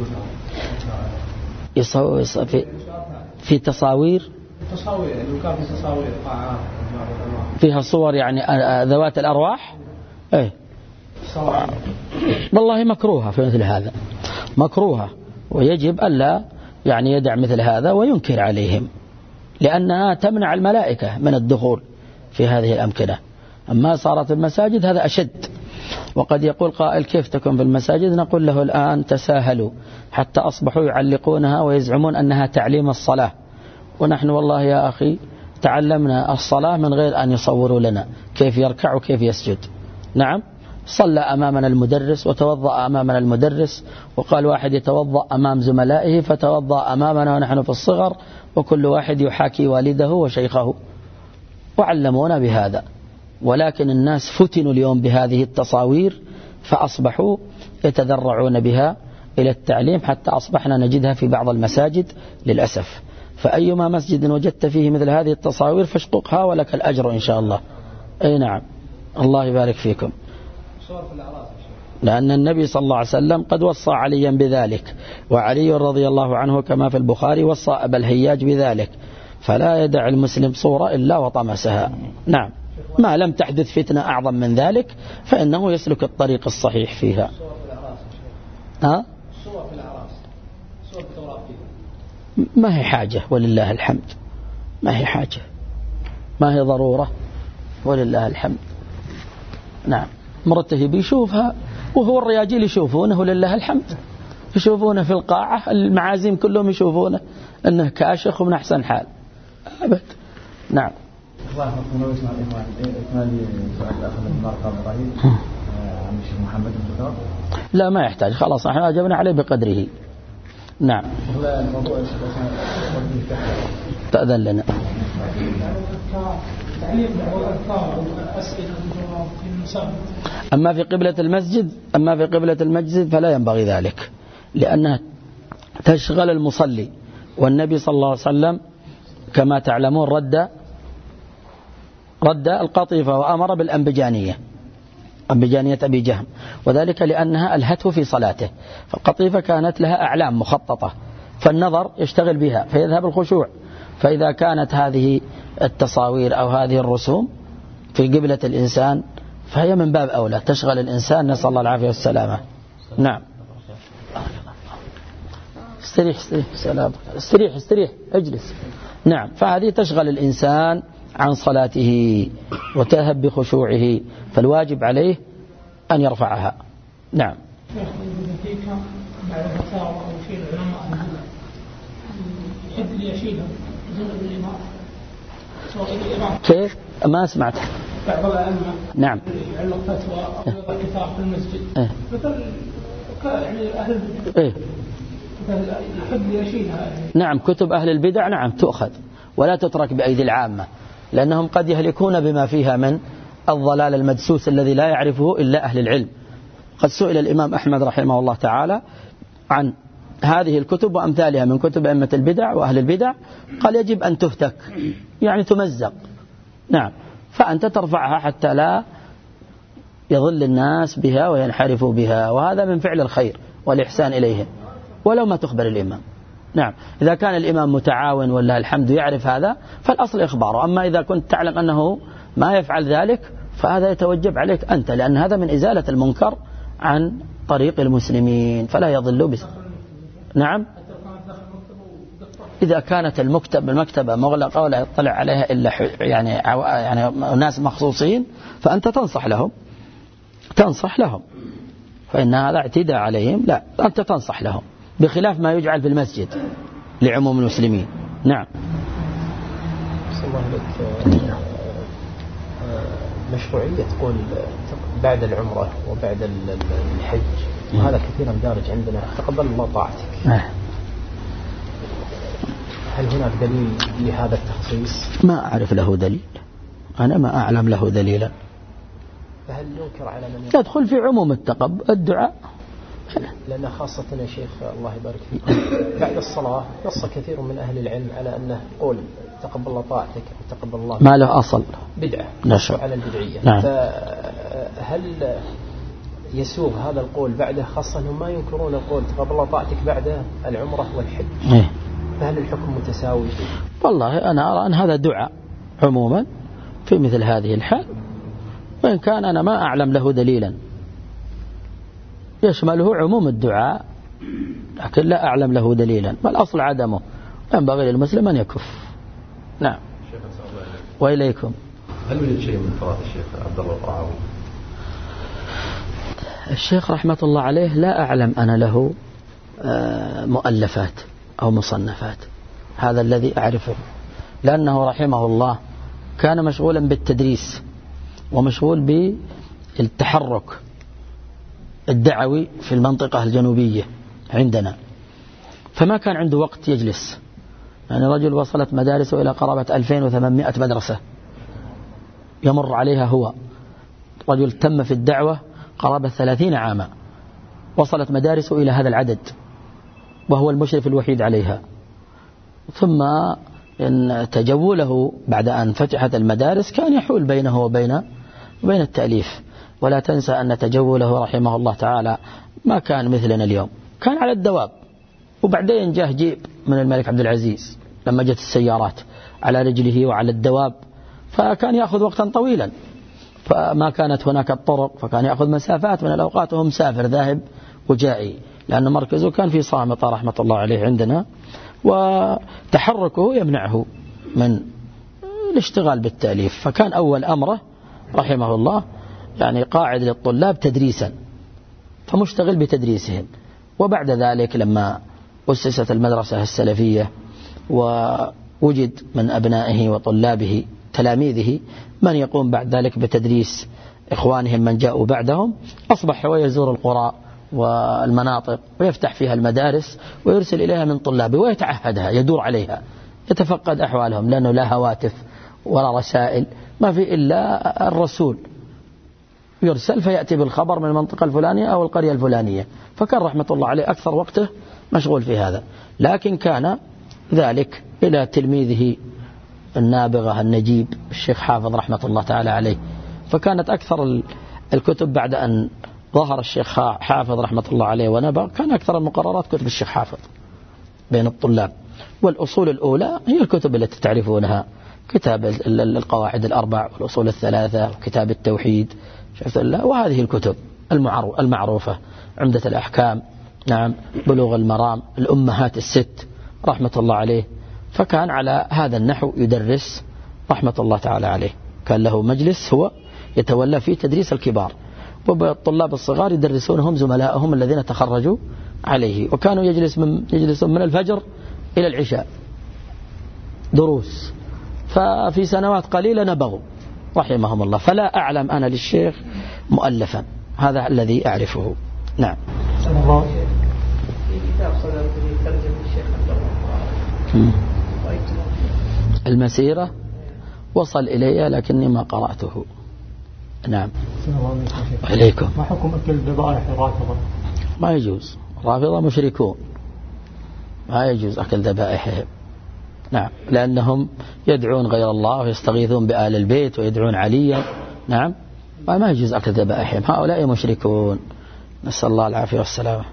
يصورونها يصور في في تصاوير تصاوير يعني كان في تصاوير قاعات فيها صور يعني ذوات الأرواح. إيه صور والله مكروهة في مثل هذا، مكروهة، ويجب ألا يعني يدع مثل هذا وينكر عليهم، لأنها تمنع الملائكة من الدخول في هذه الأمكنة. أما صارت المساجد هذا أشد. وقد يقول قائل كيف تكون في المساجد؟ نقول له الآن تساهلوا حتى أصبحوا يعلقونها ويزعمون أنها تعليم الصلاة، ونحن والله يا أخي تعلمنا الصلاة من غير أن يصوروا لنا كيف يركع وكيف يسجد. نعم، صلى أمامنا المدرس وتوضأ أمامنا المدرس، وقال واحد يتوضأ أمام زملائه فتوضأ أمامنا ونحن في الصغر، وكل واحد يحاكي والده وشيخه، وعلمونا بهذا. ولكن الناس فتنوا اليوم بهذه التصاوير فأصبحوا يتذرعون بها إلى التعليم، حتى أصبحنا نجدها في بعض المساجد للأسف. فأيما مسجد وجدت فيه مثل هذه التصاوير فاشققها ولك الأجر إن شاء الله. أي نعم، الله يبارك فيكم. لأن النبي صلى الله عليه وسلم قد وصى عليا بذلك، وعلي رضي الله عنه كما في البخاري وصى أبا الهياج بذلك، فلا يدع المسلم صورة إلا وطمسها. نعم، ما لم تحدث فتنة أعظم من ذلك فإنه يسلك الطريق الصحيح فيها. ها؟ ما هي حاجة ولله الحمد، ما هي حاجة، ما هي ضرورة ولله الحمد. نعم، مرته بيشوفها وهو الرياجيل يشوفونه لله الحمد، يشوفونه في القاعة، المعازيم كلهم يشوفونه أنه كاشخ ومن أحسن حال. أبد. نعم. الله يحفظكم ويسمع الإخوان. إكمالي سؤال الأخ الذي مر قبل قليل عن الشيخ محمد الدكتور. لا ما يحتاج، خلاص احنا أجبنا عليه بقدره. نعم. الموضوع تأذن لنا. أما في قبلة المسجد أما في قبلة المسجد فلا ينبغي ذلك، لأنها تشغل المصلي، والنبي صلى الله عليه وسلم كما تعلمون رد رد القطيفة وأمر بالأنبجانية، أنبجانية أبي جهم، وذلك لأنها ألهته في صلاته. فالقطيفة كانت لها أعلام مخططة، فالنظر يشتغل بها فيذهب الخشوع. فإذا كانت هذه التصاوير أو هذه الرسوم في قبلة الإنسان فهي من باب أولى تشغل الإنسان، نسأل الله العافية والسلامة. نعم. استريح استريح سلام استريح استريح اجلس. نعم. فهذه تشغل الإنسان عن صلاته وتذهب بخشوعه، فالواجب عليه أن يرفعها. نعم. كيف؟ ما سمعت. بعض الأئمة نعم يعلق فتوى أو يضع كتاب في المسجد إيه؟ مثل يعني أهل إيه؟ يحب يشيلها. نعم. كتب أهل البدع نعم تؤخذ ولا تترك بأيدي العامة، لأنهم قد يهلكون بما فيها من الضلال المدسوس الذي لا يعرفه إلا أهل العلم. قد سئل الإمام أحمد رحمه الله تعالى عن هذه الكتب وأمثالها من كتب أئمة البدع وأهل البدع، قال يجب أن تهتك، يعني تمزق. نعم. فأنت ترفعها حتى لا يضل الناس بها وينحرفوا بها، وهذا من فعل الخير والإحسان إليهم ولو ما تخبر الإمام. نعم. إذا كان الإمام متعاون ولا الحمد يعرف هذا فالأصل إخباره، أما إذا كنت تعلم أنه ما يفعل ذلك فهذا يتوجب عليك أنت، لأن هذا من إزالة المنكر عن طريق المسلمين فلا يضلوا بس. نعم. إذا كانت المكتب المكتبة مغلقة ولا يطلع عليها إلا يعني يعني ناس مخصوصين فأنت تنصح لهم تنصح لهم فإن هذا اعتداء عليهم. لا، أنت تنصح لهم بخلاف ما يجعل في المسجد لعموم المسلمين. نعم. بسم الله عليك. مشروعية تقول بعد العمرة وبعد الحج، وهذا كثيرا دارج عندنا، تقبل الله طاعتك. هل هناك دليل لهذا التخصيص؟ ما أعرف له دليل، أنا ما أعلم له دليلا. فهل ننكر على من تدخل في عموم التقبل الدعاء؟ لأن خاصة يا شيخ الله يبارك فيك بعد الصلاة نص كثير من أهل العلم على أنه قول تقبل الله طاعتك أو تقبل الله ما له أصل، بدعة نشر على البدعية. نعم. فهل يسوغ هذا القول بعده، خاصة أنهم ما ينكرون القول تقبل الله طاعتك بعد العمرة والحج؟ إيه؟ فهل الحكم متساوي؟ والله أنا أرى أن هذا دعاء عموما في مثل هذه الحال، وإن كان أنا ما أعلم له دليلا يشمله عموم الدعاء، لكن لا أعلم له دليلا، بل أصل عدمه، ينبغي للمسلم أن يكف. نعم. وإليكم. هل يوجد شيء من تراث الشيخ عبد الله القرعاوي؟ الشيخ رحمة الله عليه لا أعلم أنا له مؤلفات أو مصنفات، هذا الذي أعرفه، لأنه رحمه الله كان مشغولا بالتدريس ومشغول بالتحرك الدعوي في المنطقة الجنوبية عندنا، فما كان عنده وقت يجلس. يعني رجل وصلت مدارسه إلى قرابة ألفين وثمانمائة مدرسة يمر عليها هو، رجل تم في الدعوة قرابة ثلاثين عاما، وصلت مدارسه إلى هذا العدد وهو المشرف الوحيد عليها. ثم إن تجوله بعد أن فتحت المدارس كان يحول بينه وبين وبين التأليف. ولا تنسى أن تجوله رحمه الله تعالى ما كان مثلنا اليوم، كان على الدواب، وبعدين جاه جيب من الملك عبد العزيز لما جت السيارات على رجله وعلى الدواب، فكان يأخذ وقتا طويلا، فما كانت هناك الطرق، فكان يأخذ مسافات من الأوقات وهو مسافر ذاهب وجائي، لأن مركزه كان في صامتة رحمة الله عليه عندنا، وتحركه يمنعه من الاشتغال بالتأليف. فكان أول أمره رحمه الله يعني قاعد للطلاب تدريسا، فمشتغل بتدريسهم. وبعد ذلك لما أسست المدرسة السلفية وجد من أبنائه وطلابه تلاميذه من يقوم بعد ذلك بتدريس إخوانهم من جاءوا بعدهم، أصبح هو يزور القرى والمناطق ويفتح فيها المدارس ويرسل إليها من طلابه ويتعهدها، يدور عليها، يتفقد أحوالهم، لأنه لا هواتف ولا رسائل، ما في إلا الرسول يرسل فيأتي بالخبر من المنطقة الفلانية أو القرية الفلانية. فكان رحمة الله عليه أكثر وقته مشغول في هذا. لكن كان ذلك إلى تلميذه النابغة النجيب الشيخ حافظ رحمة الله تعالى عليه، فكانت أكثر الكتب بعد أن ظهر الشيخ حافظ رحمة الله عليه ونبغ، كان أكثر المقررات كتب الشيخ حافظ بين الطلاب. والأصول الأولى هي الكتب التي تعرفونها، كتاب القواعد الأربع والأصول الثلاثة وكتاب التوحيد، شفت الله، وهذه الكتب المعروفة، عمدة الأحكام، نعم، بلوغ المرام، الأمهات الست رحمة الله عليه. فكان على هذا النحو يدرس رحمة الله تعالى عليه. كان له مجلس هو يتولى فيه تدريس الكبار، والطلاب الصغار يدرسونهم زملائهم الذين تخرجوا عليه. وكانوا يجلس من يجلسون من الفجر إلى العشاء دروس. ففي سنوات قليلة نبغوا رحمهم الله. فلا أعلم أنا للشيخ مؤلفا، هذا الذي أعرفه. نعم. المسيرة وصل إلي لكني ما قرأته. نعم. عليكم. ما حكم أكل ذبائح الرافضة؟ ما يجوز، الرافضة مشركون، ما يجوز أكل ذبائحهم. نعم، لأنهم يدعون غير الله ويستغيثون بآل البيت ويدعون عليا. نعم، ما يجوز أكل ذبائحهم، هؤلاء مشركون، نسأل الله العافية والسلامة.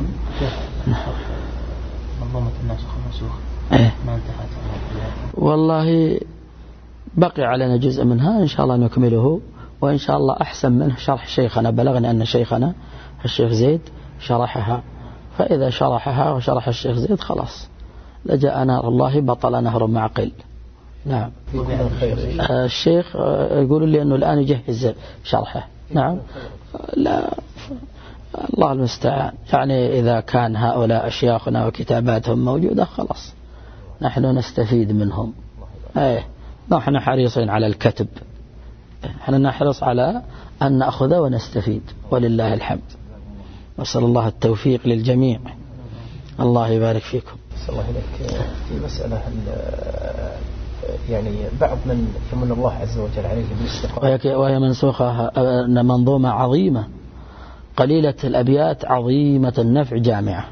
منظومة الناسخ والمنسوخ ما انتهت والله بقي علينا جزء منها، إن شاء الله نكمله، وإن شاء الله أحسن منه شرح شيخنا. بلغني أن شيخنا الشيخ زيد شرحها، فإذا شرحها وشرح الشيخ زيد خلاص لجأ نار الله بطل نهر معقل. نعم. الشيخ يقول لي أنه الآن يجهز شرحه. نعم. لا، الله المستعان. يعني إذا كان هؤلاء أشياخنا وكتاباتهم موجودة خلاص نحن نستفيد منهم. ايه، نحن حريصين على الكتب، نحن نحرص على أن نأخذ ونستفيد، ولله الحمد. نسأل الله التوفيق للجميع. الله يبارك فيكم. الله إليك. في مسألة يعني بعض من يمن الله عز وجل عليه بالاستقامة، وهي منسوخة، منظومة عظيمة قليلة الأبيات، عظيمة النفع، جامعة،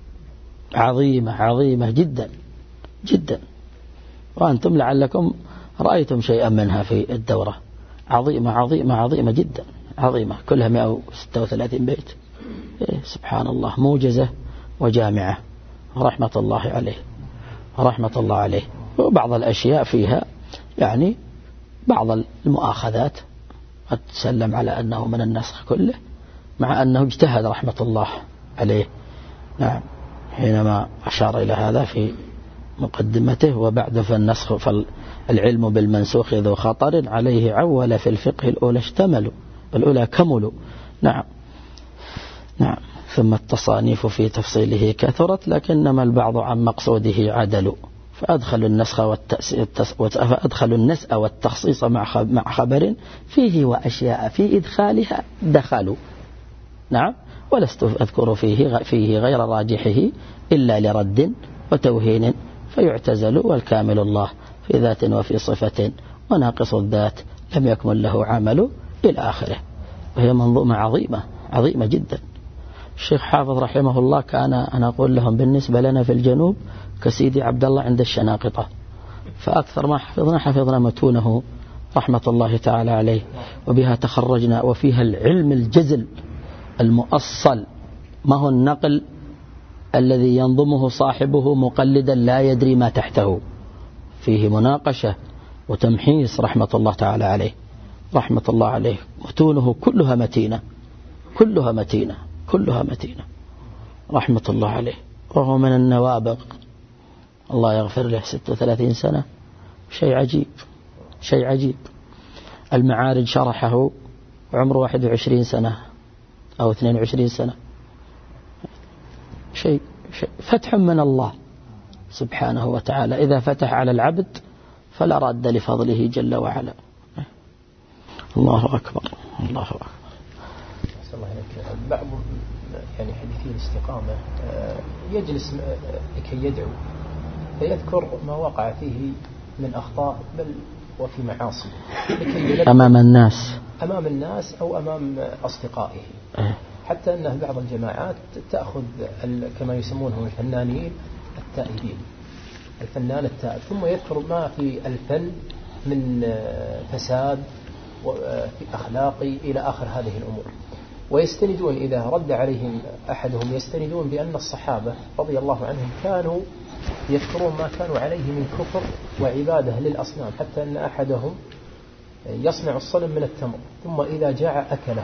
عظيمة عظيمة جدا جدا، وأنتم لعلكم رأيتم شيئا منها في الدورة. عظيمة عظيمة عظيمة جدا، عظيمة، كلها مئة وستة وثلاثين بيت. إيه، سبحان الله، موجزة وجامعة، رحمة الله عليه، رحمة الله عليه. وبعض الأشياء فيها يعني بعض المؤاخذات قد تسلم على أنه من النسخ كله، مع أنه اجتهد رحمة الله عليه. نعم، حينما أشار إلى هذا في مقدمته: وبعد فالنسخ فالعلم بالمنسوخ ذو خطر عليه عول في الفقه الأولى اشتملوا، الأولى كملوا. نعم نعم. ثم التصانيف في تفصيله كثرت، لكنما البعض عن مقصوده عدلوا، فأدخلوا النسخ فأدخلوا النسأ والتخصيص مع خبر فيه وأشياء في إدخالها دخلوا. نعم. ولست أذكر فيه فيه غير راجحه إلا لرد وتوهين فيعتزل، والكامل الله في ذات وفي صفة، وناقص الذات لم يكمل له عمل، إلى آخره. وهي منظومة عظيمة عظيمة جدا. الشيخ حافظ رحمه الله كان، أنا أقول لهم بالنسبة لنا في الجنوب كسيدي عبد الله عند الشناقطة، فأكثر ما حفظنا حفظنا متونه رحمة الله تعالى عليه، وبها تخرجنا، وفيها العلم الجزل المؤصل، ما هو النقل الذي ينظمه صاحبه مقلدا لا يدري ما تحته، فيه مناقشة وتمحيص رحمة الله تعالى عليه، رحمة الله عليه. متونه كلها متينة، كلها متينة، كلها متينة، رحمة الله عليه. وهو من النوابغ، الله يغفر له، ستة وثلاثين سنة، شيء عجيب، شيء عجيب. المعارج شرحه عمره واحد وعشرين سنة أو اثنين وعشرين سنة، شيء, شيء فتح من الله، سبحانه وتعالى. إذا فتح على العبد فلا راد لفضله جل وعلا. الله أكبر الله أكبر. بعض يعني حديثي الاستقامة يجلس لكي يدعو فيذكر ما وقع فيه من أخطاء بل وفي معاصي أمام الناس أمام الناس أو أمام أصدقائه، حتى أن بعض الجماعات تأخذ كما يسمونه الفنانين التائبين، الفنان التائب، ثم يذكر ما في الفن من فساد وفي أخلاقي إلى آخر هذه الأمور، ويستندون إذا رد عليهم أحدهم يستندون بأن الصحابة رضي الله عنهم كانوا يذكرون ما كانوا عليه من كفر وعبادة للأصنام، حتى أن أحدهم يصنع الصنم من التمر ثم إذا جاع أكله.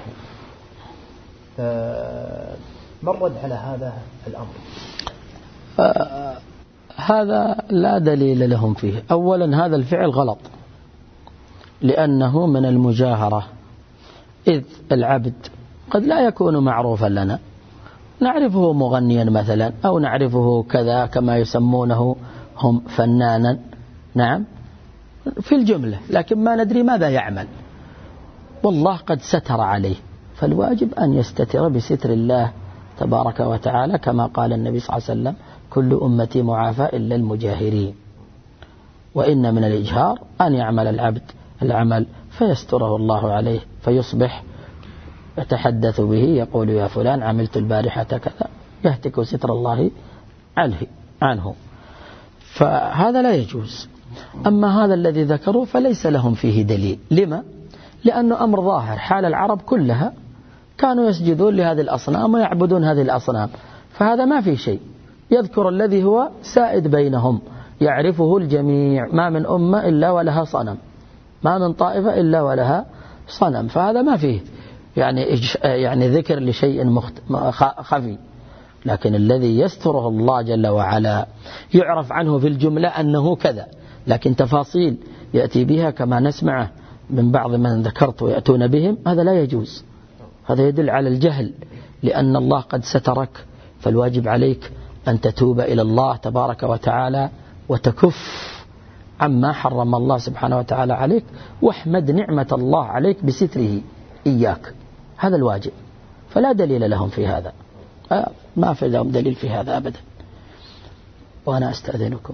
ما الرد على هذا الأمر؟ آه هذا لا دليل لهم فيه. أولا هذا الفعل غلط لأنه من المجاهرة، إذ العبد قد لا يكون معروفا لنا، نعرفه مغنيا مثلا أو نعرفه كذا كما يسمونه هم فنانا، نعم في الجملة، لكن ما ندري ماذا يعمل، والله قد ستر عليه، فالواجب أن يستتر بستر الله تبارك وتعالى، كما قال النبي صلى الله عليه وسلم كل أمتي معافى إلا المجاهرين. وإن من الإجهار أن يعمل العبد العمل فيستره الله عليه فيصبح يتحدث به يقول يا فلان عملت البارحة كذا، يهتك ستر الله عنه، فهذا لا يجوز. أما هذا الذي ذكروا فليس لهم فيه دليل. لما؟ لأنه أمر ظاهر، حال العرب كلها كانوا يسجدون لهذه الأصنام ويعبدون هذه الأصنام، فهذا ما فيه شيء. يذكر الذي هو سائد بينهم يعرفه الجميع، ما من أمة إلا ولها صنم، ما من طائفة إلا ولها صنم، فهذا ما فيه يعني يعني ذكر لشيء خفي. لكن الذي يستره الله جل وعلا يعرف عنه في الجملة أنه كذا، لكن تفاصيل يأتي بها كما نسمعه من بعض من ذكرت ويأتون بهم، هذا لا يجوز. هذا يدل على الجهل، لأن الله قد سترك، فالواجب عليك أن تتوب إلى الله تبارك وتعالى وتكف عما حرم الله سبحانه وتعالى عليك، واحمد نعمة الله عليك بستره إياك، هذا الواجب. فلا دليل لهم في هذا، ما في لهم دليل في هذا أبدا. وأنا أستأذنكم.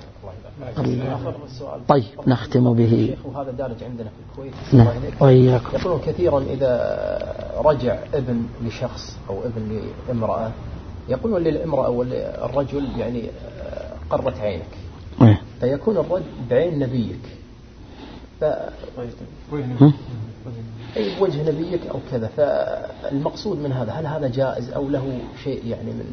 طيب نختم به. وهذا دارج عندنا في الكويت. نعم وإياكم. يقولون كثيرا إذا رجع ابن لشخص أو ابن لامرأة، يقولون للامرأة والرجل يعني قرت عينك، فيكون الرد بعين نبيك، ف... أي بوجه نبيك أو كذا، فالمقصود من هذا هل هذا جائز أو له شيء يعني من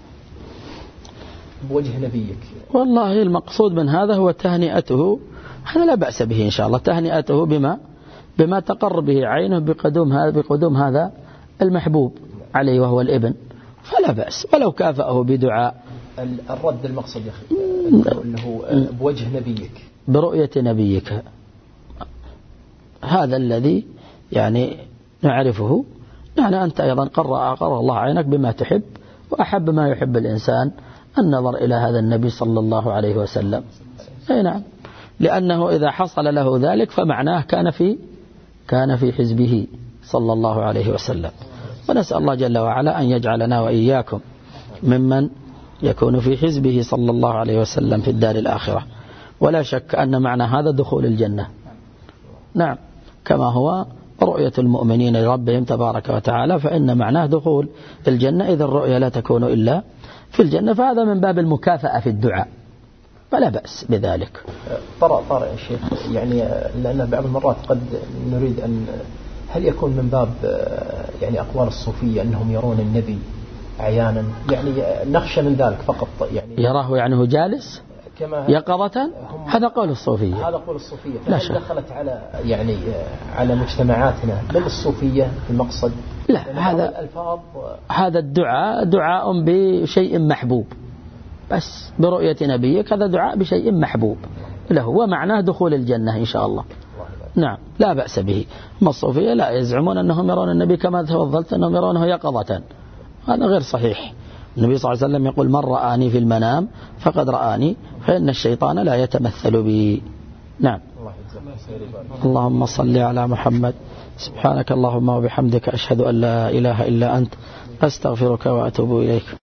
بوجه نبيك؟ والله المقصود من هذا هو تهنئته، هذا لا بأس به إن شاء الله، تهنئته بما بما تقر به عينه بقدوم هذا بقدوم هذا المحبوب عليه وهو الابن، فلا بأس، ولو كافأه بدعاء. الرد المقصد يا أخي اللي هو بوجه نبيك، برؤية نبيك، هذا الذي يعني نعرفه. يعني أنت أيضا قرأ قرأ الله عينك بما تحب، وأحب ما يحب الإنسان النظر إلى هذا النبي صلى الله عليه وسلم. أي نعم، لأنه إذا حصل له ذلك فمعناه كان في كان في حزبه صلى الله عليه وسلم. ونسأل الله جل وعلا أن يجعلنا وإياكم ممن يكون في حزبه صلى الله عليه وسلم في الدار الآخرة. ولا شك أن معنى هذا دخول الجنة، نعم، كما هو رؤية المؤمنين لربهم تبارك وتعالى، فإن معناه دخول الجنة، إذا الرؤية لا تكون إلا في الجنة، فهذا من باب المكافأة في الدعاء، فلا بأس بذلك. طرأ طرأ يا شيخ، يعني لأن بعض المرات قد نريد أن هل يكون من باب يعني أقوال الصوفية أنهم يرون النبي عيانا، يعني نخشى من ذلك فقط، يعني يراه يعني هو جالس يقظة، هذا قول الصوفية، هذا قول الصوفية. فهل دخلت على يعني على مجتمعاتنا من الصوفية في المقصد؟ لا، هذا الألفاظ هذا الدعاء دعاء بشيء محبوب، بس برؤية نبيك هذا دعاء بشيء محبوب له، ومعناه دخول الجنة إن شاء الله. نعم لا بأس به. ما الصوفية لا يزعمون أنهم يرون النبي كما تفضلت أنهم يرونه يقظة، هذا غير صحيح، النبي صلى الله عليه وسلم يقول من رآني في المنام فقد رآني، فإن الشيطان لا يتمثل بي. نعم. اللهم صل على محمد. سبحانك اللهم وبحمدك أشهد أن لا إله إلا أنت أستغفرك وأتوب إليك.